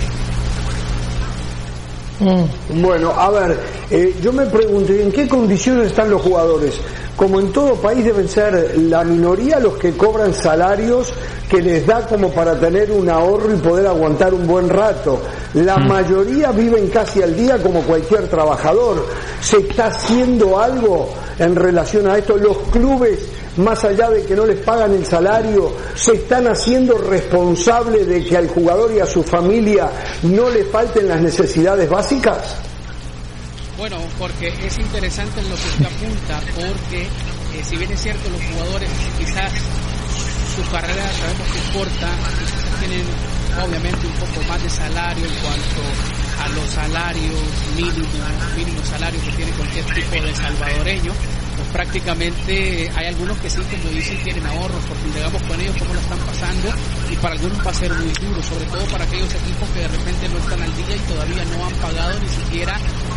Bueno, a ver, yo me pregunto, ¿en qué condiciones están los jugadores? Como en todo país deben ser la minoría los que cobran salarios que les da como para tener un ahorro y poder aguantar un buen rato. La mayoría viven casi al día como cualquier trabajador. ¿Se está haciendo algo en relación a esto? Los clubes, más allá de que no les pagan el salario, ¿se están haciendo responsables de que al jugador y a su familia no le falten las necesidades básicas? Bueno, porque es interesante en lo que usted apunta, porque si bien es cierto, los jugadores quizás su carrera sabemos que importa, quizás tienen obviamente un poco más de salario en cuanto a los salarios mínimos salarios que tiene cualquier tipo de salvadoreño, pues prácticamente hay algunos que sí, como dicen, tienen ahorros, porque indagamos con ellos cómo lo están pasando, y para algunos va a ser muy duro, sobre todo para aquellos equipos que de repente no están al día y todavía no han pagado ni siquiera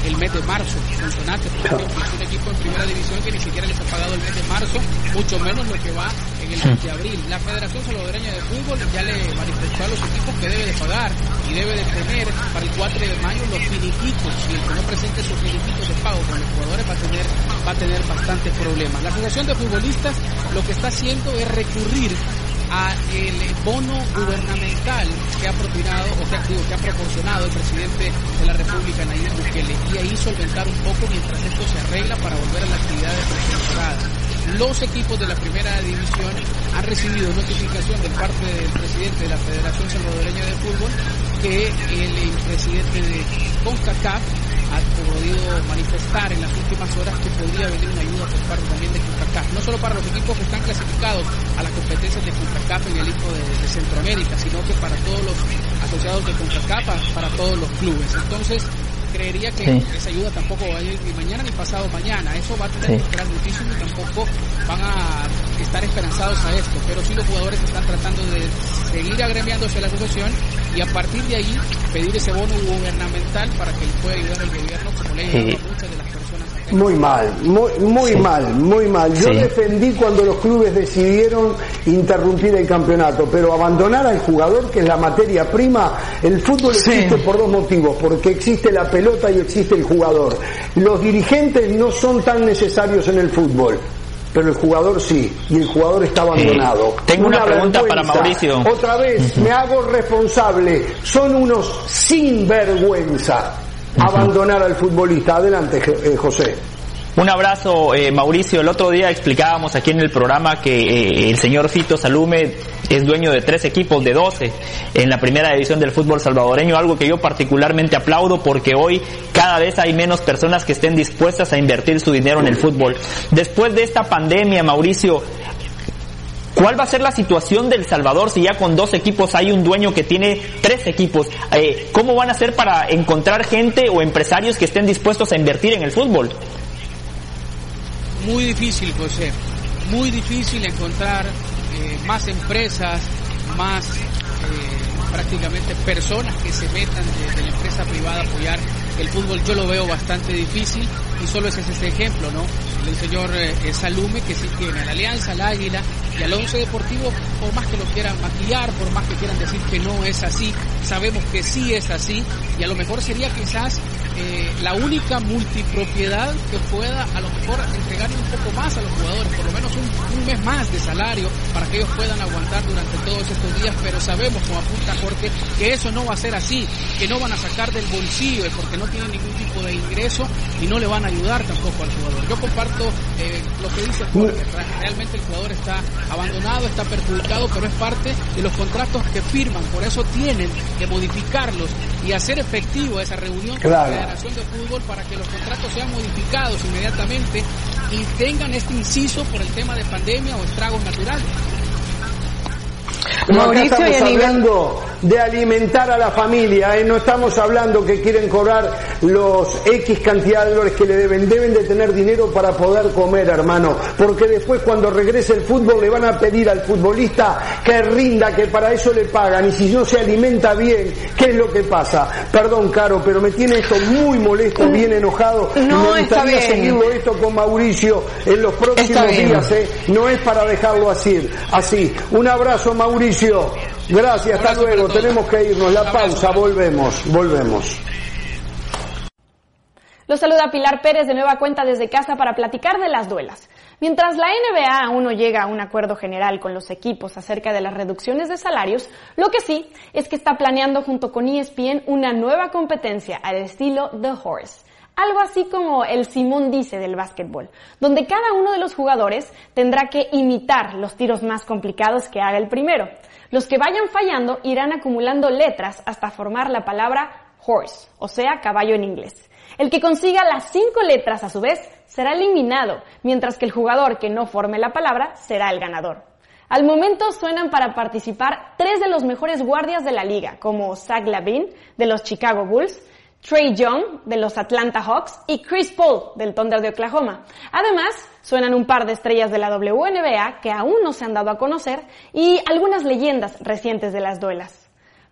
el mes de marzo. Sonsonate, por ejemplo, es un equipo en primera división que ni siquiera les ha pagado el mes de marzo, mucho menos lo que va en el mes de abril. La Federación Salvadoreña de Fútbol ya le manifestó a los equipos que debe de pagar y debe de tener para el 4 de mayo los finiquitos, y el que no presente sus finiquitos de pago con los jugadores va a tener bastantes problemas. La Asociación de Futbolistas lo que está haciendo es recurrir a el bono gubernamental que ha proporcionado el presidente de la República, Nayib Bukele, y ahí solventar un poco mientras esto se arregla para volver a la actividad de pretemporada. Los equipos de la primera división han recibido notificación de parte del presidente de la Federación Salvadoreña de Fútbol que el presidente de CONCACAF ha podido manifestar en las últimas horas que podría venir una ayuda por parte también de CONCACAF, no solo para los equipos que están clasificados a las competencias de CONCACAF en el hijo de Centroamérica, sino que para todos los asociados de CONCACAF, para todos los clubes. Entonces, creería que esa ayuda tampoco va a ir ni mañana ni pasado mañana. Eso va a tener que esperar muchísimo y tampoco van a estar esperanzados a esto. Pero sí los jugadores están tratando de seguir agremiándose a la asociación y a partir de ahí pedir ese bono gubernamental para que les pueda ayudar el gobierno, como le ha ayudado a muchas de las personas. Muy mal. Yo defendí cuando los clubes decidieron interrumpir el campeonato, pero abandonar al jugador, que es la materia prima. El fútbol existe por dos motivos, porque existe la pelota y existe el jugador. Los dirigentes no son tan necesarios en el fútbol, pero el jugador sí, y el jugador está abandonado. Tengo una pregunta para Mauricio. Otra vez, me hago responsable. Son unos sinvergüenza. Abandonar al futbolista. Adelante, José. Un abrazo, Mauricio. El otro día explicábamos aquí en el programa que el señor Fito Salume es dueño de 3 equipos de 12 en la primera división del fútbol salvadoreño, algo que yo particularmente aplaudo porque hoy cada vez hay menos personas que estén dispuestas a invertir su dinero en el fútbol. Después de esta pandemia, Mauricio, ¿cuál va a ser la situación del Salvador si ya con 2 equipos hay un dueño que tiene 3 equipos? ¿Cómo van a hacer para encontrar gente o empresarios que estén dispuestos a invertir en el fútbol? Muy difícil, José. Muy difícil encontrar más empresas, más prácticamente personas que se metan de la empresa privada a apoyar el fútbol. Yo lo veo bastante difícil y solo ese es este ejemplo, ¿no? El señor Salume, que sí tiene a la Alianza, al Águila y al Once Deportivo, por más que lo quieran maquillar, por más que quieran decir que no es así, sabemos que sí es así, y a lo mejor sería quizás la única multipropiedad que pueda a lo mejor entregarle un poco más a los jugadores, por lo menos un mes más de salario para que ellos puedan aguantar durante todos estos días, pero sabemos, como apunta Jorge, que eso no va a ser así, que no van a sacar del bolsillo porque no tienen ningún tipo de ingreso y no le van a ayudar tampoco al jugador. Yo comparto lo que dice Jorge, realmente el jugador está abandonado, está perjudicado, pero es parte de los contratos que firman, por eso tienen que modificarlos y hacer efectivo esa reunión con la Federación de Fútbol para que los contratos sean modificados inmediatamente y tengan este inciso por el tema de pandemia o estragos naturales. Mauricio, acá estamos hablando de alimentar a la familia, no estamos hablando que quieren cobrar los X cantidad de dólares que le deben de tener dinero para poder comer, hermano, porque después cuando regrese el fútbol le van a pedir al futbolista que rinda, que para eso le pagan, y si no se alimenta bien, ¿qué es lo que pasa? Perdón, Caro, pero me tiene esto muy molesto, bien enojado, y me gustaría seguirlo esto con Mauricio en los próximos días, no es para dejarlo así. Un abrazo, Mauricio. Gracias, hasta luego. Tenemos que irnos. La pausa, volvemos. Los saluda Pilar Pérez de nueva cuenta desde casa para platicar de las duelas. Mientras la NBA aún no llega a un acuerdo general con los equipos acerca de las reducciones de salarios, lo que sí es que está planeando junto con ESPN una nueva competencia al estilo The Horse. Algo así como el Simón Dice del básquetbol, donde cada uno de los jugadores tendrá que imitar los tiros más complicados que haga el primero. Los que vayan fallando irán acumulando letras hasta formar la palabra horse, o sea, caballo en inglés. El que consiga las 5 letras a su vez será eliminado, mientras que el jugador que no forme la palabra será el ganador. Al momento suenan para participar 3 de los mejores guardias de la liga, como Zach LaVine de los Chicago Bulls, Trae Young de los Atlanta Hawks y Chris Paul del Thunder de Oklahoma. Además, suenan un par de estrellas de la WNBA que aún no se han dado a conocer y algunas leyendas recientes de las duelas.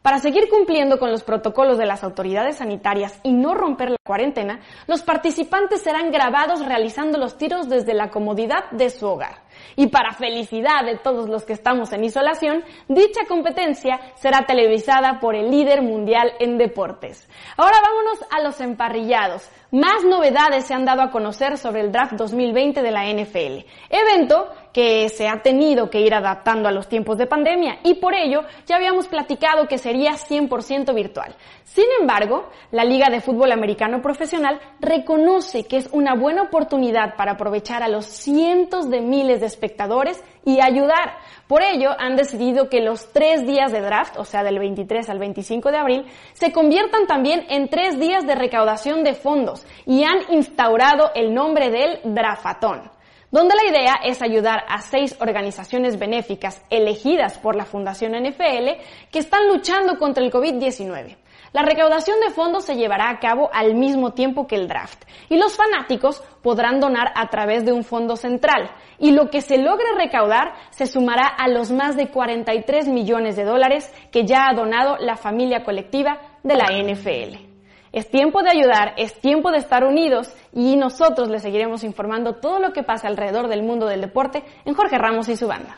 Para seguir cumpliendo con los protocolos de las autoridades sanitarias y no romper la cuarentena, los participantes serán grabados realizando los tiros desde la comodidad de su hogar. Y para felicidad de todos los que estamos en isolación, dicha competencia será televisada por el líder mundial en deportes. Ahora vámonos a los emparrillados. Más novedades se han dado a conocer sobre el Draft 2020 de la NFL, evento que se ha tenido que ir adaptando a los tiempos de pandemia y por ello ya habíamos platicado que sería 100% virtual. Sin embargo, la Liga de Fútbol Americano Profesional reconoce que es una buena oportunidad para aprovechar a los cientos de miles de espectadores y ayudar. Por ello, han decidido que los 3 días de draft, o sea, del 23 al 25 de abril, se conviertan también en 3 días de recaudación de fondos y han instaurado el nombre del Drafatón, donde la idea es ayudar a 6 organizaciones benéficas elegidas por la Fundación NFL que están luchando contra el COVID-19. La recaudación de fondos se llevará a cabo al mismo tiempo que el draft y los fanáticos podrán donar a través de un fondo central y lo que se logre recaudar se sumará a los más de $43 millones que ya ha donado la familia colectiva de la NFL. Es tiempo de ayudar, es tiempo de estar unidos y nosotros les seguiremos informando todo lo que pasa alrededor del mundo del deporte en Jorge Ramos y su banda.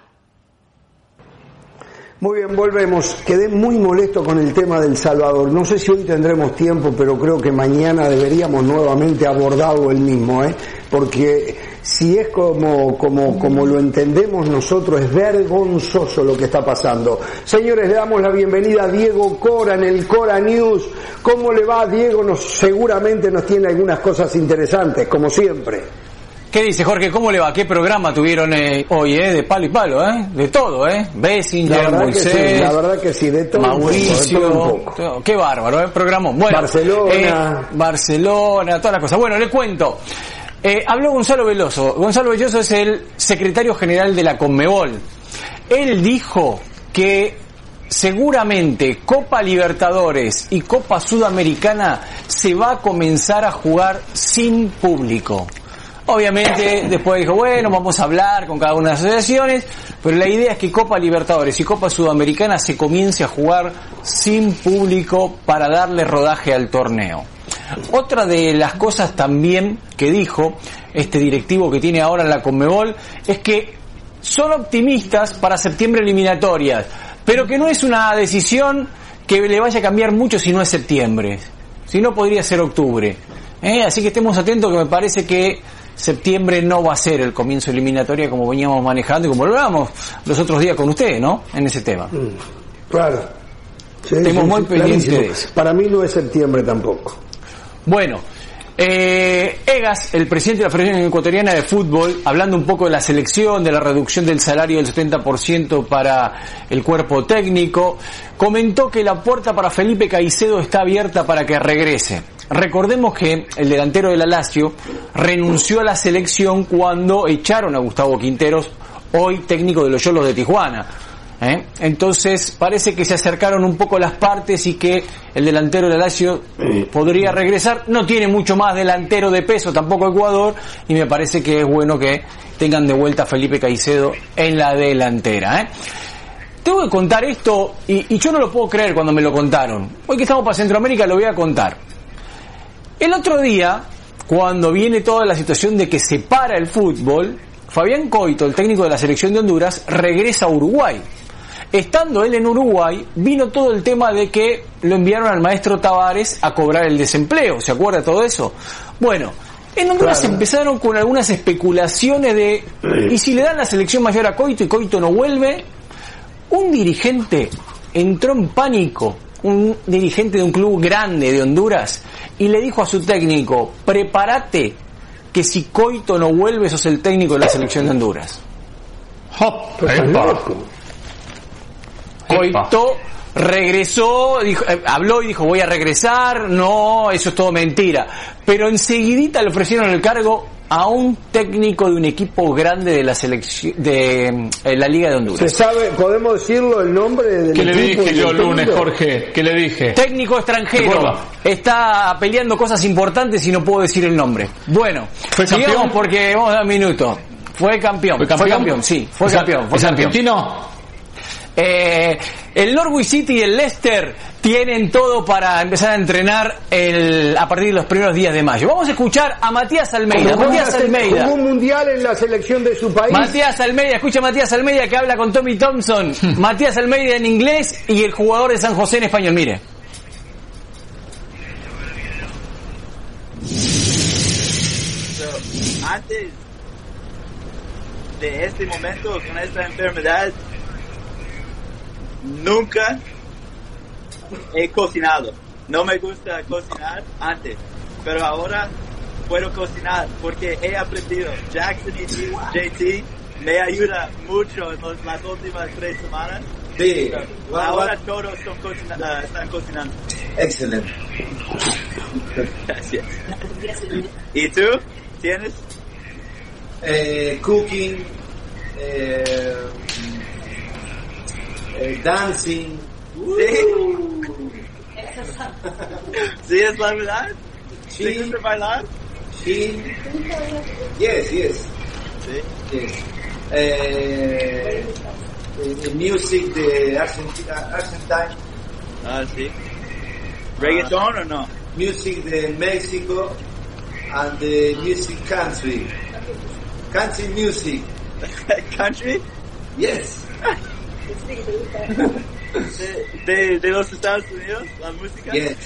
Muy bien, volvemos. Quedé muy molesto con el tema del Salvador. No sé si hoy tendremos tiempo, pero creo que mañana deberíamos nuevamente abordarlo el mismo, porque si es como lo entendemos nosotros, es vergonzoso lo que está pasando. Señores, le damos la bienvenida a Diego Cora en el Cora News. ¿Cómo le va, Diego? Seguramente nos tiene algunas cosas interesantes, como siempre. ¿Qué dice, Jorge? ¿Cómo le va? ¿Qué programa tuvieron hoy, de palo y palo, De todo, Bessinger, Moisés, la verdad que sí, de todo Mauricio, un poco. Qué bárbaro, Programón. Bueno, Barcelona, todas las cosas. Bueno, le cuento. Habló Gonzalo Veloso. Gonzalo Veloso es el secretario general de la Conmebol. Él dijo que seguramente Copa Libertadores y Copa Sudamericana se va a comenzar a jugar sin público. Obviamente, después dijo, bueno, vamos a hablar con cada una de las asociaciones, pero la idea es que Copa Libertadores y Copa Sudamericana se comience a jugar sin público para darle rodaje al torneo. Otra de las cosas también que dijo este directivo que tiene ahora en la Conmebol es que son optimistas para septiembre eliminatorias, pero que no es una decisión que le vaya a cambiar mucho si no es septiembre, si no podría ser octubre. Así que estemos atentos, que me parece que septiembre no va a ser el comienzo eliminatoria como veníamos manejando y como lo hablábamos los otros días con usted, ¿no? En ese tema. Claro. Sí, estamos muy pendientes de eso. Para mí no es septiembre tampoco. Bueno, Egas, el presidente de la Federación Ecuatoriana de Fútbol, hablando un poco de la selección, de la reducción del salario del 70% para el cuerpo técnico, comentó que la puerta para Felipe Caicedo está abierta para que regrese. Recordemos que el delantero de la Lazio renunció a la selección cuando echaron a Gustavo Quinteros, hoy técnico de los Xolos de Tijuana. Entonces parece que se acercaron un poco las partes y que el delantero de la Lazio podría regresar. No tiene mucho más delantero de peso tampoco Ecuador, y me parece que es bueno que tengan de vuelta a Felipe Caicedo en la delantera. Tengo que contar esto y yo no lo puedo creer cuando me lo contaron. Hoy que estamos para Centroamérica lo voy a contar. El otro día, cuando viene toda la situación de que se para el fútbol, Fabián Coito, el técnico de la selección de Honduras, regresa a Uruguay. Estando él en Uruguay, vino todo el tema de que lo enviaron al maestro Tavares a cobrar el desempleo. ¿Se acuerda todo eso? Bueno, en Honduras empezaron con algunas especulaciones de ¿y si le dan la selección mayor a Coito y Coito no vuelve? Un dirigente entró en pánico, un dirigente de un club grande de Honduras, y le dijo a su técnico: prepárate, que si Coito no vuelve sos el técnico de la selección de Honduras. Coito regresó, habló y dijo: voy a regresar. No, eso es todo mentira. Pero enseguidita le ofrecieron el cargo a un técnico de un equipo grande de la selección de la Liga de Honduras. ¿Se sabe, podemos decirlo, el nombre del equipo? ¿Qué le dije yo el lunes, técnico? Jorge? ¿Qué le dije? Técnico extranjero. Está peleando cosas importantes y no puedo decir el nombre. Bueno, sigamos porque vamos a dar un minuto. Fue campeón. ¿Fue campeón? Sí, fue campeón. ¿Es argentino? El Norwich City y el Leicester tienen todo para empezar a entrenar a partir de los primeros días de mayo. Vamos a escuchar a Matías Almeida. Jugó un mundial en la selección de su país. Matías Almeida, escucha a Matías Almeida que habla con Tommy Thompson. Matías Almeida en inglés y el jugador de San José en español. Mire. Antes de este momento, con esta enfermedad, nunca he cocinado. No me gusta cocinar antes, pero ahora puedo cocinar porque he aprendido. Jackson y JT me ayuda mucho en las últimas 3 semanas. Sí. Ahora todos están cocinando. Excelente. Gracias. ¿Y tú? ¿Tienes? Cooking, dancing. ¿Sí es la verdad? Sí. ¿Te gusta bailar? Sí. Yes. Sí. Yes. Music de Argentina. Ah, sí. ¿Reggaeton o no? Music de México and the music country. Country music. Country? Yes. ¿De los Estados Unidos? ¿La música? Yes.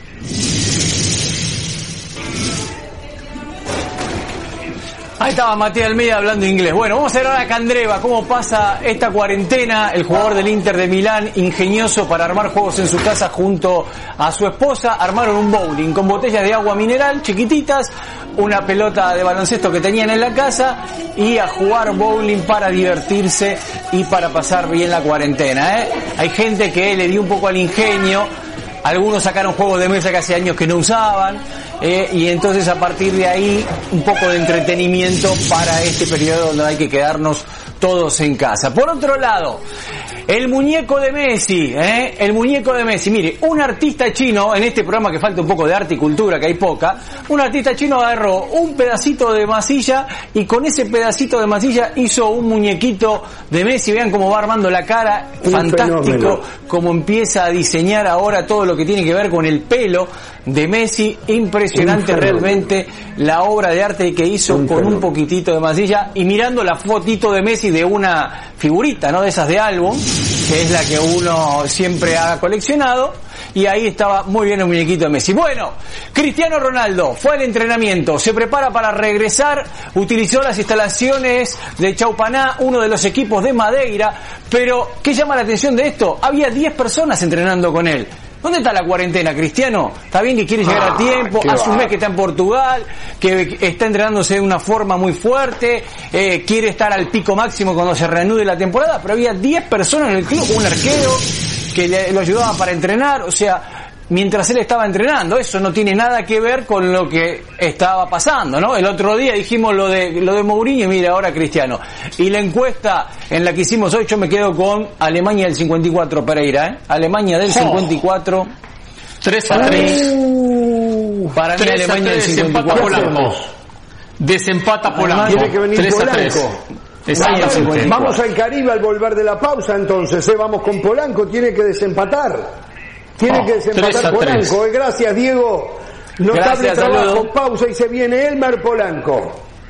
Ahí estaba Matías Almeida hablando inglés. Bueno, vamos a ver ahora a Candreva, cómo pasa esta cuarentena. El jugador del Inter de Milán, ingenioso para armar juegos en su casa junto a su esposa. Armaron un bowling con botellas de agua mineral chiquititas, una pelota de baloncesto que tenían en la casa y a jugar bowling para divertirse y para pasar bien la cuarentena. Hay gente que le dio un poco al ingenio. Algunos sacaron juegos de mesa que hace años que no usaban, y entonces a partir de ahí un poco de entretenimiento para este periodo donde hay que quedarnos todos en casa. Por otro lado, el muñeco de Messi, el muñeco de Messi. Mire, un artista chino, en este programa que falta un poco de arte y cultura, que hay poca, un artista chino agarró un pedacito de masilla y con ese pedacito de masilla hizo un muñequito de Messi. Vean cómo va armando la cara, fantástico, fenómeno. Cómo empieza a diseñar ahora todo lo que tiene que ver con el pelo de Messi. Impresionante realmente la obra de arte que hizo con un poquitito de masilla y mirando la fotito de Messi de una figurita, ¿no? De esas de álbum, que es la que uno siempre ha coleccionado, y ahí estaba muy bien el muñequito de Messi. Bueno, Cristiano Ronaldo fue al entrenamiento, se prepara para regresar, utilizó las instalaciones de Chaupaná, uno de los equipos de Madeira, pero ¿qué llama la atención de esto? Había 10 personas entrenando con él. ¿Dónde está la cuarentena, Cristiano? Está bien que quiere llegar a tiempo, hace un mes que está en Portugal, que está entrenándose de una forma muy fuerte, quiere estar al pico máximo cuando se reanude la temporada, pero había 10 personas en el club, un arquero que lo ayudaba para entrenar, o sea, mientras él estaba entrenando. Eso no tiene nada que ver con lo que estaba pasando, ¿no? El otro día dijimos lo de Mourinho y mira ahora Cristiano. Y la encuesta en la que hicimos hoy, yo me quedo con Alemania del 54, Pereira, Alemania del 54. 3-3. Para mí Alemania del 54. Desempata Polanco. Tiene que venir 3-3. Vamos al Caribe al volver de la pausa entonces, vamos con Polanco, tiene que desempatar. Tiene que desempatar Polanco. Gracias, Diego. Notable trabajo. Saludo. Pausa y se viene Elmer Polanco.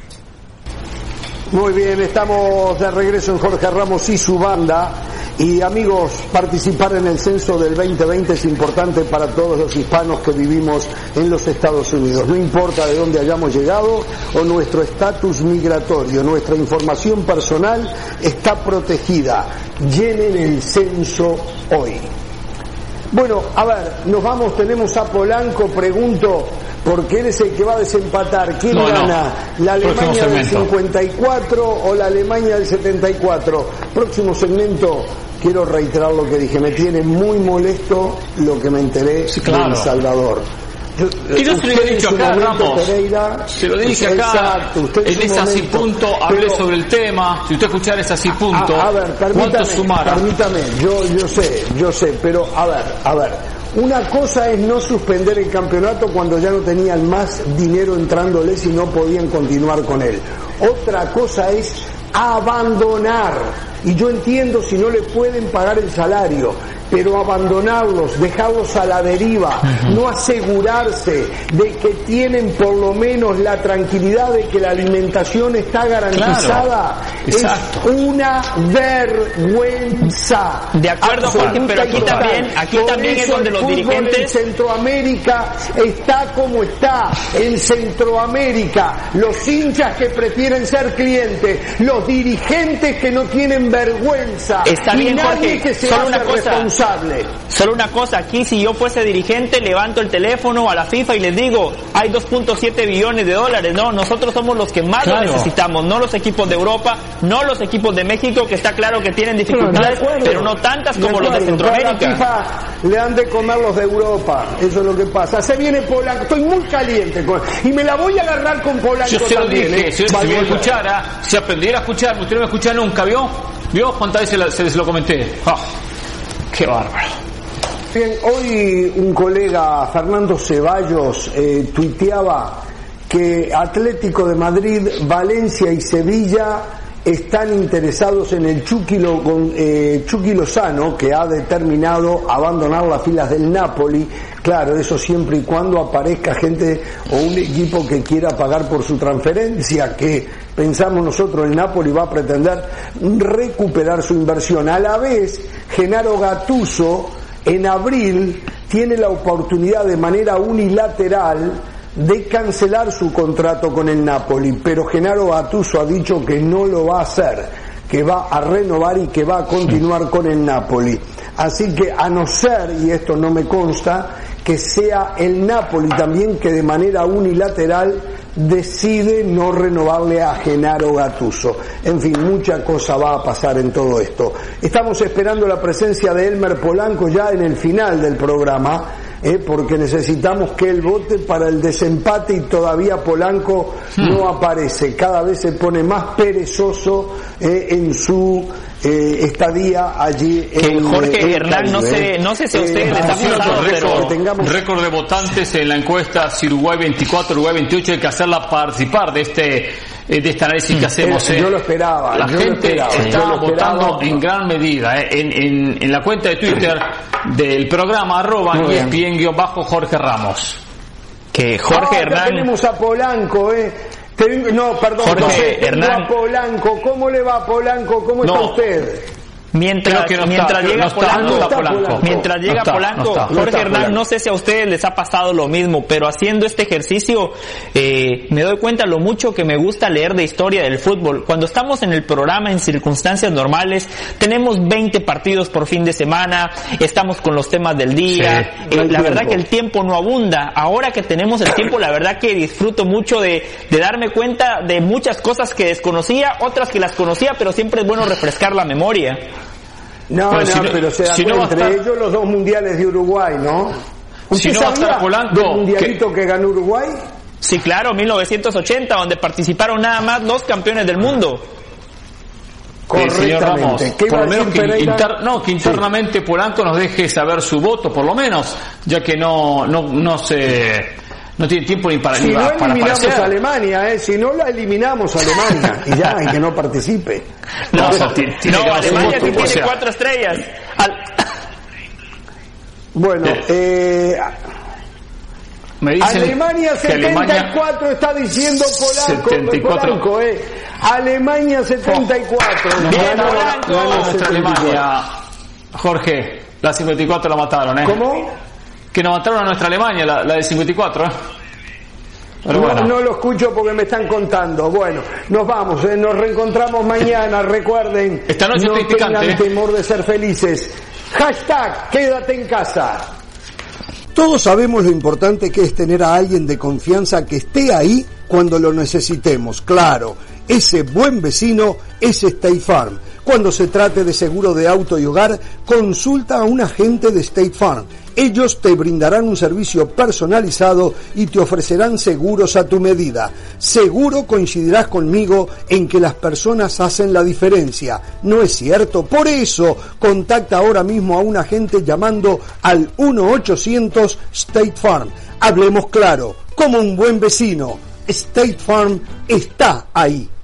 Muy bien, estamos de regreso en Jorge Ramos y su banda. Y amigos, participar en el censo del 2020 es importante para todos los hispanos que vivimos en los Estados Unidos. No importa de dónde hayamos llegado o nuestro estatus migratorio, nuestra información personal está protegida. Llenen el censo hoy. Bueno, a ver, nos vamos, tenemos a Polanco, pregunto, porque él es el que va a desempatar. ¿Quién gana? ¿La Alemania del 54 o la Alemania del 74? Próximo segmento, quiero reiterar lo que dije, me tiene muy molesto lo que me enteré de El Salvador. Y yo se lo he dicho acá, Ramos, Pereira, se lo dije acá, exacto, en ese así punto hablé sobre el tema. Si usted escuchara ese así punto, a ver, permítame, yo sé, pero a ver, una cosa es no suspender el campeonato cuando ya no tenían más dinero entrándoles y no podían continuar con él. Otra cosa es abandonar. Y yo entiendo si no le pueden pagar el salario, pero abandonarlos, dejarlos a la deriva, no asegurarse de que tienen por lo menos la tranquilidad de que la alimentación está garantizada, es una vergüenza. De acuerdo, Jorge, pero aquí también es donde los dirigentes... En Centroamérica está como está. En Centroamérica, los hinchas que prefieren ser clientes, los dirigentes que no tienen vergüenza, está y bien, nadie Jorge, que se solo hace una cosa, responsable. Solo una cosa, aquí si yo fuese dirigente, levanto el teléfono a la FIFA y les digo, hay 2.7 billones de dólares, no, nosotros somos los que más lo necesitamos, no los equipos de Europa, no los equipos de México, que está claro que tienen dificultades, pero no tantas como los de Centroamérica. La FIFA le han de comer los de Europa, eso es lo que pasa. Se viene Polanco, estoy muy caliente y me la voy a agarrar con Polanco. Yo se lo también, dije, si me escuchara, si aprendiera a escucharme, usted no me escucha nunca, ¿vio? ¿Cuántas veces se les lo comenté? ¡Qué bárbaro! Bien, hoy un colega, Fernando Ceballos, tuiteaba que Atlético de Madrid, Valencia y Sevilla están interesados en el Chucky Lozano, que ha determinado abandonar las filas del Napoli. Claro, eso siempre y cuando aparezca gente o un equipo que quiera pagar por su transferencia, que pensamos nosotros el Napoli va a pretender recuperar su inversión. A la vez, Gennaro Gattuso en abril tiene la oportunidad de manera unilateral de cancelar su contrato con el Napoli, pero Gennaro Gattuso ha dicho que no lo va a hacer, que va a renovar y que va a continuar con el Napoli. Así que a no ser, y esto no me consta, que sea el Napoli también que de manera unilateral decide no renovarle a Gennaro Gattuso. En fin, mucha cosa va a pasar en todo esto. Estamos esperando la presencia de Elmer Polanco ya en el final del programa, porque necesitamos que él vote para el desempate y todavía Polanco no aparece. Cada vez se pone más perezoso en su estadía allí en Jorge Hernán, no sé si a ustedes les ha pasado, pero récord de votantes en la encuesta, si Uruguay 24, Uruguay 28, hay que hacerla participar de este análisis que hacemos. Yo lo esperaba. La gente está votando en gran medida. En la cuenta de Twitter del programa @ESPN_Jorge Ramos. Que Jorge Hernán... tenemos a Polanco, No, perdón, Jorge Hernán. A Polanco. ¿Cómo le va, Polanco? ¿Cómo está usted? Mientras llega Polanco, Jorge Hernán, no sé si a ustedes les ha pasado lo mismo, pero haciendo este ejercicio me doy cuenta lo mucho que me gusta leer de historia del fútbol. Cuando estamos en el programa en circunstancias normales, tenemos 20 partidos por fin de semana, estamos con los temas del día, la verdad que el tiempo no abunda. Ahora que tenemos el tiempo, la verdad que disfruto mucho de darme cuenta de muchas cosas que desconocía, otras que las conocía, pero siempre es bueno refrescar la memoria. Pero se dan entre ellos los 2 mundiales de Uruguay, ¿no? Si no va a estar Polanco, del mundialito que ganó Uruguay. Sí, claro, 1980, donde participaron nada más 2 campeones del mundo. Correctamente. Por lo menos que internamente Polanco nos deje saber su voto, por lo menos, ya que no tiene tiempo ni para si no eliminamos aparecer. a Alemania, si no la eliminamos a Alemania y ya, y que no participe. Alemania sí tiene 4 estrellas. Bueno, me dicen Alemania 74 está diciendo Polanco, Alemania 74. Alemania, Jorge, la 54 la mataron, ¿Cómo? Que nos mataron a nuestra Alemania, la del 54, Pero no lo escucho porque me están contando. Bueno, nos vamos, nos reencontramos mañana. Recuerden, esta noche no tengan temor de ser felices. # quédate en casa. Todos sabemos lo importante que es tener a alguien de confianza que esté ahí cuando lo necesitemos. Claro, ese buen vecino es State Farm. Cuando se trate de seguro de auto y hogar, consulta a un agente de State Farm. Ellos te brindarán un servicio personalizado y te ofrecerán seguros a tu medida. Seguro coincidirás conmigo en que las personas hacen la diferencia, ¿no es cierto? Por eso, contacta ahora mismo a un agente llamando al 1-800 State Farm. Hablemos claro, como un buen vecino. State Farm está ahí.